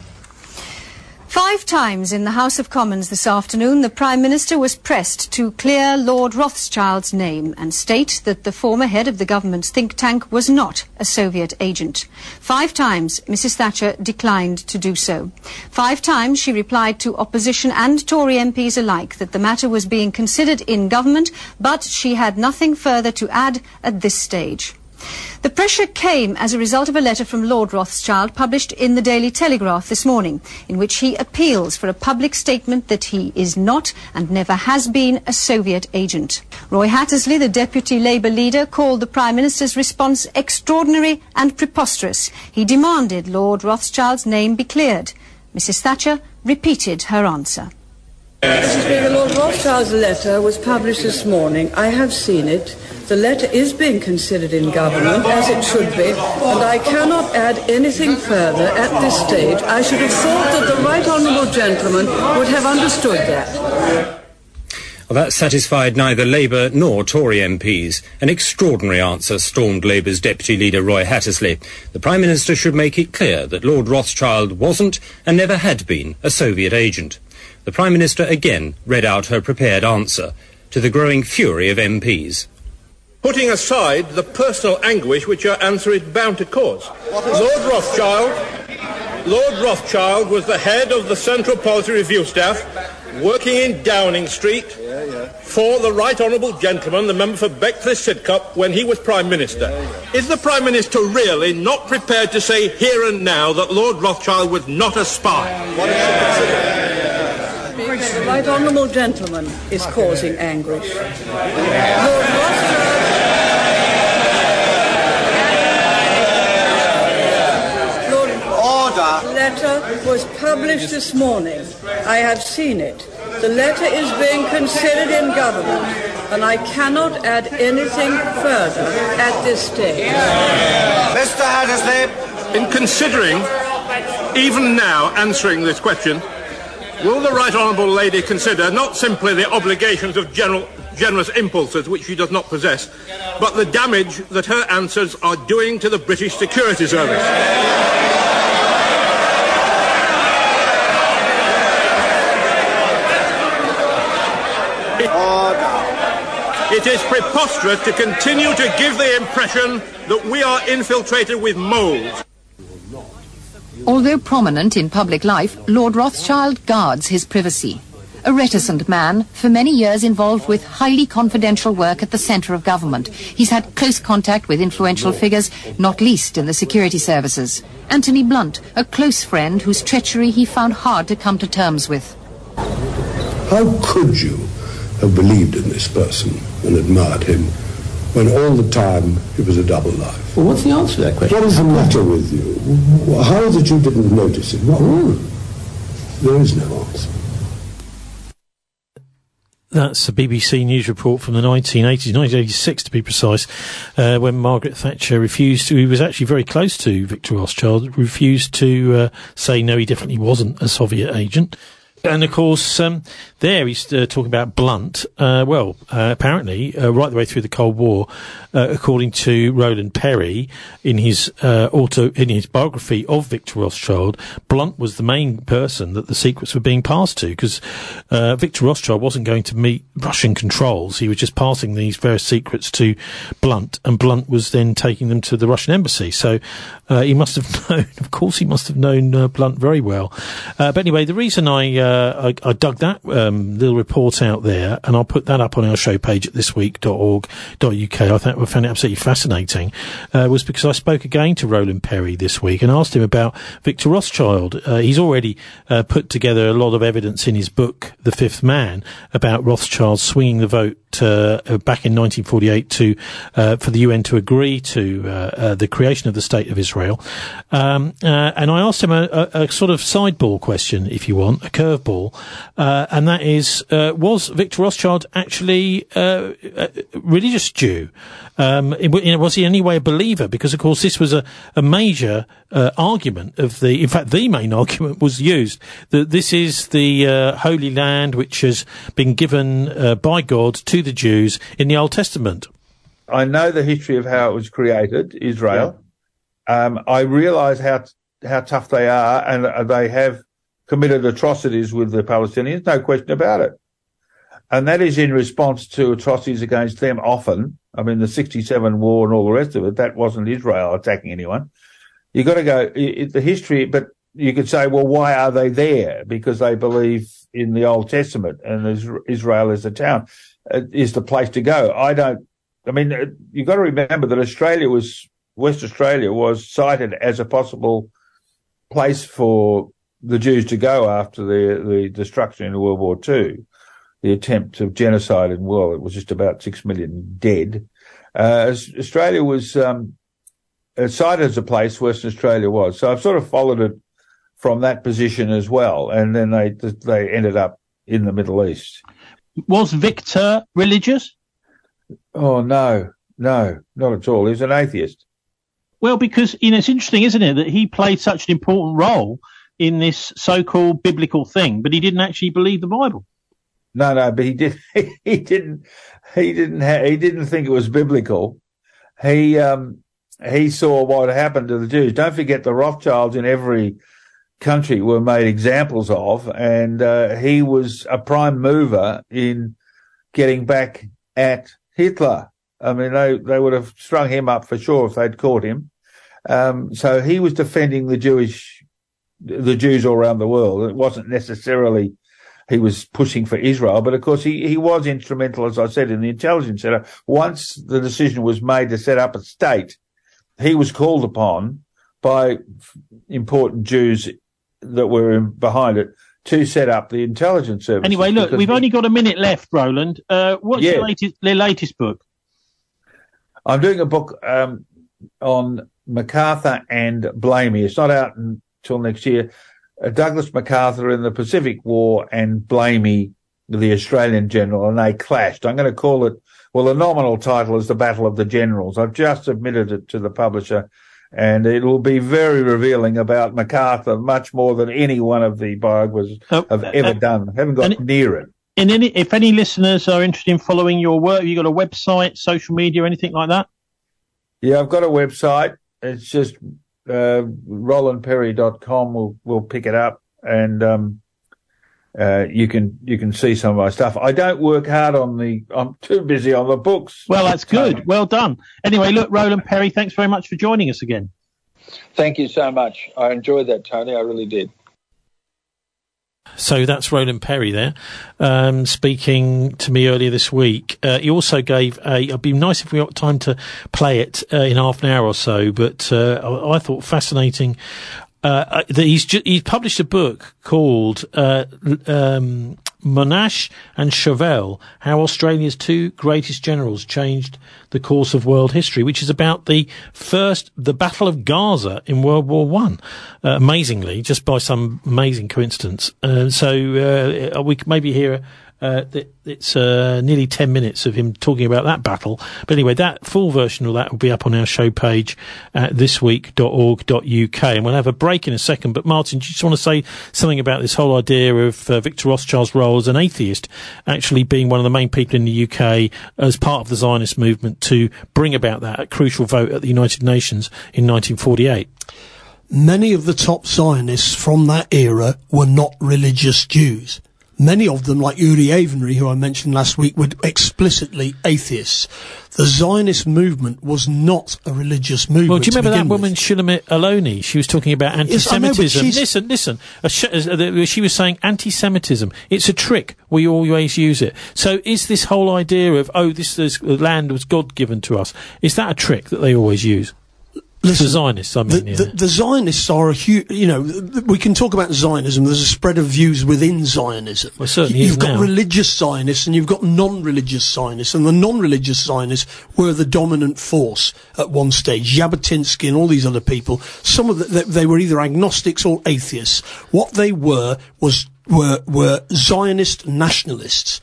5 times in the House of Commons this afternoon, the Prime Minister was pressed to clear Lord Rothschild's name and state that the former head of the government's think tank was not a Soviet agent. 5 times Mrs. Thatcher declined to do so. 5 times she replied to opposition and Tory MPs alike that the matter was being considered in government, but she had nothing further to add at this stage. The pressure came as a result of a letter from Lord Rothschild published in the Daily Telegraph this morning, in which he appeals for a public statement that he is not and never has been a Soviet agent. Roy Hattersley, the Deputy Labour leader, called the Prime Minister's response extraordinary and preposterous. He demanded Lord Rothschild's name be cleared. Mrs. Thatcher repeated her answer. Mr. Speaker, Lord Rothschild's letter was published this morning. I have seen it. The letter is being considered in government, as it should be, and I cannot add anything further at this stage. I should have thought that the right honourable gentleman would have understood that. Well, that satisfied neither Labour nor Tory MPs. An extraordinary answer, stormed Labour's Deputy Leader Roy Hattersley. The Prime Minister should make it clear that Lord Rothschild wasn't and never had been a Soviet agent. The Prime Minister again read out her prepared answer, to the growing fury of MPs. Putting aside the personal anguish which your answer is bound to cause, Lord Rothschild was the head of the Central Policy Review staff, working in Downing Street for the Right Honourable Gentleman, the member for Bexley-Sidcup, when he was Prime Minister. Is the Prime Minister really not prepared to say here and now that Lord Rothschild was not a spy? The Right Honourable Gentleman is causing anguish. Lord Rothschild's letter was published this morning. I have seen it. The letter is being considered in government, and I cannot add anything further at this stage. Mr. Hattersley, in considering, even now, answering this question, will the Right Honourable Lady consider not simply the obligations of generous impulses, which she does not possess, but the damage that her answers are doing to the British Security Service? It is preposterous to continue to give the impression that we are infiltrated with moles. Although prominent in public life, Lord Rothschild guards his privacy. A reticent man, for many years involved with highly confidential work at the centre of government. He's had close contact with influential figures, not least in the security services. Anthony Blunt, a close friend whose treachery he found hard to come to terms with. How could you have believed in this person and admired him when all the time it was a double life? Well, what's the answer to that question? What is the matter with you? How is it you didn't notice it? There is no answer. That's a BBC News report from the 1980s, 1986 to be precise, when Margaret Thatcher refused to, he was actually very close to Victor Rothschild, refused to say no, he definitely wasn't a Soviet agent. And, of course, there he's talking about Blunt. Apparently, right the way through the Cold War, according to Roland Perry, in his biography of Victor Rothschild, Blunt was the main person that the secrets were being passed to, because Victor Rothschild wasn't going to meet Russian controls. He was just passing these various secrets to Blunt, and Blunt was then taking them to the Russian embassy. So he must have known, of course, he must have known Blunt very well. But anyway, the reason I dug that little report out there, and I'll put that up on our show page at thisweek.org.uk. I found it absolutely fascinating, was because I spoke again to Roland Perry this week and asked him about Victor Rothschild. He's already put together a lot of evidence in his book, The Fifth Man, about Rothschild swinging the vote back in 1948 for the UN to agree to the creation of the State of Israel. And I asked him a sort of sideball question, if you want, a curveball curveball, and that is, was Victor Rothschild actually a religious Jew? Was he in any way a believer? Because, of course, this was a major argument in fact, the main argument was used, that this is the Holy Land which has been given by God to the Jews in the Old Testament. I know the history of how it was created, Israel. Yeah. I realise how tough they are, and they have committed atrocities with the Palestinians, no question about it. And that is in response to atrocities against them often. I mean, the 67 war and all the rest of it, that wasn't Israel attacking anyone. You've got to go, the history, but you could say, well, why are they there? Because they believe in the Old Testament, and Israel is the town, is the place to go. You've got to remember that West Australia was cited as a possible place for the Jews to go after the destruction in World War II, the attempt of genocide, and it was just about 6 million dead. Australia was cited as a place, Western Australia was. So I've sort of followed it from that position as well, and then they ended up in the Middle East. Was Victor religious? Oh, no, not at all. He was an atheist. Well, because, it's interesting, isn't it, that he played such an important role in this so-called biblical thing, but he didn't actually believe the Bible. No, but he did. He didn't think it was biblical. He saw what happened to the Jews. Don't forget the Rothschilds in every country were made examples of, and he was a prime mover in getting back at Hitler. I mean, they would have strung him up for sure if they'd caught him. So he was defending the Jews all around the world. It wasn't necessarily he was pushing for Israel, but of course he was instrumental, as I said, in the intelligence center. Once the decision was made to set up a state, he was called upon by important Jews that were behind it to set up the intelligence service. Anyway, look, we've only got a minute left, Roland. What's your latest book? I'm doing a book on MacArthur and Blamey. It's not out until next year. Douglas MacArthur in the Pacific War and Blamey, the Australian general, and they clashed. I'm going to call it, the nominal title is The Battle of the Generals. I've just submitted it to the publisher, and it will be very revealing about MacArthur, much more than any one of the biographers have ever done. I haven't got near it. If any listeners are interested in following your work, have you got a website, social media, anything like that? Yeah, I've got a website. It's just rolandperry.com will pick it up, and you can see some of my stuff. I don't work hard I'm too busy on the books. Well, that's good. Well done. Anyway, look, Roland Perry, thanks very much for joining us again. Thank you so much. I enjoyed that, Tony. I really did. So that's Roland Perry there, speaking to me earlier this week. He also gave it'd be nice if we got time to play it in half an hour or so, but I thought fascinating that he's published a book called Monash and Chauvel, How Australia's Two Greatest Generals Changed the Course of World History, which is about the Battle of Gaza in World War One. Amazingly, just by some amazing coincidence. So we could maybe hear it's nearly 10 minutes of him talking about that battle. But anyway, that full version of that will be up on our show page at thisweek.org.uk. And we'll have a break in a second. But Martin, do you just want to say something about this whole idea of Victor Rothschild's role as an atheist actually being one of the main people in the UK as part of the Zionist movement to bring about that crucial vote at the United Nations in 1948? Many of the top Zionists from that era were not religious Jews. Many of them, like Uri Avery, who I mentioned last week, were explicitly atheists. The Zionist movement was not a religious movement. Well, do you remember that woman, Shulamit Aloni? She was talking about anti-Semitism. Yes, listen. She was saying anti-Semitism. It's a trick. We always use it. So is this whole idea of, this land was God-given to us, is that a trick that they always use? Listen, the Zionists, I mean. The Zionists are a huge, we can talk about Zionism. There's a spread of views within Zionism. Well, certainly you've got religious Zionists and you've got non-religious Zionists, and the non-religious Zionists were the dominant force at one stage. Jabotinsky and all these other people, some of they were either agnostics or atheists. What they were was were Zionist nationalists,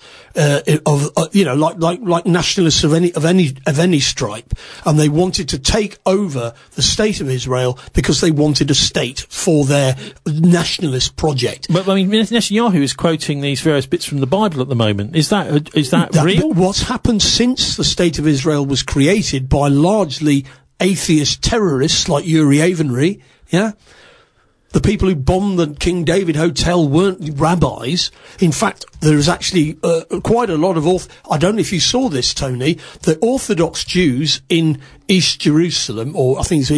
like nationalists of any stripe, and they wanted to take over the state of Israel because they wanted a state for their nationalist project. But I mean, Netanyahu is quoting these various bits from the Bible at the moment. Is that real? What's happened since the state of Israel was created by largely atheist terrorists like Uri Avery, yeah? The people who bombed the King David Hotel weren't rabbis. In fact, there is actually quite a lot of I don't know if you saw this, Tony. The Orthodox Jews in East Jerusalem, or I think it's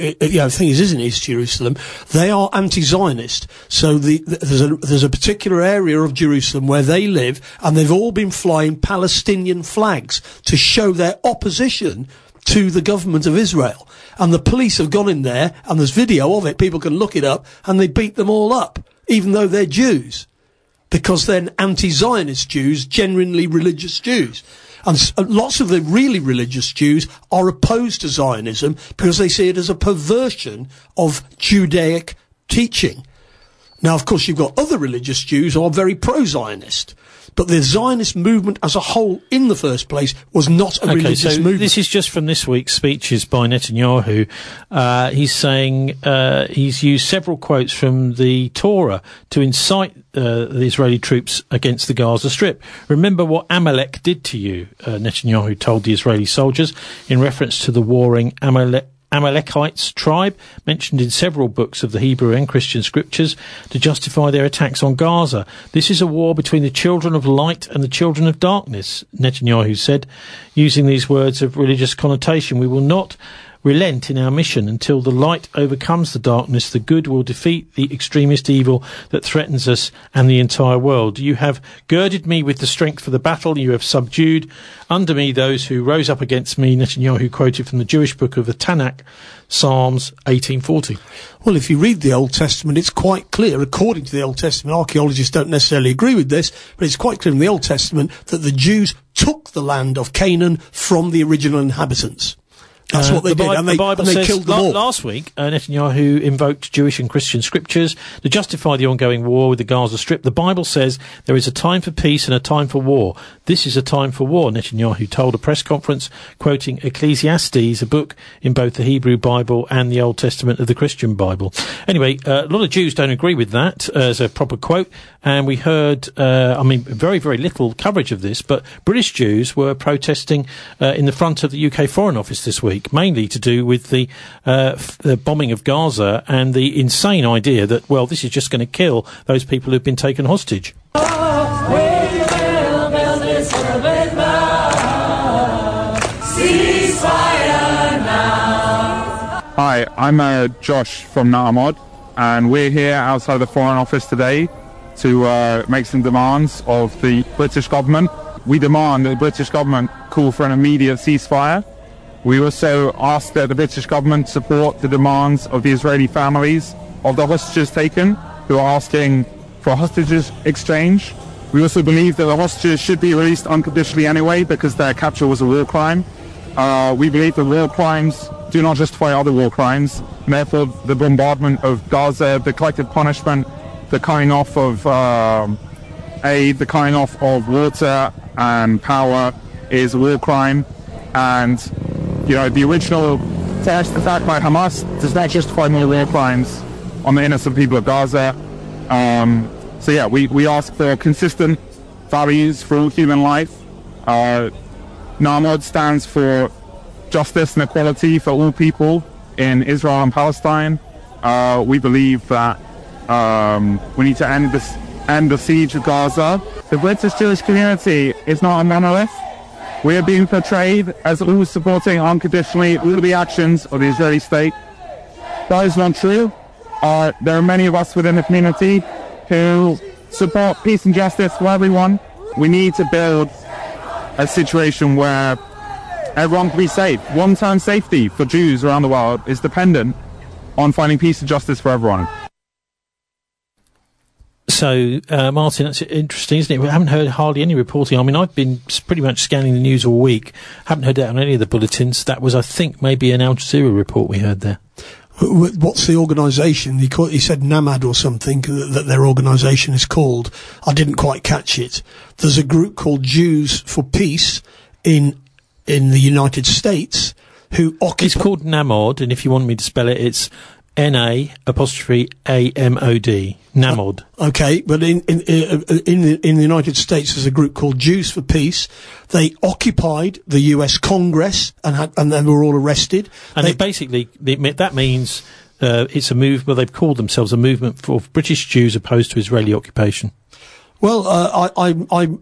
it is in East Jerusalem. They are anti-Zionist. So there's a particular area of Jerusalem where they live, and they've all been flying Palestinian flags to show their opposition to the government of Israel. And the police have gone in there, and there's video of it, people can look it up, and they beat them all up, even though they're Jews. Because they're anti-Zionist Jews, genuinely religious Jews. And lots of the really religious Jews are opposed to Zionism because they see it as a perversion of Judaic teaching. Now, of course, you've got other religious Jews who are very pro-Zionist. But the Zionist movement as a whole, in the first place, was not a religious movement. This is just from this week's speeches by Netanyahu. He's saying he's used several quotes from the Torah to incite the Israeli troops against the Gaza Strip. Remember what Amalek did to you, Netanyahu told the Israeli soldiers in reference to the warring Amalekites tribe, mentioned in several books of the Hebrew and Christian scriptures to justify their attacks on Gaza. This is a war between the children of light and the children of darkness, Netanyahu said, using these words of religious connotation. We will not relent in our mission until the light overcomes the darkness. The good will defeat the extremist evil that threatens us and the entire world. You have girded me with the strength for the battle. You have subdued under me those who rose up against me. Netanyahu quoted from the Jewish book of the Tanakh, Psalms 1840. Well, if you read the Old Testament, it's quite clear, according to the Old Testament, archaeologists don't necessarily agree with this, but it's quite clear in the Old Testament that the Jews took the land of Canaan from the original inhabitants. That's what they did, and they killed them all. Last week, Netanyahu invoked Jewish and Christian scriptures to justify the ongoing war with the Gaza Strip. The Bible says there is a time for peace and a time for war. This is a time for war, Netanyahu told a press conference, quoting Ecclesiastes, a book in both the Hebrew Bible and the Old Testament of the Christian Bible. Anyway, a lot of Jews don't agree with that as a proper quote, and we heard, very, very little coverage of this, but British Jews were protesting in the front of the UK Foreign Office this week, mainly to do with the bombing of Gaza and the insane idea that, well, this is just going to kill those people who've been taken hostage. Hi, I'm Josh from Naamod, and we're here outside the Foreign Office today to make some demands of the British government. We demand that the British government call for an immediate ceasefire. We also ask that the British government support the demands of the Israeli families of the hostages taken, who are asking for a hostages exchange. We also believe that the hostages should be released unconditionally anyway, because their capture was a war crime. We believe that war crimes do not justify other war crimes, and therefore the bombardment of Gaza, the collective punishment, the cutting off of aid, the cutting off of water and power is a war crime. And the original terrorist attack by Hamas does not justify more war crimes on the innocent people of Gaza. We ask for consistent values for all human life. Naamod stands for justice and equality for all people in Israel and Palestine. We believe that we need to end the siege of Gaza. The British Jewish community is not a monolith. We are being portrayed as always supporting unconditionally all the actions of the Israeli state. That is not true. There are many of us within the community who support peace and justice for everyone. We need to build a situation where everyone can be safe. One-time safety for Jews around the world is dependent on finding peace and justice for everyone. So, Martin, that's interesting, isn't it? We haven't heard hardly any reporting. I mean, I've been pretty much scanning the news all week. Haven't heard that on any of the bulletins. That was, I think, maybe an Al Jazeera report we heard there. What's the organisation? He said NAMAD or something, that their organisation is called. I didn't quite catch it. There's a group called Jews for Peace in the United States who occupy... It's called NAMOD, and if you want me to spell it, it's NA_AMOD. NAMOD. Okay, but in the United States there's a group called Jews for Peace. They occupied the US Congress and they were all arrested. And that means it's a movement. Well, they've called themselves a movement for British Jews opposed to Israeli occupation. Well, I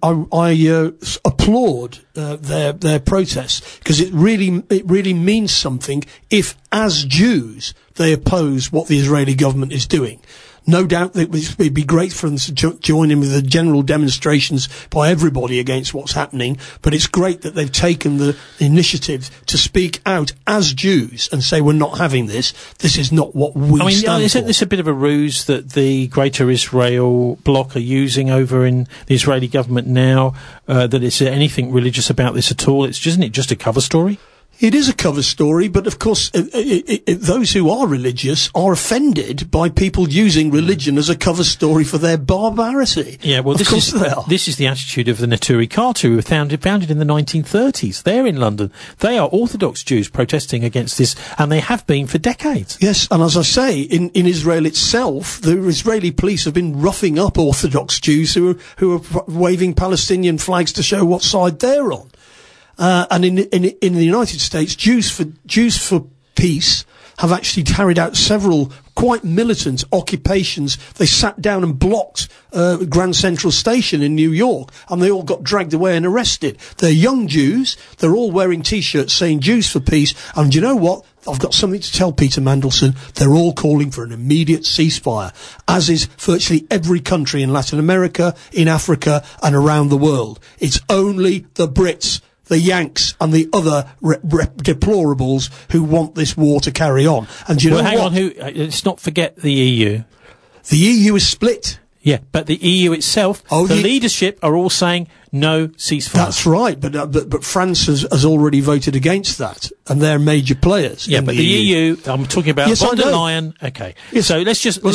applaud their protest, because it really means something if, as Jews, they oppose what the Israeli government is doing. No doubt that it would be great for them to join in with the general demonstrations by everybody against what's happening, but it's great that they've taken the initiative to speak out as Jews and say, we're not having this. This is not what we stand for. Isn't this a bit of a ruse that the Greater Israel bloc are using over in the Israeli government now, that it's anything religious about this at all? Isn't it just a cover story? It is a cover story, but of course, those who are religious are offended by people using religion as a cover story for their barbarity. Yeah, well, this is the attitude of the Neturei Karta, who were founded in the 1930s. They're in London. They are Orthodox Jews protesting against this, and they have been for decades. Yes, and as I say, in Israel itself, the Israeli police have been roughing up Orthodox Jews who are waving Palestinian flags to show what side they're on. And in the United States, Jews for Peace have actually carried out several quite militant occupations. They sat down and blocked Grand Central Station in New York, and they all got dragged away and arrested. They're young Jews. They're all wearing T-shirts saying Jews for Peace. And you know what? I've got something to tell Peter Mandelson. They're all calling for an immediate ceasefire, as is virtually every country in Latin America, in Africa, and around the world. It's only the Brits, the Yanks and the other deplorables who want this war to carry on. And do you know what? Let's not forget the EU. The EU is split. Yeah, but the EU itself, leadership are all saying no ceasefire. That's right, but France has already voted against that, and they're major players. Yeah, but the EU, I'm talking about von der Leyen. Okay, yes. So let's just make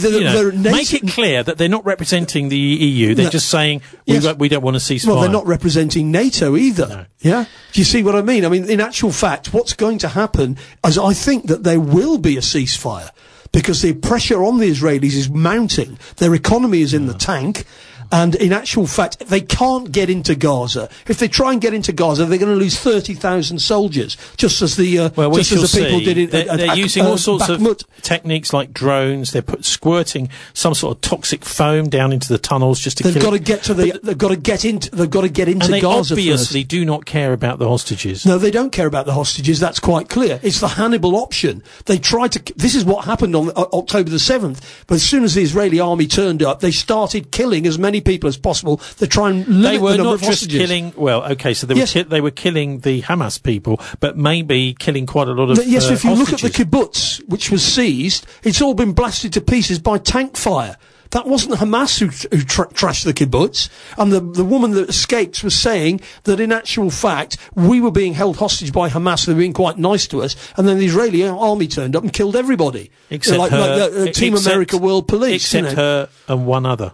it clear that they're not representing the EU. They're just saying we don't want a ceasefire. Well, they're not representing NATO either. No. Yeah, do you see what I mean? I mean, in actual fact, what's going to happen is I think that there will be a ceasefire, because the pressure on the Israelis is mounting. Their economy is in the tank. And in actual fact, they can't get into Gaza. If they try and get into Gaza, they're going to lose 30,000 soldiers, just as the people did in they're using all sorts of techniques like drones. They're squirting some sort of toxic foam down into the tunnels just to kill. They've got to get into Gaza. They obviously do not care about the hostages. No, they don't care about the hostages. That's quite clear. It's the Hannibal option. They tried to. This is what happened on October the 7th. But as soon as the Israeli army turned up, they started killing as many people as possible to try and limit the number of hostages. They were not just killing. Well, okay, so they were killing the Hamas people, but maybe killing quite a lot of. Yes, if you look at the kibbutz, which was seized, it's all been blasted to pieces by tank fire. That wasn't Hamas who trashed the kibbutz. And the woman that escaped was saying that in actual fact, we were being held hostage by Hamas. They were being quite nice to us. And then the Israeli army turned up and killed everybody. Except Team America World Police. Except her and one other.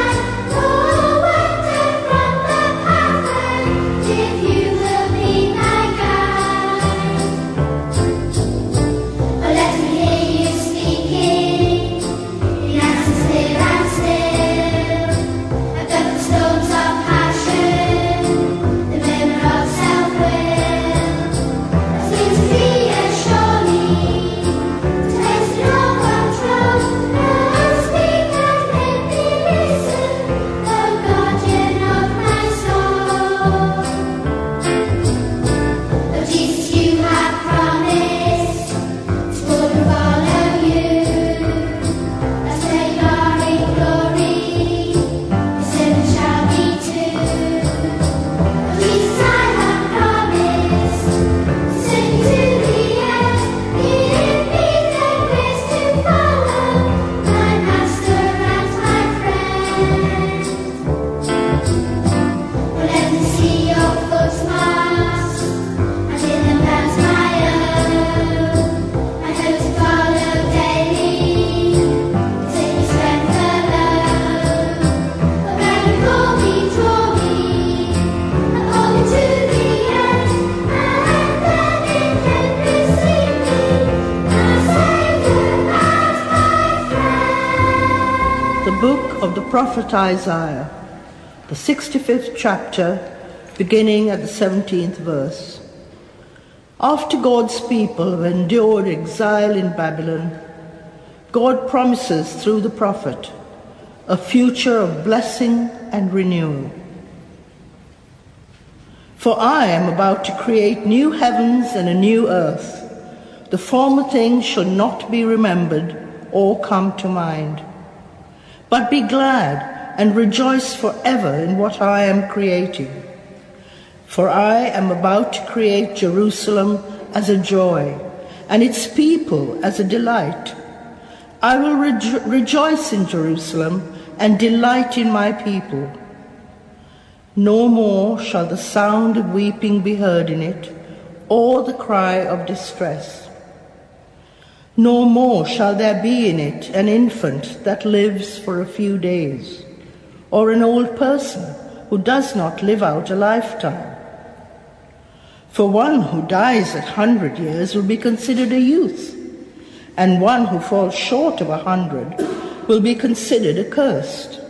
If you will be the book of the prophet Isaiah, the 65th chapter, beginning at the 17th verse. After God's people have endured exile in Babylon, God promises through the prophet a future of blessing and renewal. For I am about to create new heavens and a new earth. The former things shall not be remembered or come to mind. But be glad and rejoice forever in what I am creating. For I am about to create Jerusalem as a joy, and its people as a delight. I will rejoice in Jerusalem and delight in my people. No more shall the sound of weeping be heard in it, or the cry of distress. No more shall there be in it an infant that lives for a few days, or an old person who does not live out a lifetime. For one who dies at 100 years will be considered a youth, and one who falls short of 100 will be considered accursed.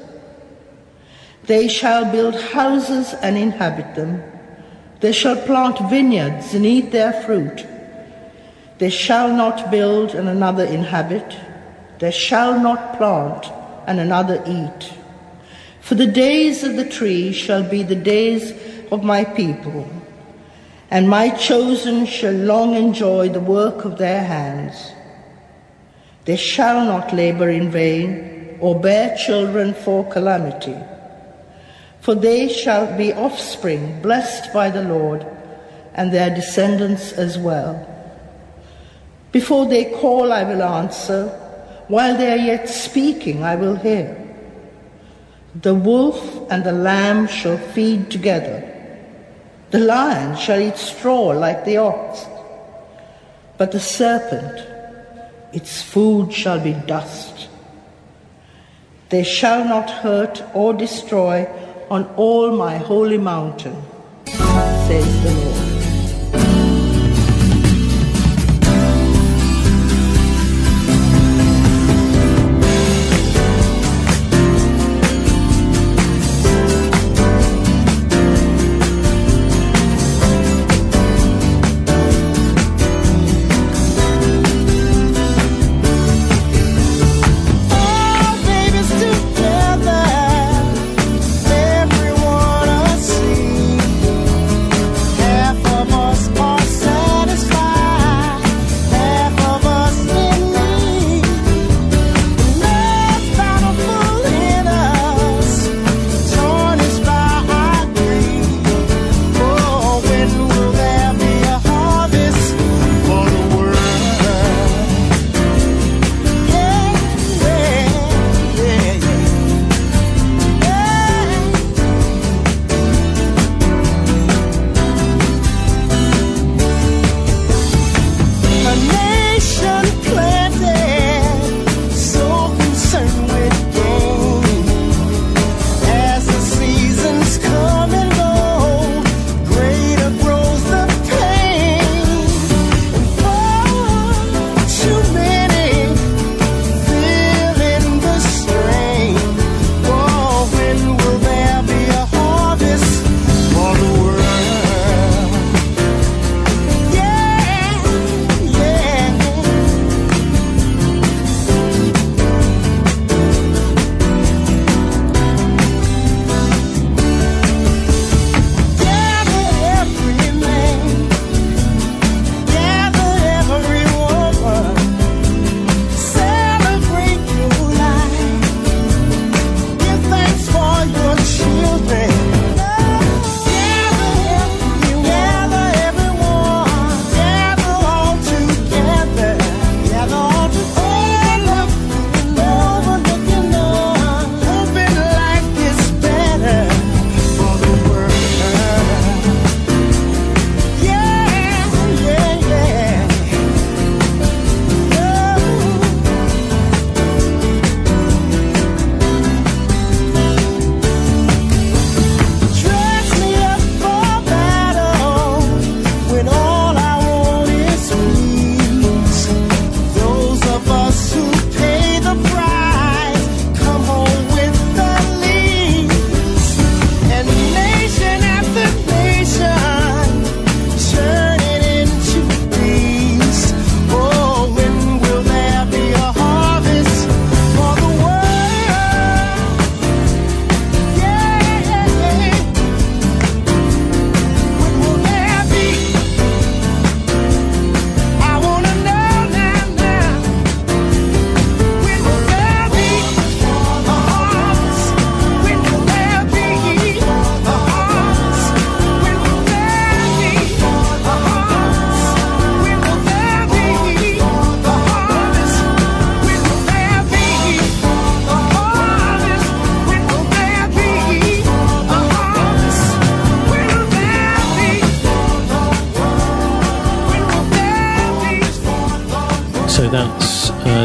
They shall build houses and inhabit them. They shall plant vineyards and eat their fruit. They shall not build and another inhabit. They shall not plant and another eat. For the days of the tree shall be the days of my people, and my chosen shall long enjoy the work of their hands. They shall not labor in vain, or bear children for calamity. For they shall be offspring blessed by the Lord, and their descendants as well. Before they call, I will answer. While they are yet speaking, I will hear. The wolf and the lamb shall feed together. The lion shall eat straw like the ox. But the serpent, its food shall be dust. They shall not hurt or destroy on all my holy mountain, says the Lord. Everyone I see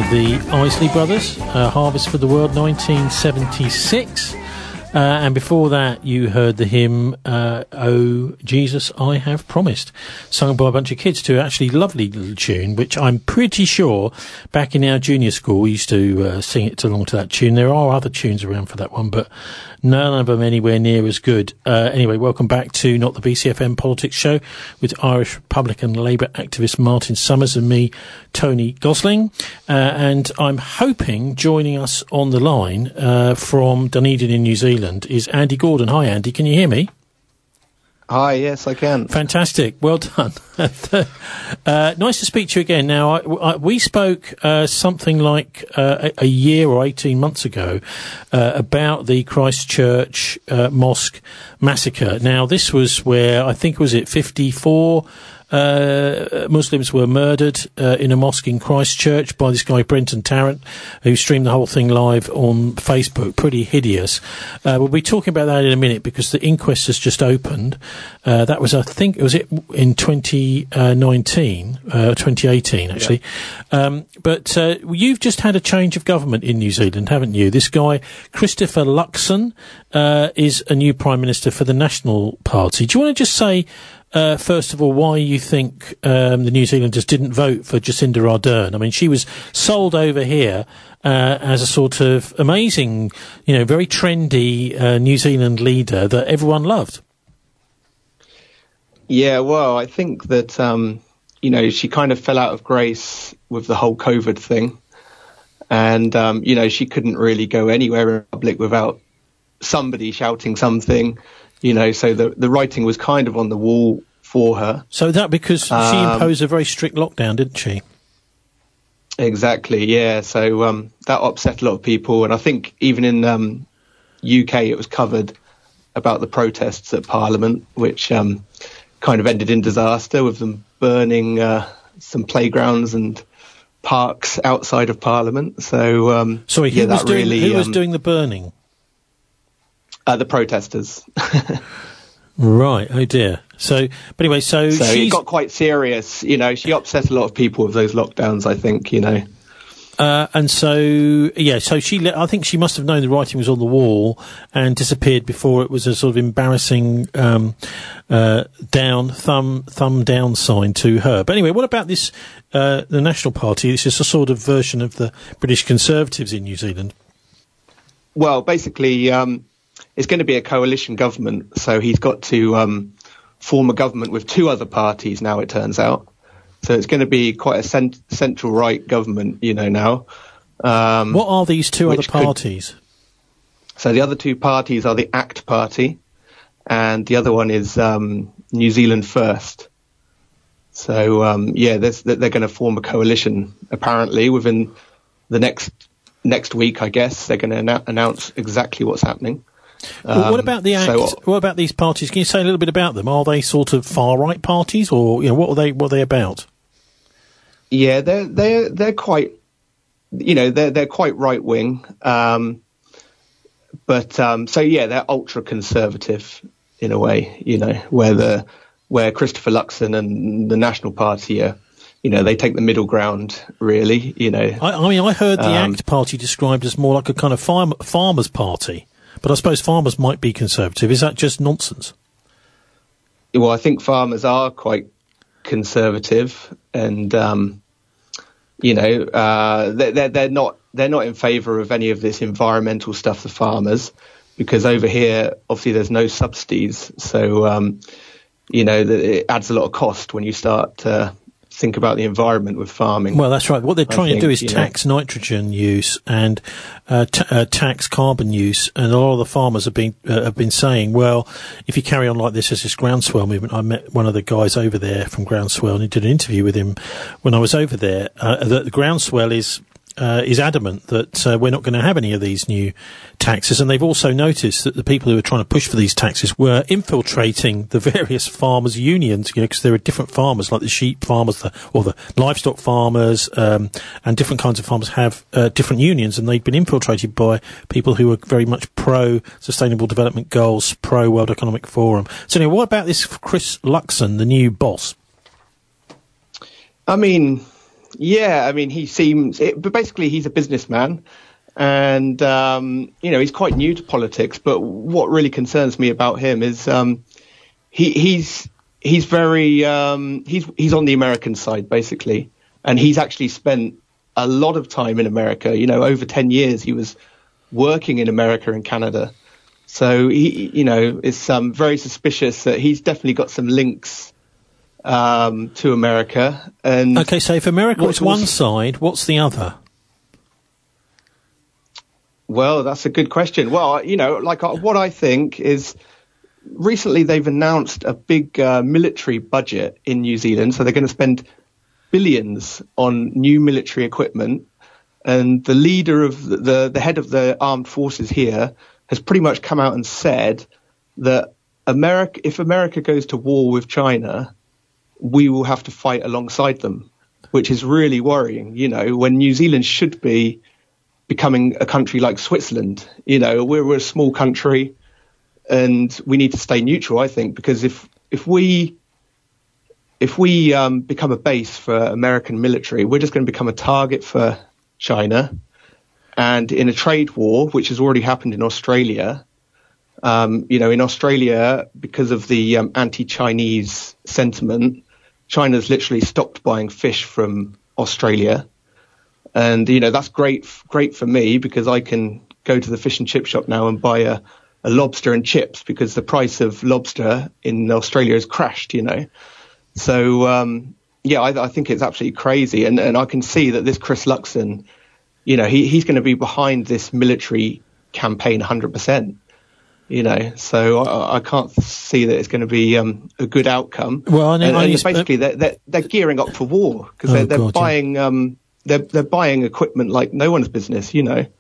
the Isley Brothers, Harvest for the World, 1976. And before that, you heard the hymn, Oh, Jesus, I Have Promised, sung by a bunch of kids to actually lovely little tune, which I'm pretty sure back in our junior school we used to sing it along to that tune. There are other tunes around for that one, but none of them anywhere near as good. Anyway, welcome back to Not the BCFM Politics Show with Irish Republican Labour activist Martin Summers and me, Tony Gosling. And I'm hoping joining us on the line from Dunedin in New Zealand is Andy Gordon. Hi, Andy. Can you hear me? Hi, yes, I can. Fantastic. Well done. Nice to speak to you again. Now, we spoke something like a year or 18 months ago about the Christchurch mosque massacre. Now, this was where, I think, was it 54 Muslims were murdered in a mosque in Christchurch by this guy Brenton Tarrant, who streamed the whole thing live on Facebook. Pretty hideous. We'll be talking about that in a minute because the inquest has just opened. That was, I think, was it in 2019, 2018 actually. Yeah. But you've just had a change of government in New Zealand, haven't you? This guy Christopher Luxon is a new Prime Minister for the National Party. Do you want to just say, first of all, why you think the New Zealanders didn't vote for Jacinda Ardern? I mean, she was sold over here as a sort of amazing, very trendy New Zealand leader that everyone loved. Yeah, well, I think that, she kind of fell out of grace with the whole COVID thing. And, she couldn't really go anywhere in public without somebody shouting something. So the writing was kind of on the wall for her. So that because she imposed a very strict lockdown, didn't she? Exactly, yeah. So that upset a lot of people. And I think even in UK it was covered about the protests at Parliament, which kind of ended in disaster with them burning some playgrounds and parks outside of Parliament. So, sorry, who was doing the burning? The protesters. Right. Oh dear. So, but anyway, so it got quite serious. She upset a lot of people with those lockdowns, I think, and so, yeah, so I think she must have known the writing was on the wall and disappeared before it was a sort of embarrassing, thumb down sign to her. But anyway, what about this, the National Party? It's just a sort of version of the British Conservatives in New Zealand. Well, basically, it's going to be a coalition government, so he's got to form a government with two other parties now, it turns out. So it's going to be quite a central-right government, now. What are these two other parties? So the other two parties are the ACT Party, and the other one is New Zealand First. So, they're going to form a coalition, apparently, within the next week, I guess. They're going to announce exactly what's happening. Well, what about the ACT? What about these parties? Can you say a little bit about them? Are they sort of far right parties, or what are they about? Yeah, they're quite, they're quite right wing, they're ultra conservative in a way, where Christopher Luxon and the National Party are. They take the middle ground, really. I heard the ACT Party described as more like a kind of farmers' party. But I suppose farmers might be conservative. Is that just nonsense? Well, I think farmers are quite conservative, and they're not in favour of any of this environmental stuff. The farmers, because over here, obviously, there's no subsidies, so it adds a lot of cost when you start to think about the environment with farming. Well, that's right. What they're trying to do is tax nitrogen use and tax carbon use, and a lot of the farmers have been saying, well, if you carry on like this as this groundswell movement. I met one of the guys over there from Groundswell and did an interview with him when I was over there. The Groundswell is adamant that we're not going to have any of these new taxes, and they've also noticed that the people who are trying to push for these taxes were infiltrating the various farmers' unions, because there are different farmers, like the sheep farmers or the livestock farmers, and different kinds of farmers have different unions, and they've been infiltrated by people who are very much pro-sustainable development goals, pro-World Economic Forum. So anyway, what about this Chris Luxon, the new boss? I mean, Yeah, I mean, but basically he's a businessman, and he's quite new to politics. But what really concerns me about him is he's very he's on the American side basically, and he's actually spent a lot of time in America. Over 10 years he was working in America and Canada. So it's very suspicious that he's definitely got some links to America. And okay, so if America is one side, what's the other? Well, that's a good question. Well, what I think is recently they've announced a big military budget in New Zealand, so they're going to spend billions on new military equipment. And the leader of the head of the armed forces here has pretty much come out and said that if America goes to war with China, we will have to fight alongside them, which is really worrying, when New Zealand should be becoming a country like Switzerland. We're a small country and we need to stay neutral, I think, because if we become a base for American military, we're just going to become a target for China. And in a trade war, which has already happened in Australia, in Australia, because of the anti-Chinese sentiment, China's literally stopped buying fish from Australia. And, that's great for me because I can go to the fish and chip shop now and buy a lobster and chips because the price of lobster in Australia has crashed, So, I think it's absolutely crazy. And I can see that this Chris Luxon, he's going to be behind this military campaign 100%. So I can't see that it's going to be a good outcome. Well, basically they're gearing up for war because they're buying they're buying equipment like no one's business.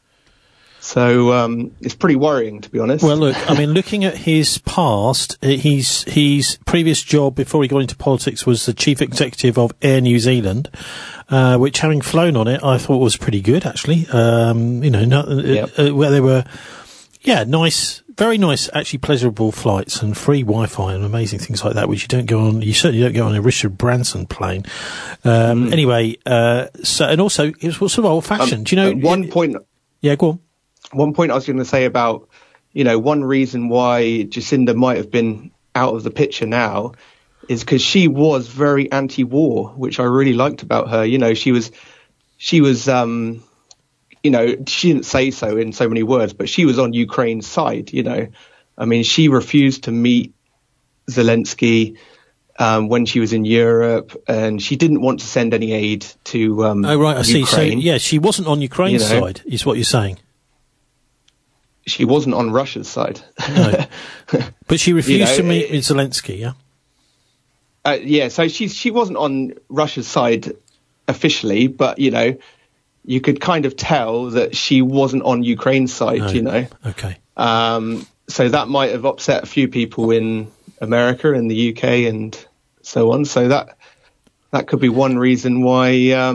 So it's pretty worrying, to be honest. Well, look, I mean, looking at his past, his previous job before he got into politics was the chief executive of Air New Zealand, which, having flown on it, I thought was pretty good, actually. Where they were, nice, very nice, actually pleasurable flights and free Wi-Fi and amazing things like that, which you certainly don't go on a Richard Branson plane. Anyway, and also it was sort of old-fashioned. One point. Yeah, go on. One point I was going to say about, one reason why Jacinda might have been out of the picture now is because she was very anti-war, which I really liked about her. She was, she didn't say so in so many words, but she was on Ukraine's side, I mean, she refused to meet Zelensky when she was in Europe, and she didn't want to send any aid to oh, right, I see. Ukraine. So, she wasn't on Ukraine's side, is what you're saying. She wasn't on Russia's side. No. But she refused to meet with Zelensky, yeah? So she wasn't on Russia's side officially, but, you could kind of tell that she wasn't on Ukraine's side, Okay. So that might have upset a few people in America and the UK and so on. So that could be one reason why,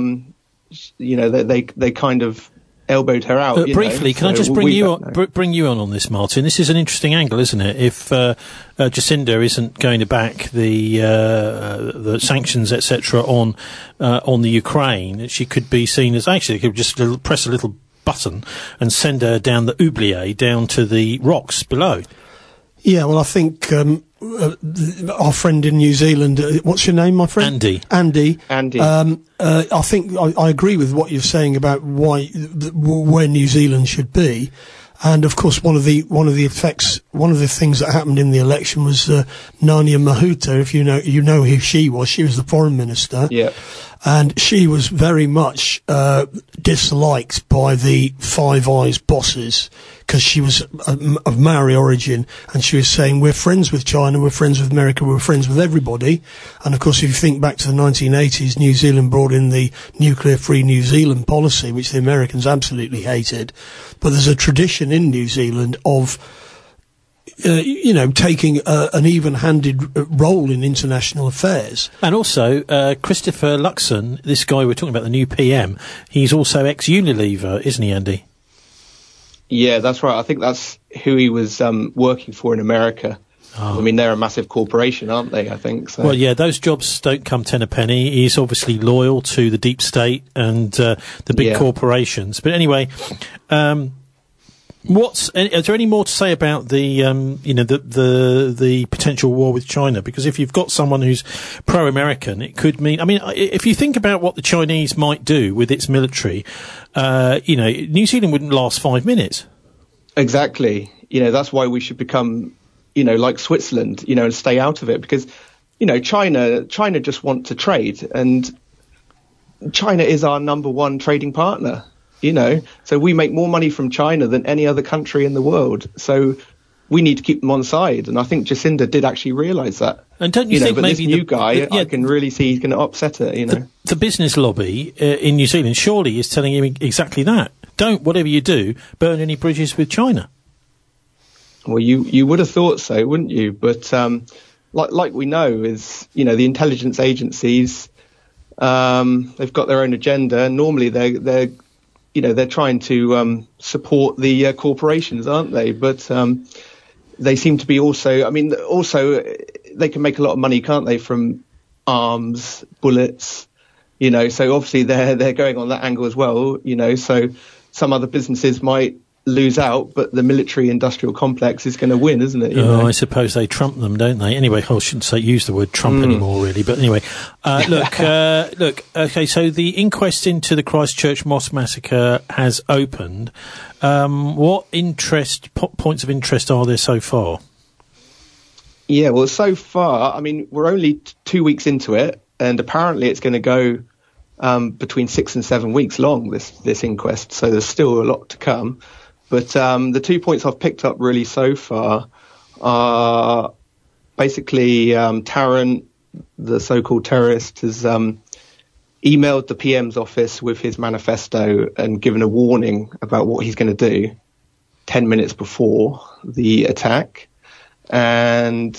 they kind of elbowed her out. Briefly, can I just bring you on this, Martin? This is an interesting angle, isn't it? If Jacinda isn't going to back the sanctions, etc., on the Ukraine, she could be seen as actually could just press a little button and send her down the oubliette, down to the rocks below. Yeah, well, I think our friend in New Zealand, what's your name, my friend? Andy. I think I agree with what you're saying about where New Zealand should be. And of course, one of the things that happened in the election was Nania Mahuta. If you know who she was. She was the foreign minister. Yeah. And she was very much disliked by the Five Eyes bosses because she was of Maori origin, and she was saying, we're friends with China, we're friends with America, we're friends with everybody. And of course, if you think back to the 1980s, New Zealand brought in the nuclear-free New Zealand policy, which the Americans absolutely hated. But there's a tradition in New Zealand of taking an even-handed role in international affairs. And also, Christopher Luxon, this guy we're talking about, the new PM, he's also ex-Unilever, isn't he, Andy? Yeah, that's right. I think that's who he was working for in America. I mean, they're a massive corporation, aren't they, I think? So. Well, yeah, those jobs don't come ten a penny. He's obviously loyal to the deep state and the big corporations. But anyway, is there any more to say about the potential war with China? Because if you've got someone who's pro-American, it could mean, I mean, if you think about what the Chinese might do with its military, New Zealand wouldn't last 5 minutes. Exactly. That's why we should become, like Switzerland, and stay out of it, because, China just want to trade, and China is our number one trading partner. So we make more money from China than any other country in the world. So we need to keep them on side. And I think Jacinda did actually realise that. And don't you think but maybe this new guy, I can really see he's going to upset it, The business lobby in New Zealand surely is telling him exactly that. Don't, whatever you do, burn any bridges with China. Well, you would have thought so, wouldn't you? But like we know is, the intelligence agencies, they've got their own agenda. And normally they're trying to support the corporations, aren't they? But they seem to be also they can make a lot of money, can't they, from arms, bullets, so obviously they're going on that angle as well, so some other businesses might lose out, but the military industrial complex is going to win, isn't it? I suppose they trump them, don't they? Anyway, I shouldn't use the word trump anymore, really. But anyway, look. Okay, so the inquest into the Christchurch mosque massacre has opened. What points of interest are there so far? Yeah, well, so far, I mean, we're only 2 weeks into it, and apparently it's going to go between 6 and 7 weeks long, this inquest. So there's still a lot to come. But the 2 points I've picked up really so far are basically Tarrant, the so-called terrorist, has emailed the PM's office with his manifesto and given a warning about what he's going to do 10 minutes before the attack. And,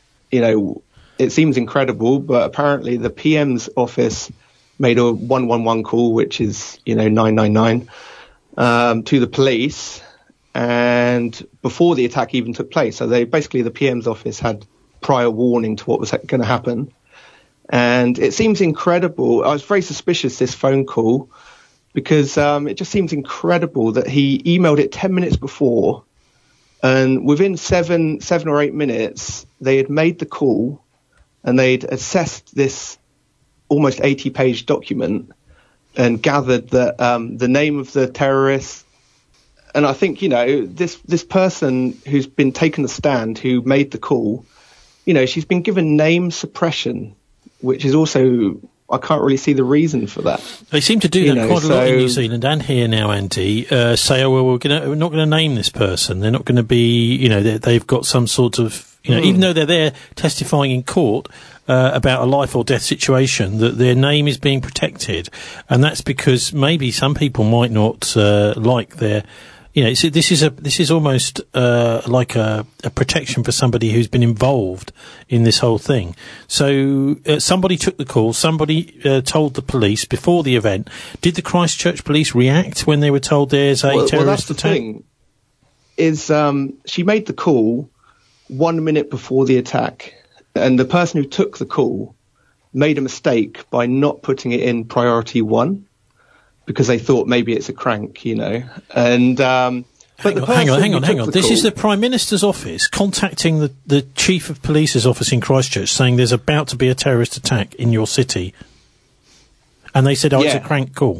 it seems incredible, but apparently the PM's office made a 111 call, which is, 999. To the police, and before the attack even took place. So the PM's office had prior warning to what was going to happen. And it seems incredible. I was very suspicious, this phone call, because it just seems incredible that he emailed it 10 minutes before, and within seven or 8 minutes, they had made the call, and they'd assessed this almost 80-page document and gathered that the name of the terrorist. And I think, this person who's been taken the stand, who made the call, she's been given name suppression, which is also, I can't really see the reason for that. They seem to do that quite a lot in New Zealand and here now, Andy. Say, oh, well, we're not going to name this person. They're not going to be, they've got some sort of, even though they're there testifying in court about a life or death situation, that their name is being protected. And that's because maybe some people might not like their... this is almost like a protection for somebody who's been involved in this whole thing. So somebody took the call. Somebody told the police before the event. Did the Christchurch police react when they were told there's a terrorist well, that's attack? The thing is, she made the call 1 minute before the attack, and the person who took the call made a mistake by not putting it in priority 1. Because they thought maybe it's a crank, and but hang on. This is the Prime Minister's office contacting the Chief of Police's office in Christchurch, saying there's about to be a terrorist attack in your city, and they said, it's a crank call.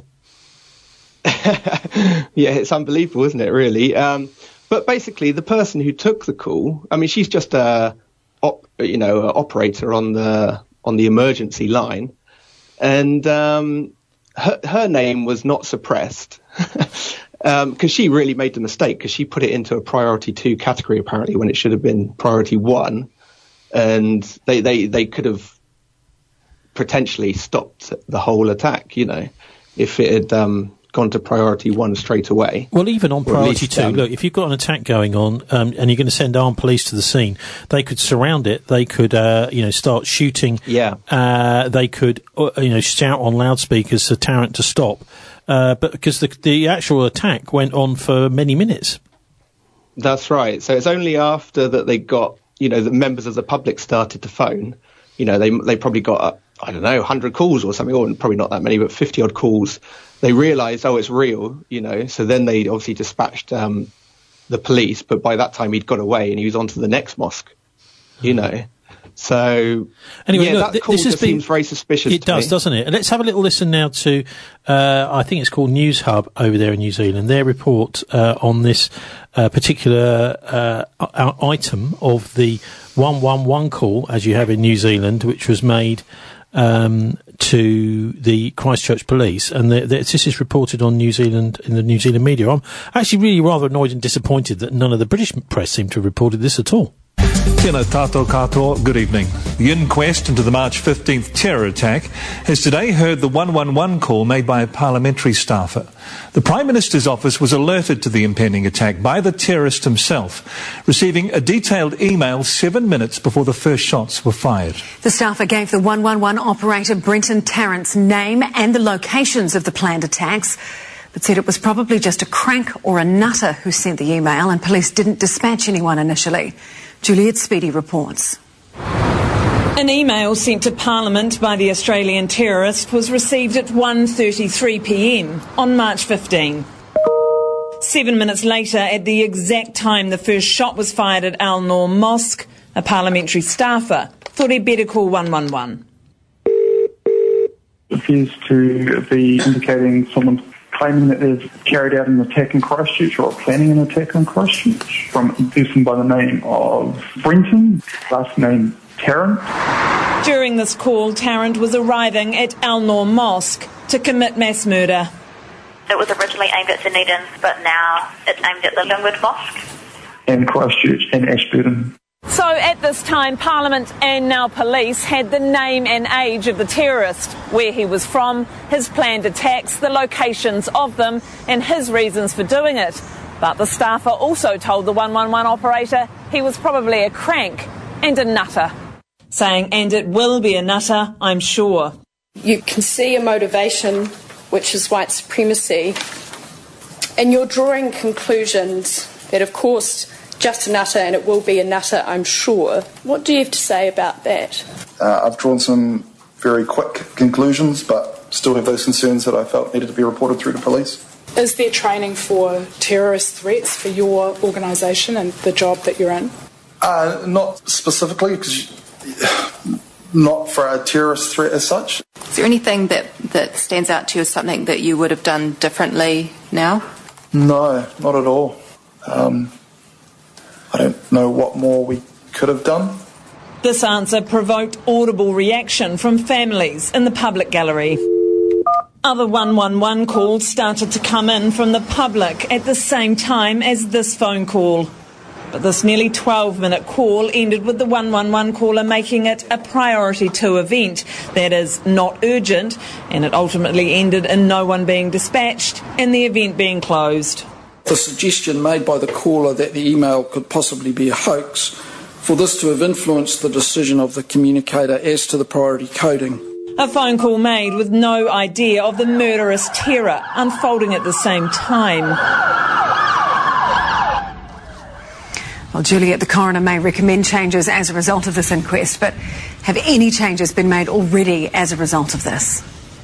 Yeah, it's unbelievable, isn't it? Really, but basically, the person who took the call, I mean, she's just an operator on the emergency line, and. Her name was not suppressed because she really made the mistake, because she put it into a priority 2 category apparently when it should have been priority 1, and they could have potentially stopped the whole attack, if it had gone to priority 1 straight away. Well, even on priority 2, look, if you've got an attack going on and you're going to send armed police to the scene, they could surround it. They could, start shooting. Yeah. They could, shout on loudspeakers to Tarrant to stop. But because the actual attack went on for many minutes. That's right. So it's only after that they got the members of the public started to phone, they probably got, 100 calls or something, or probably not that many, but 50 odd calls. They realised, it's real, so then they obviously dispatched the police, but by that time he'd got away and he was on to the next mosque, So, anyway, look, that call just seems very suspicious. It does, doesn't it? And let's have a little listen now to, I think it's called News Hub over there in New Zealand, their report on this particular item of the 111 call, as you have in New Zealand, which was made to the Christchurch police, and this is reported on New Zealand in the New Zealand media. I'm actually really rather annoyed and disappointed that none of the British press seem to have reported this at all. Tēnā tātou katoa, good evening. The inquest into the March 15th terror attack has today heard the 111 call made by a parliamentary staffer. The Prime Minister's office was alerted to the impending attack by the terrorist himself, receiving a detailed email 7 minutes before the first shots were fired. The staffer gave the 111 operator Brenton Tarrant's name and the locations of the planned attacks, but said it was probably just a crank or a nutter who sent the email, and police didn't dispatch anyone initially. Juliet Speedy reports. An email sent to Parliament by the Australian terrorist was received at 1:33 p.m. on March 15. 7 minutes later, at the exact time the first shot was fired at Al Noor Mosque, a parliamentary staffer thought he'd better call 111. Appears to be indicating someone claiming that they've carried out an attack in Christchurch or planning an attack in Christchurch from a person by the name of Brenton, last name Tarrant. During this call, Tarrant was arriving at Al Noor Mosque to commit mass murder. It was originally aimed at Dunedin, but now it's aimed at the Lingwood Mosque. And Christchurch and Ashburton. So at this time, Parliament and now police had the name and age of the terrorist, where he was from, his planned attacks, the locations of them, and his reasons for doing it. But the staffer also told the 111 operator he was probably a crank and a nutter, saying, "And it will be a nutter, I'm sure." You can see a motivation, which is white supremacy, and you're drawing conclusions that, of course, just a nutter, and it will be a nutter, I'm sure. What do you have to say about that? I've drawn some very quick conclusions, but still have those concerns that I felt needed to be reported through to police. Is there training for terrorist threats for your organisation and the job that you're in? Not specifically, because not for a terrorist threat as such. Is there anything that stands out to you as something that you would have done differently now? No, not at all. I don't know what more we could have done. This answer provoked audible reaction from families in the public gallery. Other 111 calls started to come in from the public at the same time as this phone call. But this nearly 12-minute call ended with the 111 caller making it a priority 2 event, that is, not urgent, and it ultimately ended in no one being dispatched and the event being closed. The suggestion made by the caller that the email could possibly be a hoax, for this to have influenced the decision of the communicator as to the priority coding. A phone call made with no idea of the murderous terror unfolding at the same time. Well, Juliet, the coroner may recommend changes as a result of this inquest, but have any changes been made already as a result of this?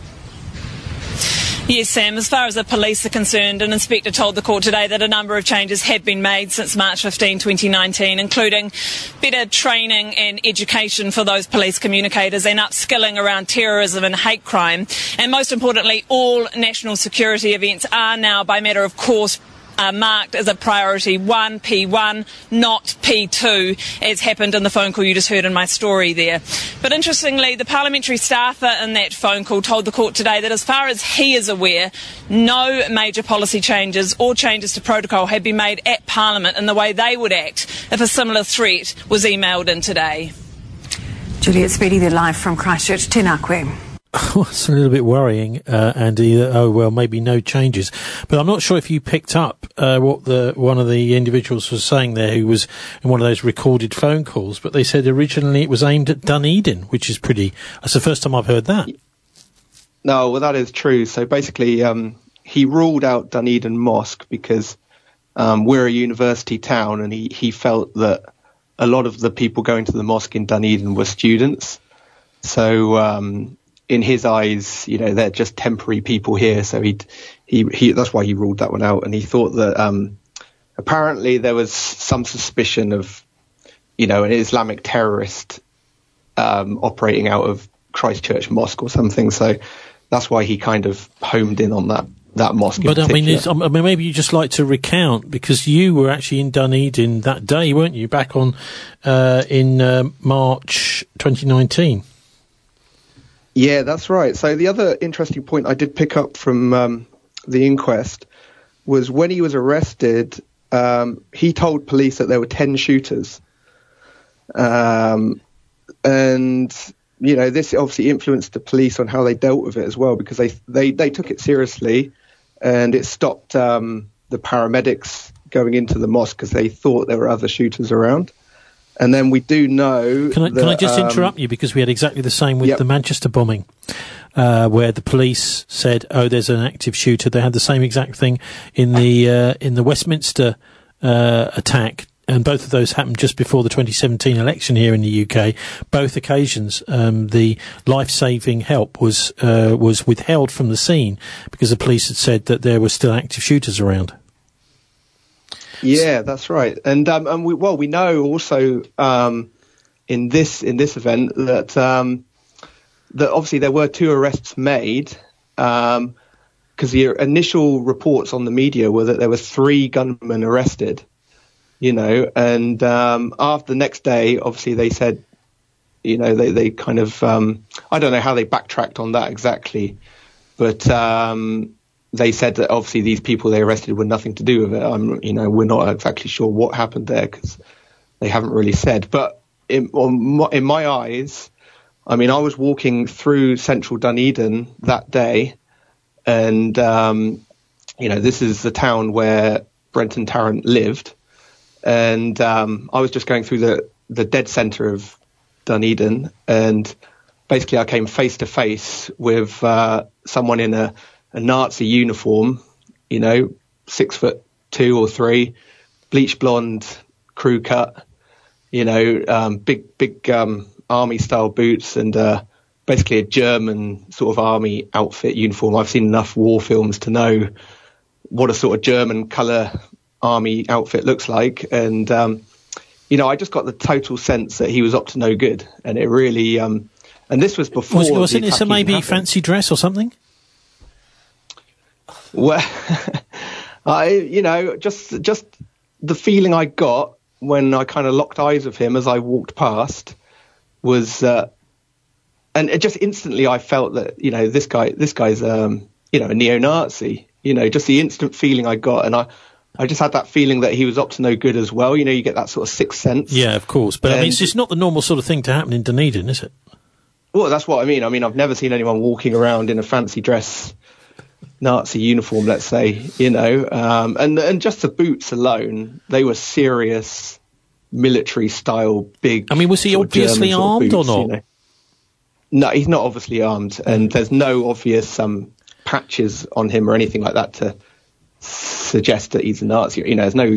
Yes, Sam, as far as the police are concerned, an inspector told the court today that a number of changes have been made since March 15, 2019, including better training and education for those police communicators and upskilling around terrorism and hate crime. And most importantly, all national security events are now, by matter of course, marked as a priority 1, P1, not P2, as happened in the phone call you just heard in my story there. But interestingly, the parliamentary staffer in that phone call told the court today that as far as he is aware, no major policy changes or changes to protocol have been made at Parliament in the way they would act if a similar threat was emailed in today. Juliet Speedy, they're live from Christchurch. Tēnā koe. It's a little bit worrying, Andy, that, maybe no changes. But I'm not sure if you picked up what one of the individuals was saying there, who was in one of those recorded phone calls, but they said originally it was aimed at Dunedin, which is that's the first time I've heard that. No, well, that is true. So basically, he ruled out Dunedin Mosque because we're a university town, and he felt that a lot of the people going to the mosque in Dunedin were students. So in his eyes, they're just temporary people here. So he that's why he ruled that one out. And he thought that apparently there was some suspicion of, an Islamic terrorist operating out of Christchurch Mosque or something. So that's why he kind of homed in on that mosque. But I mean, maybe you just like to recount, because you were actually in Dunedin that day, weren't you? Back on in March 2019. Yeah, that's right. So the other interesting point I did pick up from the inquest was when he was arrested, he told police that there were 10 shooters. And, this obviously influenced the police on how they dealt with it as well, because they took it seriously, and it stopped the paramedics going into the mosque because they thought there were other shooters around. And then we do know... Can I just interrupt you, because we had exactly the same with the Manchester bombing, where the police said, there's an active shooter. They had the same exact thing in the Westminster attack, and both of those happened just before the 2017 election here in the UK. Both occasions, the life-saving help was withheld from the scene because the police had said that there were still active shooters around. Yeah, that's right. And we know also in this event that obviously there were 2 arrests made, because the initial reports on the media were that there were 3 gunmen arrested. And after the next day, obviously they said, they kind of, I don't know how they backtracked on that exactly, but they said that obviously these people they arrested were nothing to do with it. We're not exactly sure what happened there because they haven't really said. But in my eyes, I was walking through central Dunedin that day, and this is the town where Brenton Tarrant lived. And I was just going through the dead centre of Dunedin, and basically I came face to face with someone in a Nazi uniform, 6'2" or 3", bleach blonde, crew cut, big army style boots, and basically a German sort of army outfit uniform. I've seen enough war films to know what a sort of German colour army outfit looks like, and I just got the total sense that he was up to no good, and it really and this was before wasn't it maybe happened. Fancy dress or something? Well, just the feeling I got when I kind of locked eyes with him as I walked past was, and it just instantly I felt that this guy's a neo-Nazi. Just the instant feeling I got, and I just had that feeling that he was up to no good as well. You get that sort of sixth sense. Yeah, of course. But it's just not the normal sort of thing to happen in Dunedin, is it? Well, that's what I mean. I've never seen anyone walking around in a fancy dress Nazi uniform, let's say, and just the boots alone, they were serious military style big. Was he obviously armed boots, or not? No, he's not obviously armed, and there's no obvious patches on him or anything like that to suggest that he's a Nazi. There's no.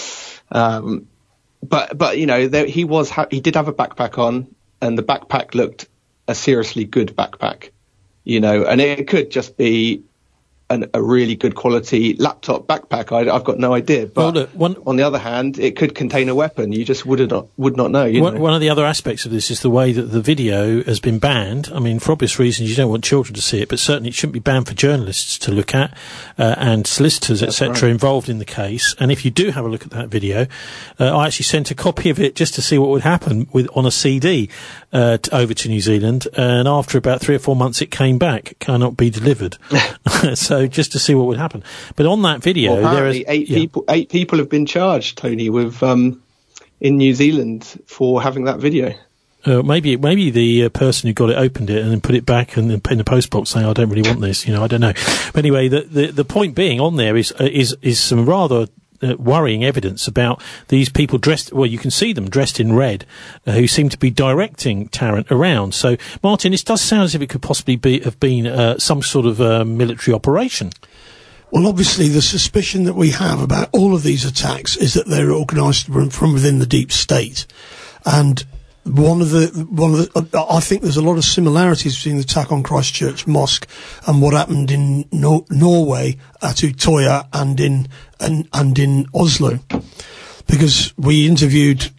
But he did have a backpack on, and the backpack looked a seriously good backpack, and it could just be a really good quality laptop backpack. I've got no idea. But on the other hand, it could contain a weapon. You just would not know. One of the other aspects of this is the way that the video has been banned. For obvious reasons, you don't want children to see it, but certainly it shouldn't be banned for journalists to look at, and solicitors, etc., involved in the case. And if you do have a look at that video, I actually sent a copy of it just to see what would happen on a CD over to New Zealand. And after about 3 or 4 months, it came back. It cannot be delivered. So just to see what would happen. But on that video, apparently eight people have been charged, Tony, with in New Zealand for having that video. Maybe the person who got it opened it and then put it back in the postbox saying, I don't really want this, I don't know. But anyway, the point being on there is some rather worrying evidence about these people dressed, well, you can see them dressed in red, who seem to be directing Tarrant around. So, Martin, this does sound as if it could possibly have been some sort of military operation. Well, obviously, the suspicion that we have about all of these attacks is that they're organised from within the deep state, and I think there's a lot of similarities between the attack on Christchurch Mosque and what happened in Norway at Utøya and in Oslo, because we interviewed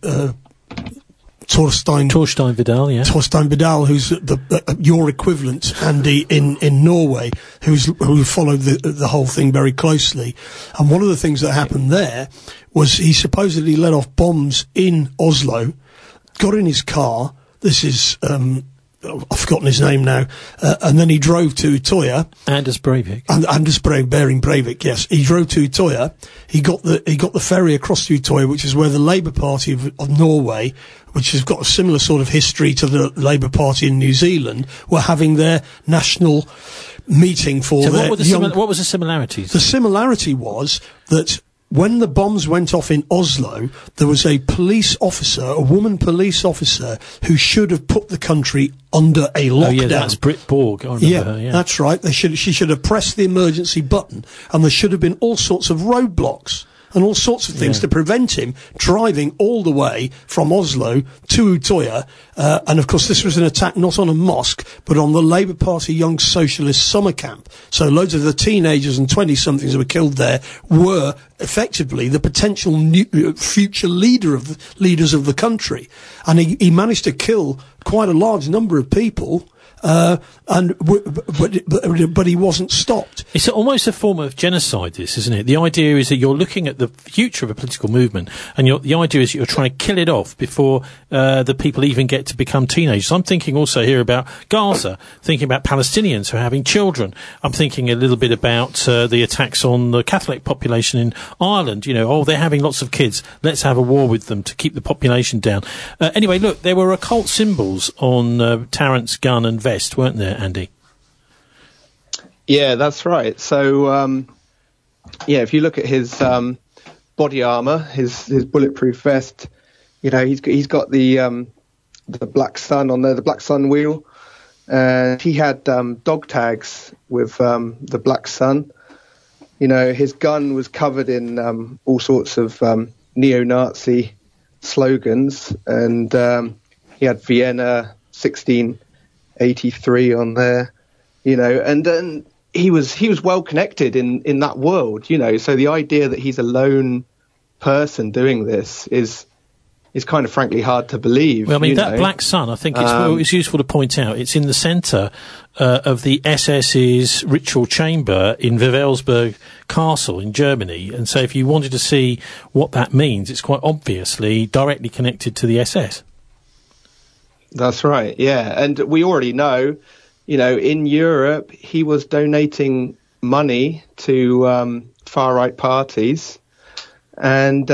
Torstein Vidal, yeah. Torstein Vidal, who's your equivalent, Andy, in Norway, who followed the whole thing very closely. And one of the things that happened there was he supposedly let off bombs in Oslo, got in his car. This is I've forgotten his name now, and then he drove to Utøya. Anders Breivik. Anders Breivik, yes. He drove to Utøya. He got the ferry across to Utøya, which is where the Labour Party of Norway, which has got a similar sort of history to the Labour Party in New Zealand, were having their national meeting for their what was the similarities? The similarity was that when the bombs went off in Oslo, there was a woman police officer, who should have put the country under a lockdown. Oh yeah, that's Britt Borg. I remember her, yeah. That's right. She should have pressed the emergency button, and there should have been all sorts of roadblocks and all sorts of things to prevent him driving all the way from Oslo to Utøya. And of course, this was an attack not on a mosque, but on the Labour Party Young Socialist summer camp. So loads of the teenagers and 20-somethings who were killed there were effectively the potential future leaders of the country. And he managed to kill quite a large number of people. But he wasn't stopped. It's almost a form of genocide, this, isn't it? The idea is that you're looking at the future of a political movement, and the idea is that you're trying to kill it off before the people even get to become teenagers. I'm thinking also here about Gaza, thinking about Palestinians who are having children. I'm thinking a little bit about the attacks on the Catholic population in Ireland. They're having lots of kids. Let's have a war with them to keep the population down. Anyway, look, there were occult symbols on Tarrant's gun and vest, weren't there, Andy? Yeah, that's right. So, if you look at his body armor, his bulletproof vest, he's got the Black Sun on there, the Black Sun wheel, and he had dog tags with the Black Sun. His gun was covered in all sorts of neo-Nazi slogans, and he had Vienna 1683 on there, and he was well connected in that world, so the idea that he's a lone person doing this is kind of frankly hard to believe. Well, I mean, that Black Sun, I think it's useful to point out, it's in the centre of the SS's ritual chamber in Wewelsburg Castle in Germany, and so if you wanted to see what that means, it's quite obviously directly connected to the SS. That's right, yeah. And we already know, in Europe, he was donating money to far-right parties. And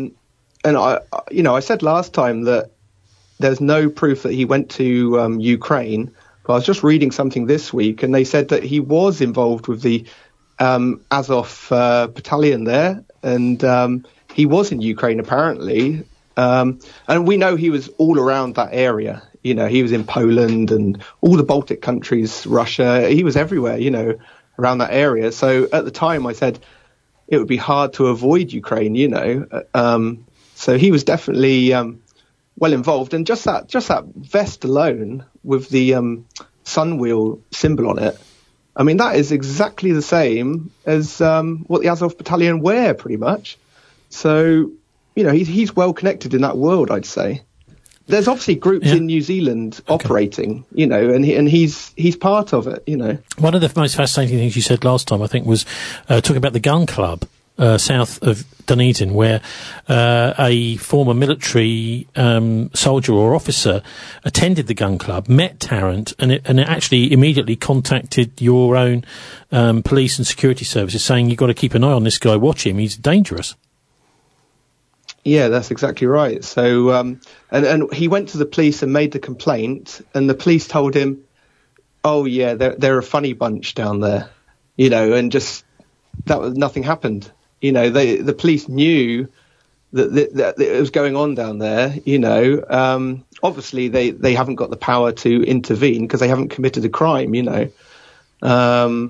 I said last time that there's no proof that he went to Ukraine. But I was just reading something this week, and they said that he was involved with the Azov battalion there. And he was in Ukraine, apparently. And we know he was all around that area. He was in Poland and all the Baltic countries, Russia. He was everywhere, around that area. So at the time I said it would be hard to avoid Ukraine, so he was definitely well involved. And just that vest alone with the sun wheel symbol on it, I mean, that is exactly the same as what the Azov battalion wear, pretty much. So he's well connected in that world, I'd say. There's obviously groups in New Zealand operating, and he's part of it, One of the most fascinating things you said last time, I think, was talking about the gun club south of Dunedin, where a former military soldier or officer attended the gun club, met Tarrant, and it actually immediately contacted your own police and security services, saying you've got to keep an eye on this guy, watch him, he's dangerous. Yeah, that's exactly right. So, and he went to the police and made the complaint, and the police told him, "Oh yeah, they're a funny bunch down there," and just nothing happened. The police knew that it was going on down there. Obviously they haven't got the power to intervene because they haven't committed a crime.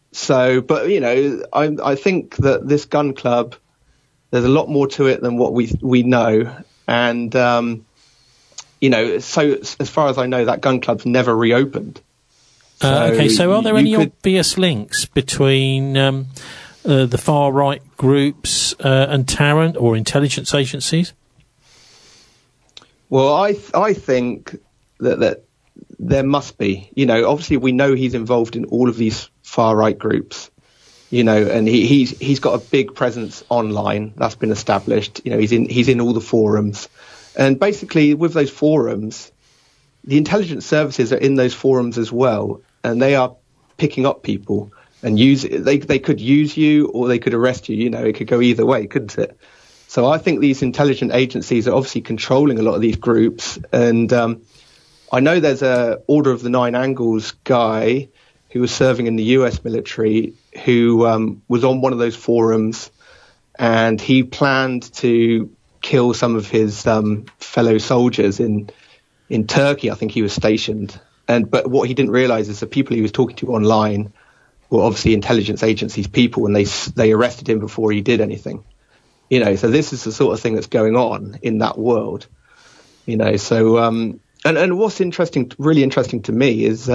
So, but I think that this gun club, there's a lot more to it than what we know, and so as far as I know, that gun club's never reopened. So are there any obvious links between the far right groups and Tarrant or intelligence agencies? Well, I think that there must be. Obviously we know he's involved in all of these far right groups. And he's got a big presence online. That's been established. He's in all the forums, and basically with those forums, the intelligence services are in those forums as well, and they are picking up people and they could use you or they could arrest you. It could go either way, couldn't it? So I think these intelligence agencies are obviously controlling a lot of these groups, and I know there's a Order of the Nine Angles guy who was serving in the US military who was on one of those forums, and he planned to kill some of his fellow soldiers in Turkey. I think he was stationed. But what he didn't realize is the people he was talking to online were obviously intelligence agencies people, and they arrested him before he did anything. So this is the sort of thing that's going on in that world. So and what's really interesting to me is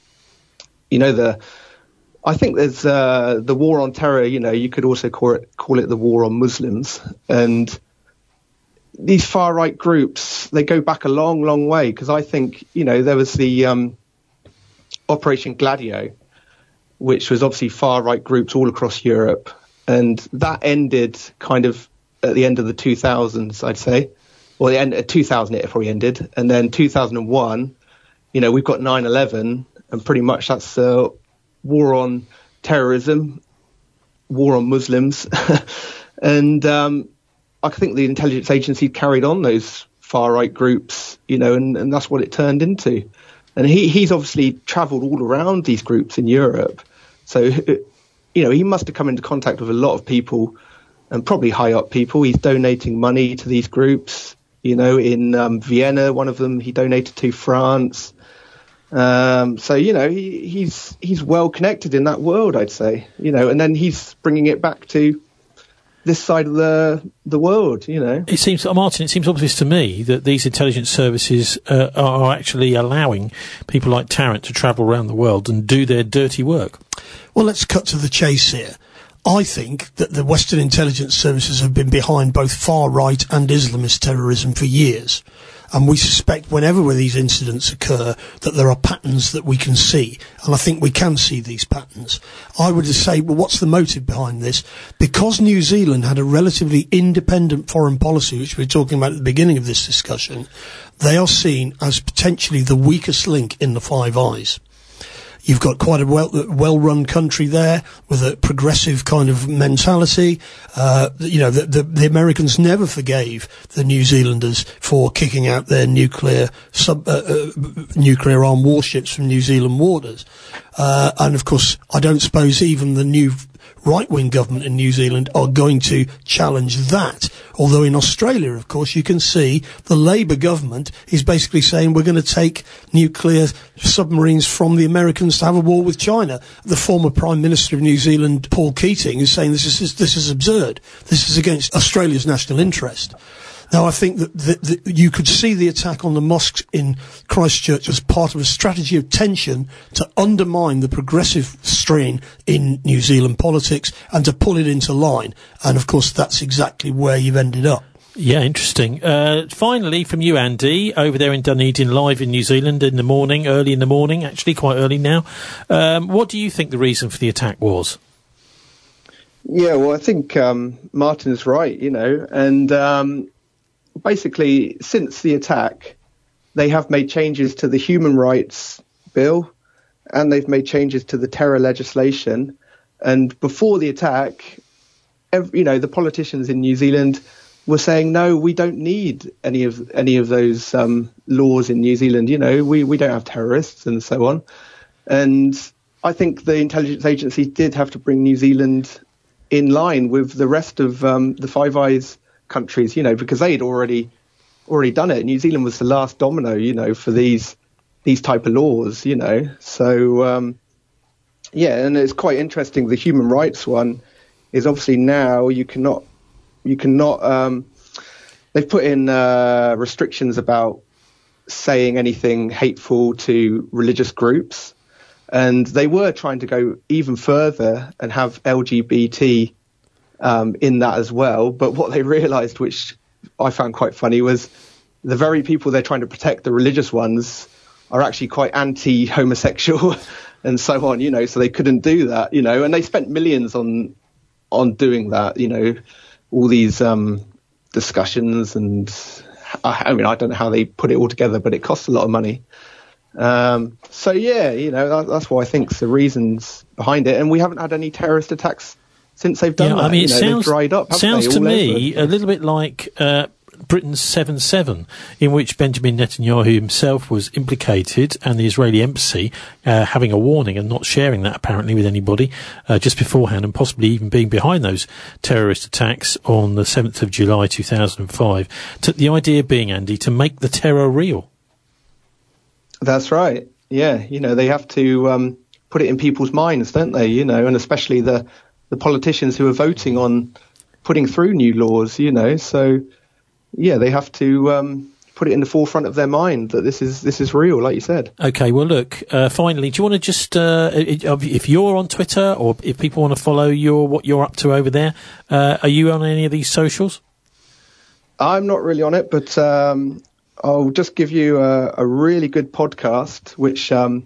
I think there's the war on terror. You could also call it the war on Muslims, and these far right groups, they go back a long, long way, because I think there was the Operation Gladio, which was obviously far right groups all across Europe, and that ended kind of at the end of the 2000s, I'd say, or the end of 2000 it probably ended, and then 2001, we've got 9/11. And pretty much that's war on terrorism, war on Muslims. And I think the intelligence agency carried on those far-right groups, and that's what it turned into. And he's obviously travelled all around these groups in Europe. So, he must have come into contact with a lot of people, and probably high-up people. He's donating money to these groups. In Vienna, one of them he donated to France. So he's well connected in that world, I'd say, and then he's bringing it back to this side of the world. It seems, Martin, obvious to me that these intelligence services are actually allowing people like Tarrant to travel around the world and do their dirty work. Well, let's cut to the chase here. I think that the Western intelligence services have been behind both far-right and Islamist terrorism for years. And we suspect whenever these incidents occur that there are patterns that we can see. And I think we can see these patterns. I would just say, well, what's the motive behind this? Because New Zealand had a relatively independent foreign policy, which we were talking about at the beginning of this discussion, they are seen as potentially the weakest link in the Five Eyes. You've got quite a well-run country there with a progressive kind of mentality. The Americans never forgave the New Zealanders for kicking out their nuclear armed warships from New Zealand waters. And of course, I don't suppose even the new right-wing government in New Zealand are going to challenge that. Although in Australia, of course, you can see the Labour government is basically saying we're going to take nuclear submarines from the Americans to have a war with China. The former Prime Minister of New Zealand, Paul Keating, is saying this is absurd. This is against Australia's national interest. Now, I think that you could see the attack on the mosques in Christchurch as part of a strategy of tension to undermine the progressive strain in New Zealand politics and to pull it into line. And, of course, that's exactly where you've ended up. Yeah, interesting. Finally, from you, Andy, over there in Dunedin, live in New Zealand in the morning, early in the morning, actually quite early now. What do you think the reason for the attack was? Yeah, well, I think Martin's right, and basically, since the attack, they have made changes to the Human Rights Bill, and they've made changes to the terror legislation. And before the attack, the politicians in New Zealand were saying, no, we don't need any of those laws in New Zealand. We don't have terrorists and so on. And I think the intelligence agencies did have to bring New Zealand in line with the rest of the Five Eyes countries, because they had already done it. New Zealand was the last domino, for these type of laws, So Yeah, and it's quite interesting. The human rights one is obviously now you cannot. They've put in restrictions about saying anything hateful to religious groups, and they were trying to go even further and have LGBT in that as well. But what they realised, which I found quite funny, was the very people they're trying to protect, the religious ones, are actually quite anti-homosexual and so on, so they couldn't do that, and they spent millions on doing that, all these discussions, and I don't know how they put it all together, but it costs a lot of money. So yeah, that's why I think the reasons behind it, and we haven't had any terrorist attacks since they've done that. I mean, it sounds, they've dried up, sounds to me a little bit like Britain's 7/7, in which Benjamin Netanyahu himself was implicated, and the Israeli embassy having a warning and not sharing that apparently with anybody just beforehand, and possibly even being behind those terrorist attacks on the 7th of July 2005. The idea being, Andy, to make the terror real. That's right. Yeah, they have to put it in people's minds, don't they? And especially the politicians who are voting on putting through new laws. So. Yeah, they have to put it in the forefront of their mind that this is real, like you said. Okay, well, look, finally, do you want to just, if you're on Twitter or if people want to follow what you're up to over there, are you on any of these socials? I'm not really on it, but I'll just give you a really good podcast, which a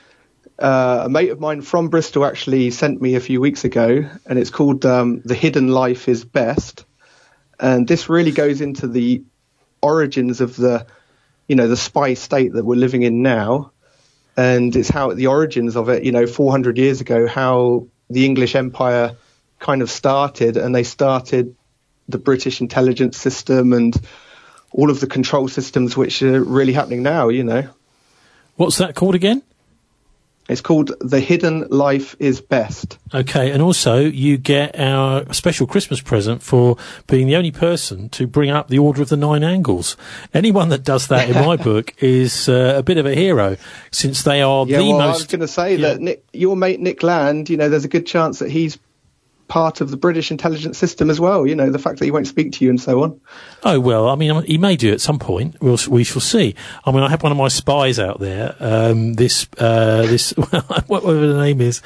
mate of mine from Bristol actually sent me a few weeks ago, and it's called The Hidden Life is Best. And this really goes into the origins of the spy state that we're living in now. And it's how the origins of it, 400 years ago, how the English Empire kind of started, and they started the British intelligence system and all of the control systems which are really happening now, What's that called again? It's called The Hidden Life is Best. Okay, and also you get our special Christmas present for being the only person to bring up the Order of the Nine Angles. Anyone that does that in my book is a bit of a hero, since they are the most... I was going to say that your mate Nick Land, there's a good chance that he's part of the British intelligence system as well, the fact that he won't speak to you and so on. Oh, well, I mean, he may do at some point. We shall see. I mean, I have one of my spies out there, this whatever the name is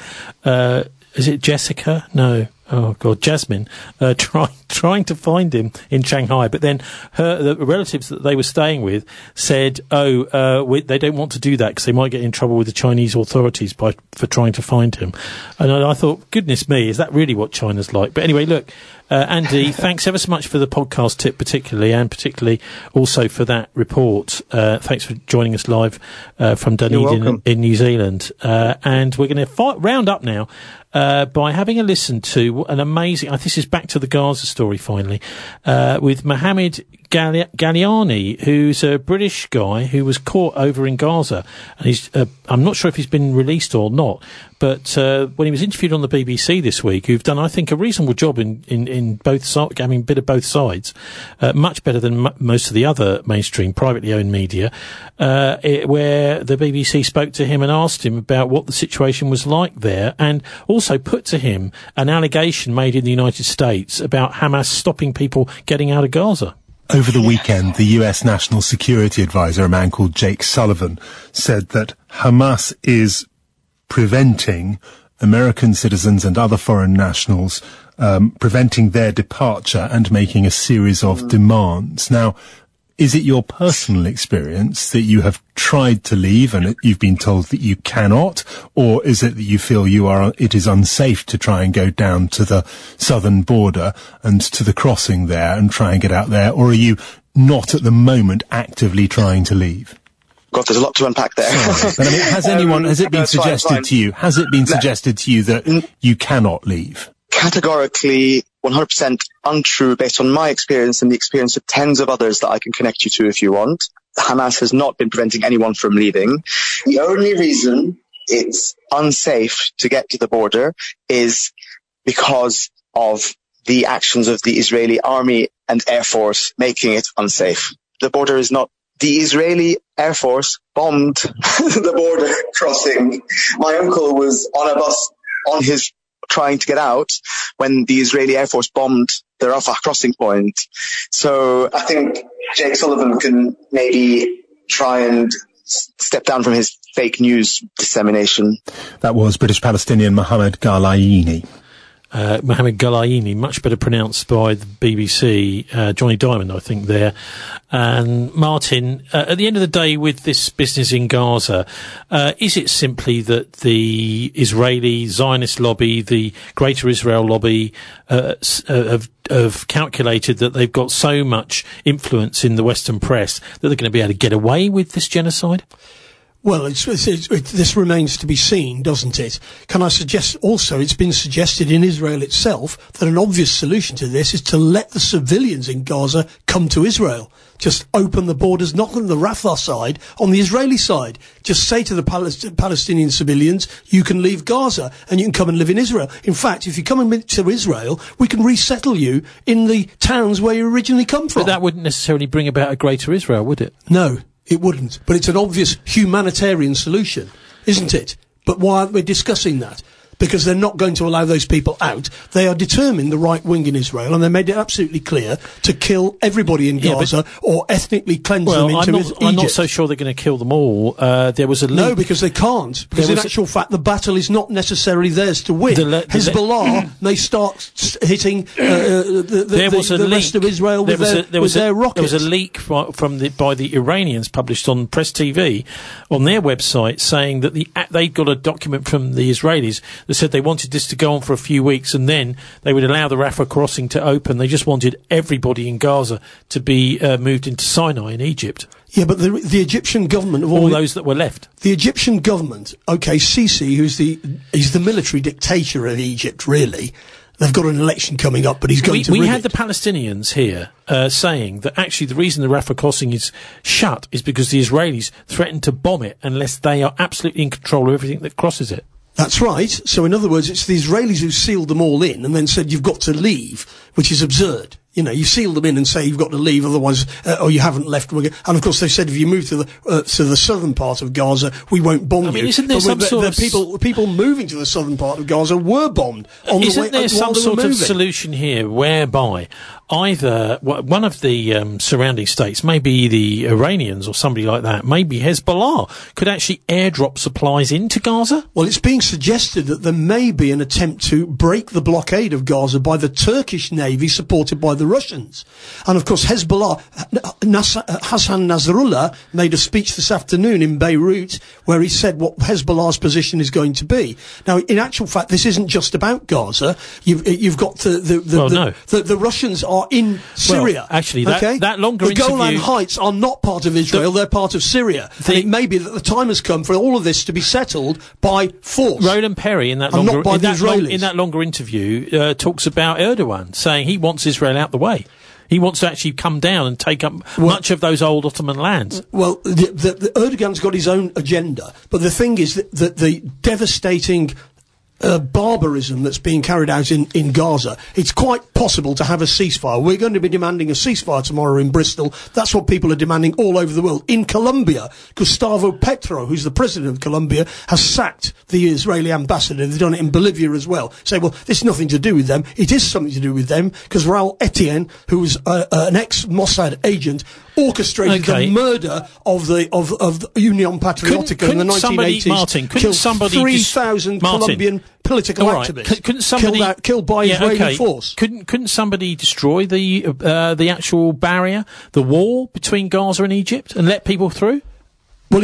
it Jessica? No. Oh, God, Jasmine, trying to find him in Shanghai. But then the relatives that they were staying with said, they don't want to do that because they might get in trouble with the Chinese authorities for trying to find him. And I thought, goodness me, is that really what China's like? But anyway, look, Andy, thanks ever so much for the podcast tip particularly also for that report. Thanks for joining us live from Dunedin in New Zealand. And we're going to round up now by having a listen to an amazing... this is back to the Gaza story finally, with Mohammed Galliani, who's a British guy who was caught over in Gaza. And he's I'm not sure if he's been released or not, but when he was interviewed on the BBC this week, who've done, I think, a reasonable job in both sides, a bit of both sides, much better than most of the other mainstream privately owned media, where the BBC spoke to him and asked him about what the situation was like there, and also put to him an allegation made in the United States about Hamas stopping people getting out of Gaza. Over the weekend, the US National Security Advisor, a man called Jake Sullivan, said that Hamas is preventing American citizens and other foreign nationals, preventing their departure and making a series of demands. Now, is it your personal experience that you have tried to leave and you've been told that you cannot, or is it that you feel it is unsafe to try and go down to the southern border and to the crossing there and try and get out there, or are you not at the moment actively trying to leave? God, there's a lot to unpack there. But I mean, has it been suggested to you? Has it been suggested to you that you cannot leave? Categorically 100% untrue based on my experience and the experience of tens of others that I can connect you to if you want. Hamas has not been preventing anyone from leaving. The only reason it's unsafe to get to the border is because of the actions of the Israeli army and air force making it unsafe. The border is not the Israeli Air Force bombed the border crossing. My uncle was on a bus on his trying to get out when the Israeli Air Force bombed the Rafah crossing point. So I think Jake Sullivan can maybe try and step down from his fake news dissemination. That was British Palestinian Mohammed Ghalayini. Mohammed Ghalayini, much better pronounced by the BBC, Johnny Diamond, I think, there. And Martin, at the end of the day, with this business in Gaza, is it simply that the Israeli Zionist lobby, the Greater Israel lobby, have calculated that they've got so much influence in the Western press that they're going to be able to get away with this genocide? Well, this remains to be seen, doesn't it? Can I suggest also, it's been suggested in Israel itself that an obvious solution to this is to let the civilians in Gaza come to Israel. Just open the borders, not on the Rafah side, on the Israeli side. Just say to the Palestinian civilians, you can leave Gaza and you can come and live in Israel. In fact, if you come to Israel, we can resettle you in the towns where you originally come from. But that wouldn't necessarily bring about a greater Israel, would it? No. It wouldn't. But it's an obvious humanitarian solution, isn't it? But why aren't we discussing that? Because they're not going to allow those people out. They are determined, the right wing in Israel, and they made it absolutely clear to kill everybody in Gaza or ethnically cleanse them into Egypt. I'm not so sure they're going to kill them all. There was a leak. No, because they can't. Because in actual fact, the battle is not necessarily theirs to win. Hezbollah may start hitting the rest of Israel with their rockets. There was a leak by the Iranians published on Press TV on their website saying that they'd got a document from the Israelis that said they wanted this to go on for a few weeks and then they would allow the Rafah crossing to open. They just wanted everybody in Gaza to be moved into Sinai in Egypt. Yeah, but the Egyptian government of all those that were left. The Egyptian government, okay, Sisi, he's the military dictator of Egypt, really. They've got an election coming up, but he's going to rig it. We had the Palestinians here saying that actually the reason the Rafah crossing is shut is because the Israelis threaten to bomb it unless they are absolutely in control of everything that crosses it. That's right. So in other words, it's the Israelis who sealed them all in and then said you've got to leave, which is absurd. You know, you seal them in and say you've got to leave, otherwise, or you haven't left. And of course, they said if you move to the southern part of Gaza, we won't bomb you. I mean, isn't there some sort of people moving to the southern part of Gaza were bombed on the way? Isn't there some sort of solution here whereby either one of the surrounding states, maybe the Iranians or somebody like that, maybe Hezbollah, could actually airdrop supplies into Gaza? Well, it's being suggested that there may be an attempt to break the blockade of Gaza by the Turkish Navy supported by the Russians. And of course Hezbollah, Hassan Nasrallah made a speech this afternoon in Beirut where he said what Hezbollah's position is going to be. Now, in actual fact, this isn't just about Gaza. You've got the Russians are in Syria. Well, actually, that longer interview... The Golan Heights are not part of Israel, they're part of Syria. And it may be that the time has come for all of this to be settled by force. Roland Perry, in that longer interview, talks about Erdogan, saying he wants Israel out the way. He wants to actually come down and take up much of those old Ottoman lands. Well, the Erdogan's got his own agenda, but the thing is that the devastating barbarism that's being carried out in Gaza, it's quite possible to have a ceasefire. We're going to be demanding a ceasefire tomorrow in Bristol. That's what people are demanding all over the world. In Colombia, Gustavo Petro, who's the president of Colombia, has sacked the Israeli ambassador. They've done it in Bolivia as well. Say, well, this is nothing to do with them. It is something to do with them, because Raul Etienne, who was an ex-Mossad agent, orchestrated the murder of the Union Patriotica in the 1980s. Killed 3,000 Colombian political activists. Couldn't somebody killed by Israeli force? Couldn't somebody destroy the actual barrier, the wall between Gaza and Egypt, and let people through? Well,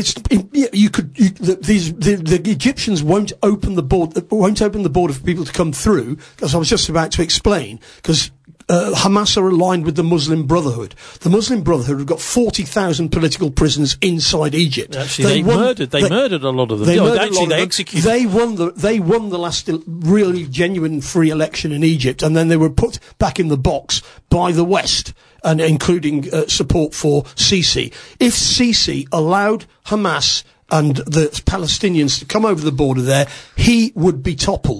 the Egyptians won't open the border for people to come through, as I was just about to explain, because Hamas are aligned with the Muslim Brotherhood. The Muslim Brotherhood have got 40,000 political prisoners inside Egypt. Actually, they murdered a lot of them. They executed. They won the last really genuine free election in Egypt, and then they were put back in the box by the West, and including support for Sisi. If Sisi allowed Hamas and the Palestinians to come over the border there, he would be toppled.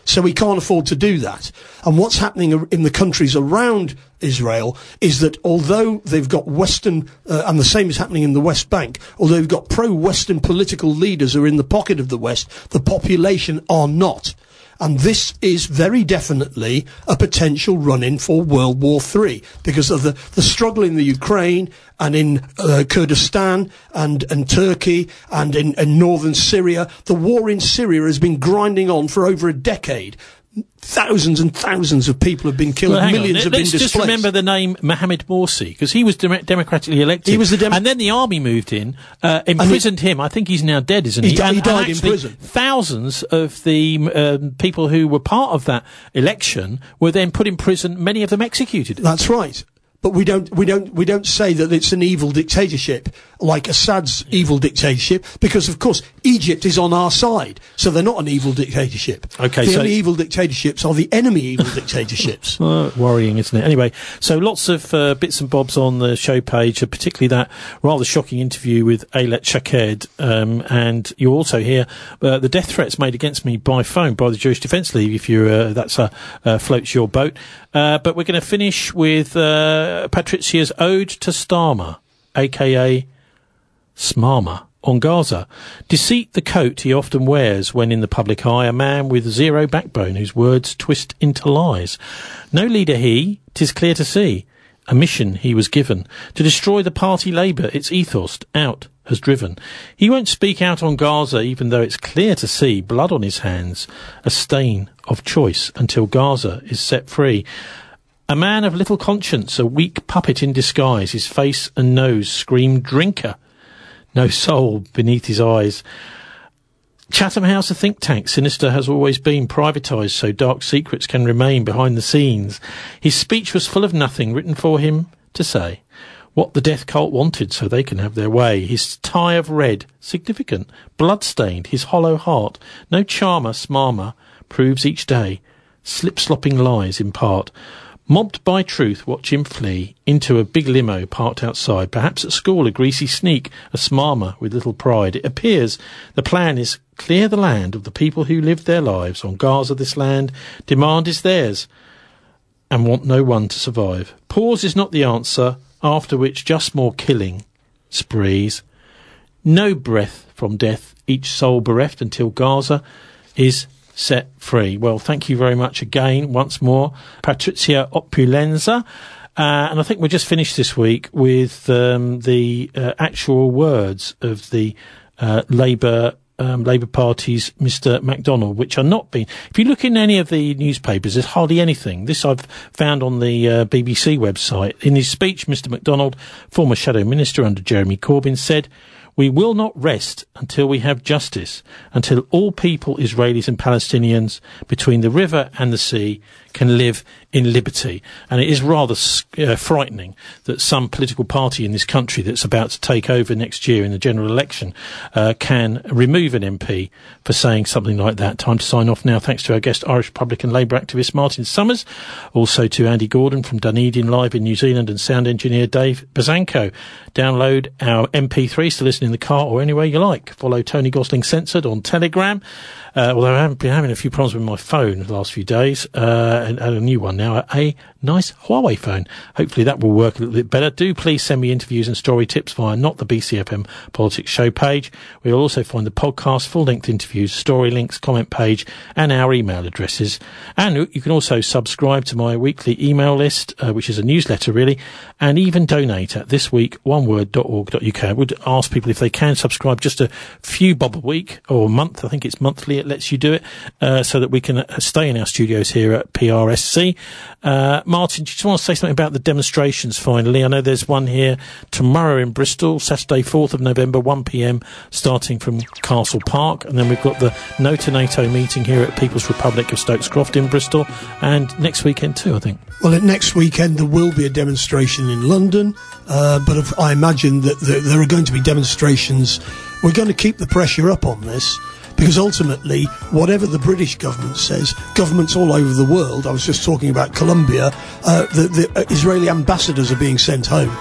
So we can't afford to do that. And what's happening in the countries around Israel is that although they've got Western, and the same is happening in the West Bank, although they've got pro-Western political leaders who are in the pocket of the West, the population are not. And this is very definitely a potential run-in for World War III because of the struggle in the Ukraine and in Kurdistan and Turkey and in northern Syria. The war in Syria has been grinding on for over a decade. Thousands and thousands of people have been killed. Millions have been displaced. Let's just remember the name Mohammed Morsi, because he was democratically elected. He was and then the army moved in, imprisoned him. I think he's now dead, isn't he? He died in prison. Thousands of the people who were part of that election were then put in prison. Many of them executed. That's right. But we don't say that it's an evil dictatorship like Assad's evil dictatorship, because of course Egypt is on our side, so they're not an evil dictatorship. Okay, the only evil dictatorships are the enemy evil dictatorships. Worrying, isn't it? Anyway, so lots of bits and bobs on the show page, particularly that rather shocking interview with Ayelet Shaked, and you also hear the death threats made against me by phone by the Jewish Defence League, if you're that's floats your boat. But we're going to finish with Patrizia's Ode to Starmer, a.k.a. Smarmer, on Gaza. Deceit the coat he often wears when in the public eye, a man with zero backbone whose words twist into lies. No leader he, 'tis clear to see. A mission he was given, to destroy the party Labour its ethos out has driven. He won't speak out on Gaza, even though it's clear to see blood on his hands, a stain of choice until Gaza is set free. A man of little conscience, a weak puppet in disguise, his face and nose scream drinker. No soul beneath his eyes. Chatham House, a think tank, sinister has always been, privatised so dark secrets can remain behind the scenes. His speech was full of nothing, written for him to say what the death cult wanted so they can have their way. His tie of red, significant, blood-stained, his hollow heart, no charmer, smarmer, proves each day, slip-slopping lies impart. Mobbed by truth, watch him flee into a big limo parked outside. Perhaps at school, a greasy sneak, a smarmer with little pride. It appears the plan is clear the land of the people who lived their lives on Gaza. This land, demand is theirs, and want no one to survive. Pause is not the answer, after which just more killing sprees. No breath from death, each soul bereft until Gaza is set free. Well, thank you very much again, once more, Patrizia Opulenza. And I think we'll just finish this week with the actual words of the Labour Party's Mr. MacDonald, which are not being... If you look in any of the newspapers, there's hardly anything. This I've found on the BBC website. In his speech, Mr. MacDonald, former Shadow Minister under Jeremy Corbyn, said, "We will not rest until we have justice, until all people, Israelis and Palestinians, between the river and the sea, can live in liberty." And it is rather frightening that some political party in this country that's about to take over next year in the general election can remove an MP for saying something like that. Time to sign off now. Thanks to our guest, Irish Republican Labour activist Martin Summers, also to Andy Gordon from Dunedin Live in New Zealand, and sound engineer Dave Bazanko. Download our MP3s to listen in the car or anywhere you like. Follow Tony Gosling Censored on Telegram. Although I haven't been having a few problems with my phone the last few days, and a new one now, a nice Huawei phone. Hopefully that will work a little bit better. Do please send me interviews and story tips via not the BCFM Politics show page. We'll also find the podcast, full-length interviews, story links, comment page, and our email addresses. And you can also subscribe to my weekly email list, which is a newsletter really, and even donate at thisweekoneword.org.uk. I would ask people if they can subscribe just a few bob a week or a month. I think it's monthly. It lets you do it, so that we can stay in our studios here at PRSC. Martin, do you just want to say something about the demonstrations finally? I know there's one here tomorrow in Bristol, Saturday 4th of November, 1 p.m, starting from Castle Park. And then we've got the No to NATO meeting here at People's Republic of Stokes Croft in Bristol. And next weekend too, I think. Well, next weekend there will be a demonstration in London, but I imagine that there are going to be demonstrations. We're going to keep the pressure up on this, because ultimately, whatever the British government says, governments all over the world, I was just talking about Colombia, the Israeli ambassadors are being sent home.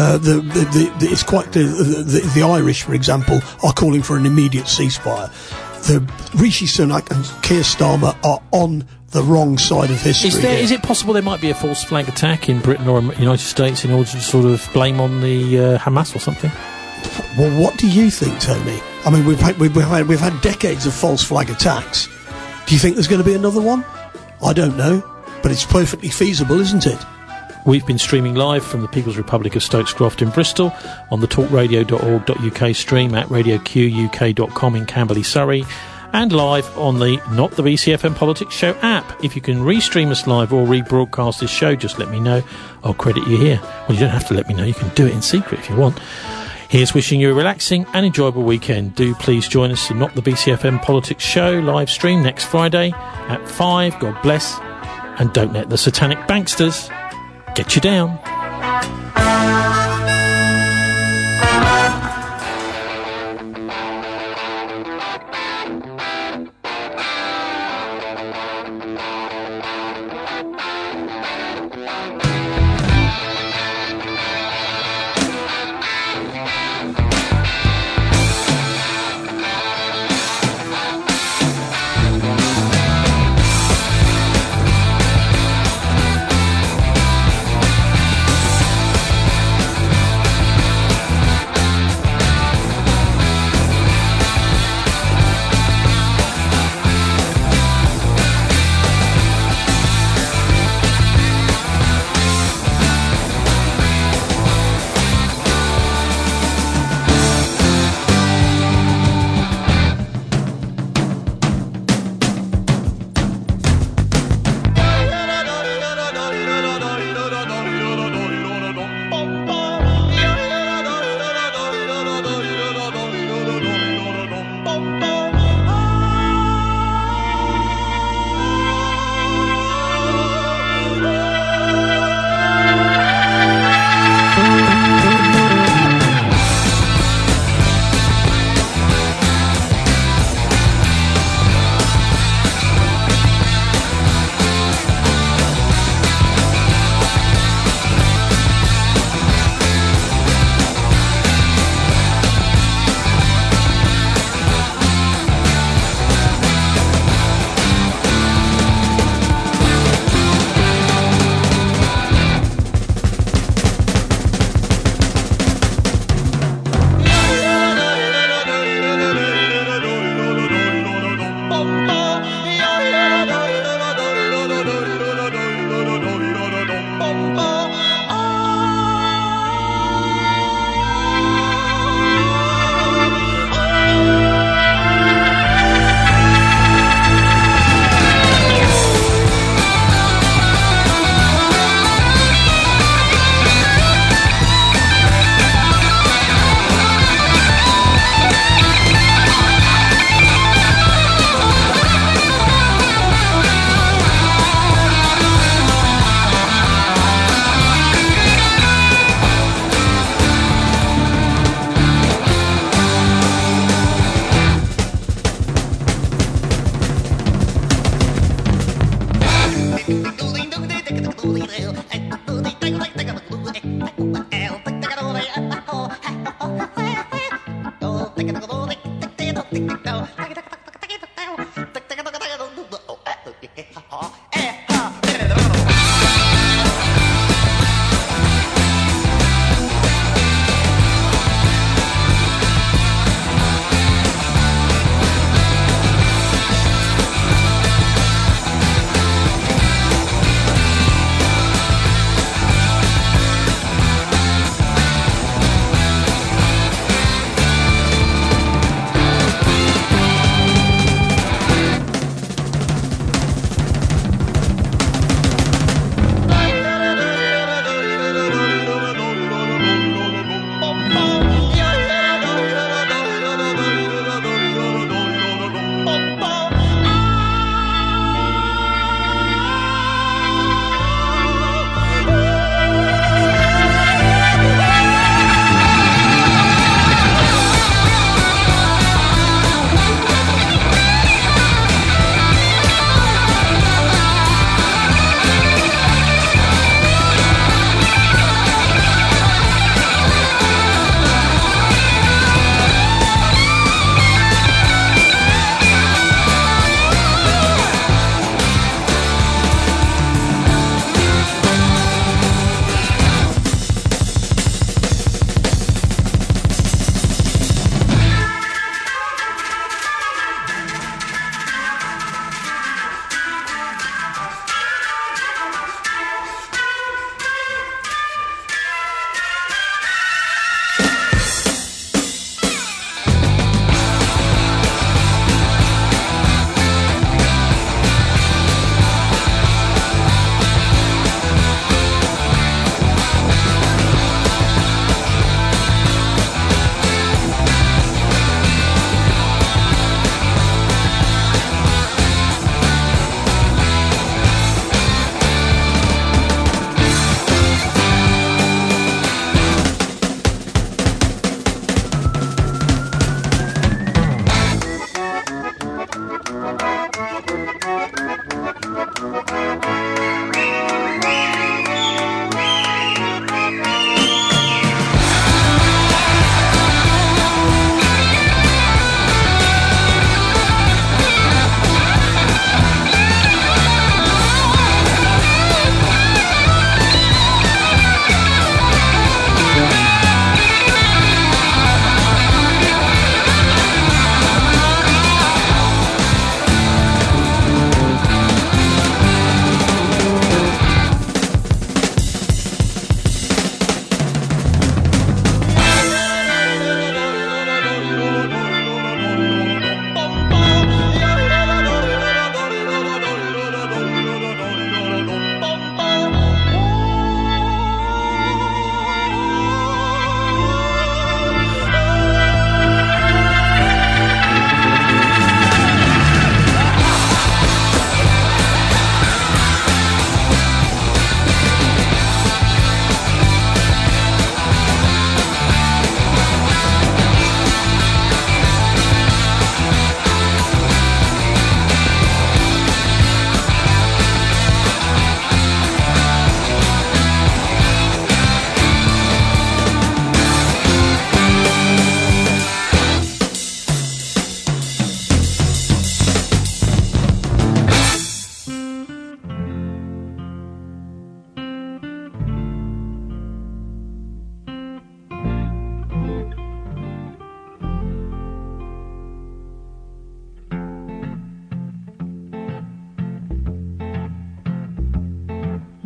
It's quite clear the Irish, for example, are calling for an immediate ceasefire. Rishi Sunak and Keir Starmer are on the wrong side of history. Is it possible there might be a false flag attack in Britain or United States in order to sort of blame on the Hamas or something? Well, what do you think, Tony? I mean, we've had decades of false flag attacks. Do you think there's going to be another one? I don't know, but it's perfectly feasible, isn't it? We've been streaming live from the People's Republic of Stokes Croft in Bristol, on the talkradio.org.uk stream, at radioquk.com in Camberley, Surrey, and live on the Not the BCFM Politics Show app. If you can restream us live or rebroadcast this show, just let me know. I'll credit you here. Well, you don't have to let me know. You can do it in secret if you want. Here's wishing you a relaxing and enjoyable weekend. Do please join us in Not the BCFM Politics Show live stream next Friday at 5. God bless. And don't let the satanic banksters get you down.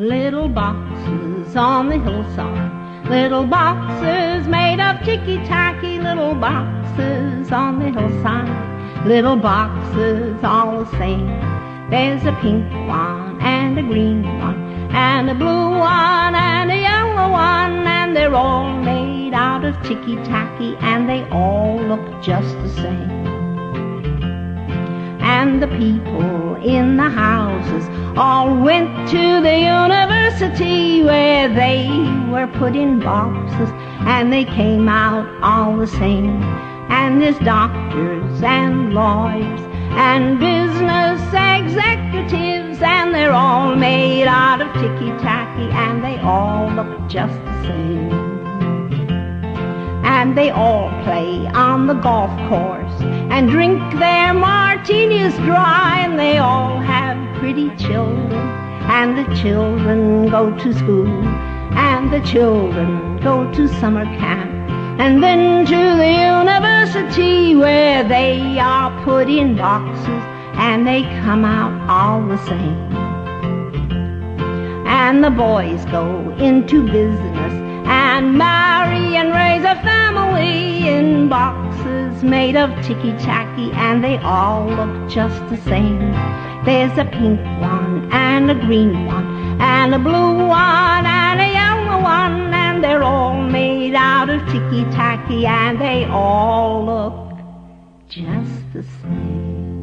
little boxes on the hillside, little boxes made of ticky-tacky, little boxes on the hillside, little boxes all the same. There's a pink one and a green one and a blue one and a yellow one, and they're all made out of ticky-tacky, and they all look just the same. And the people in the houses all went to the university, where they were put in boxes and they came out all the same. And there's doctors and lawyers and business executives, and they're all made out of ticky-tacky, and they all look just the same. And they all play on the golf course and drink their martinis dry, and they all have pretty children, and the children go to school, and the children go to summer camp, and then to the university, where they are put in boxes and they come out all the same. And the boys go into business and marry and raise a family in boxes made of ticky-tacky, and they all look just the same. There's a pink one and a green one and a blue one and a yellow one, and they're all made out of ticky-tacky, and they all look just the same.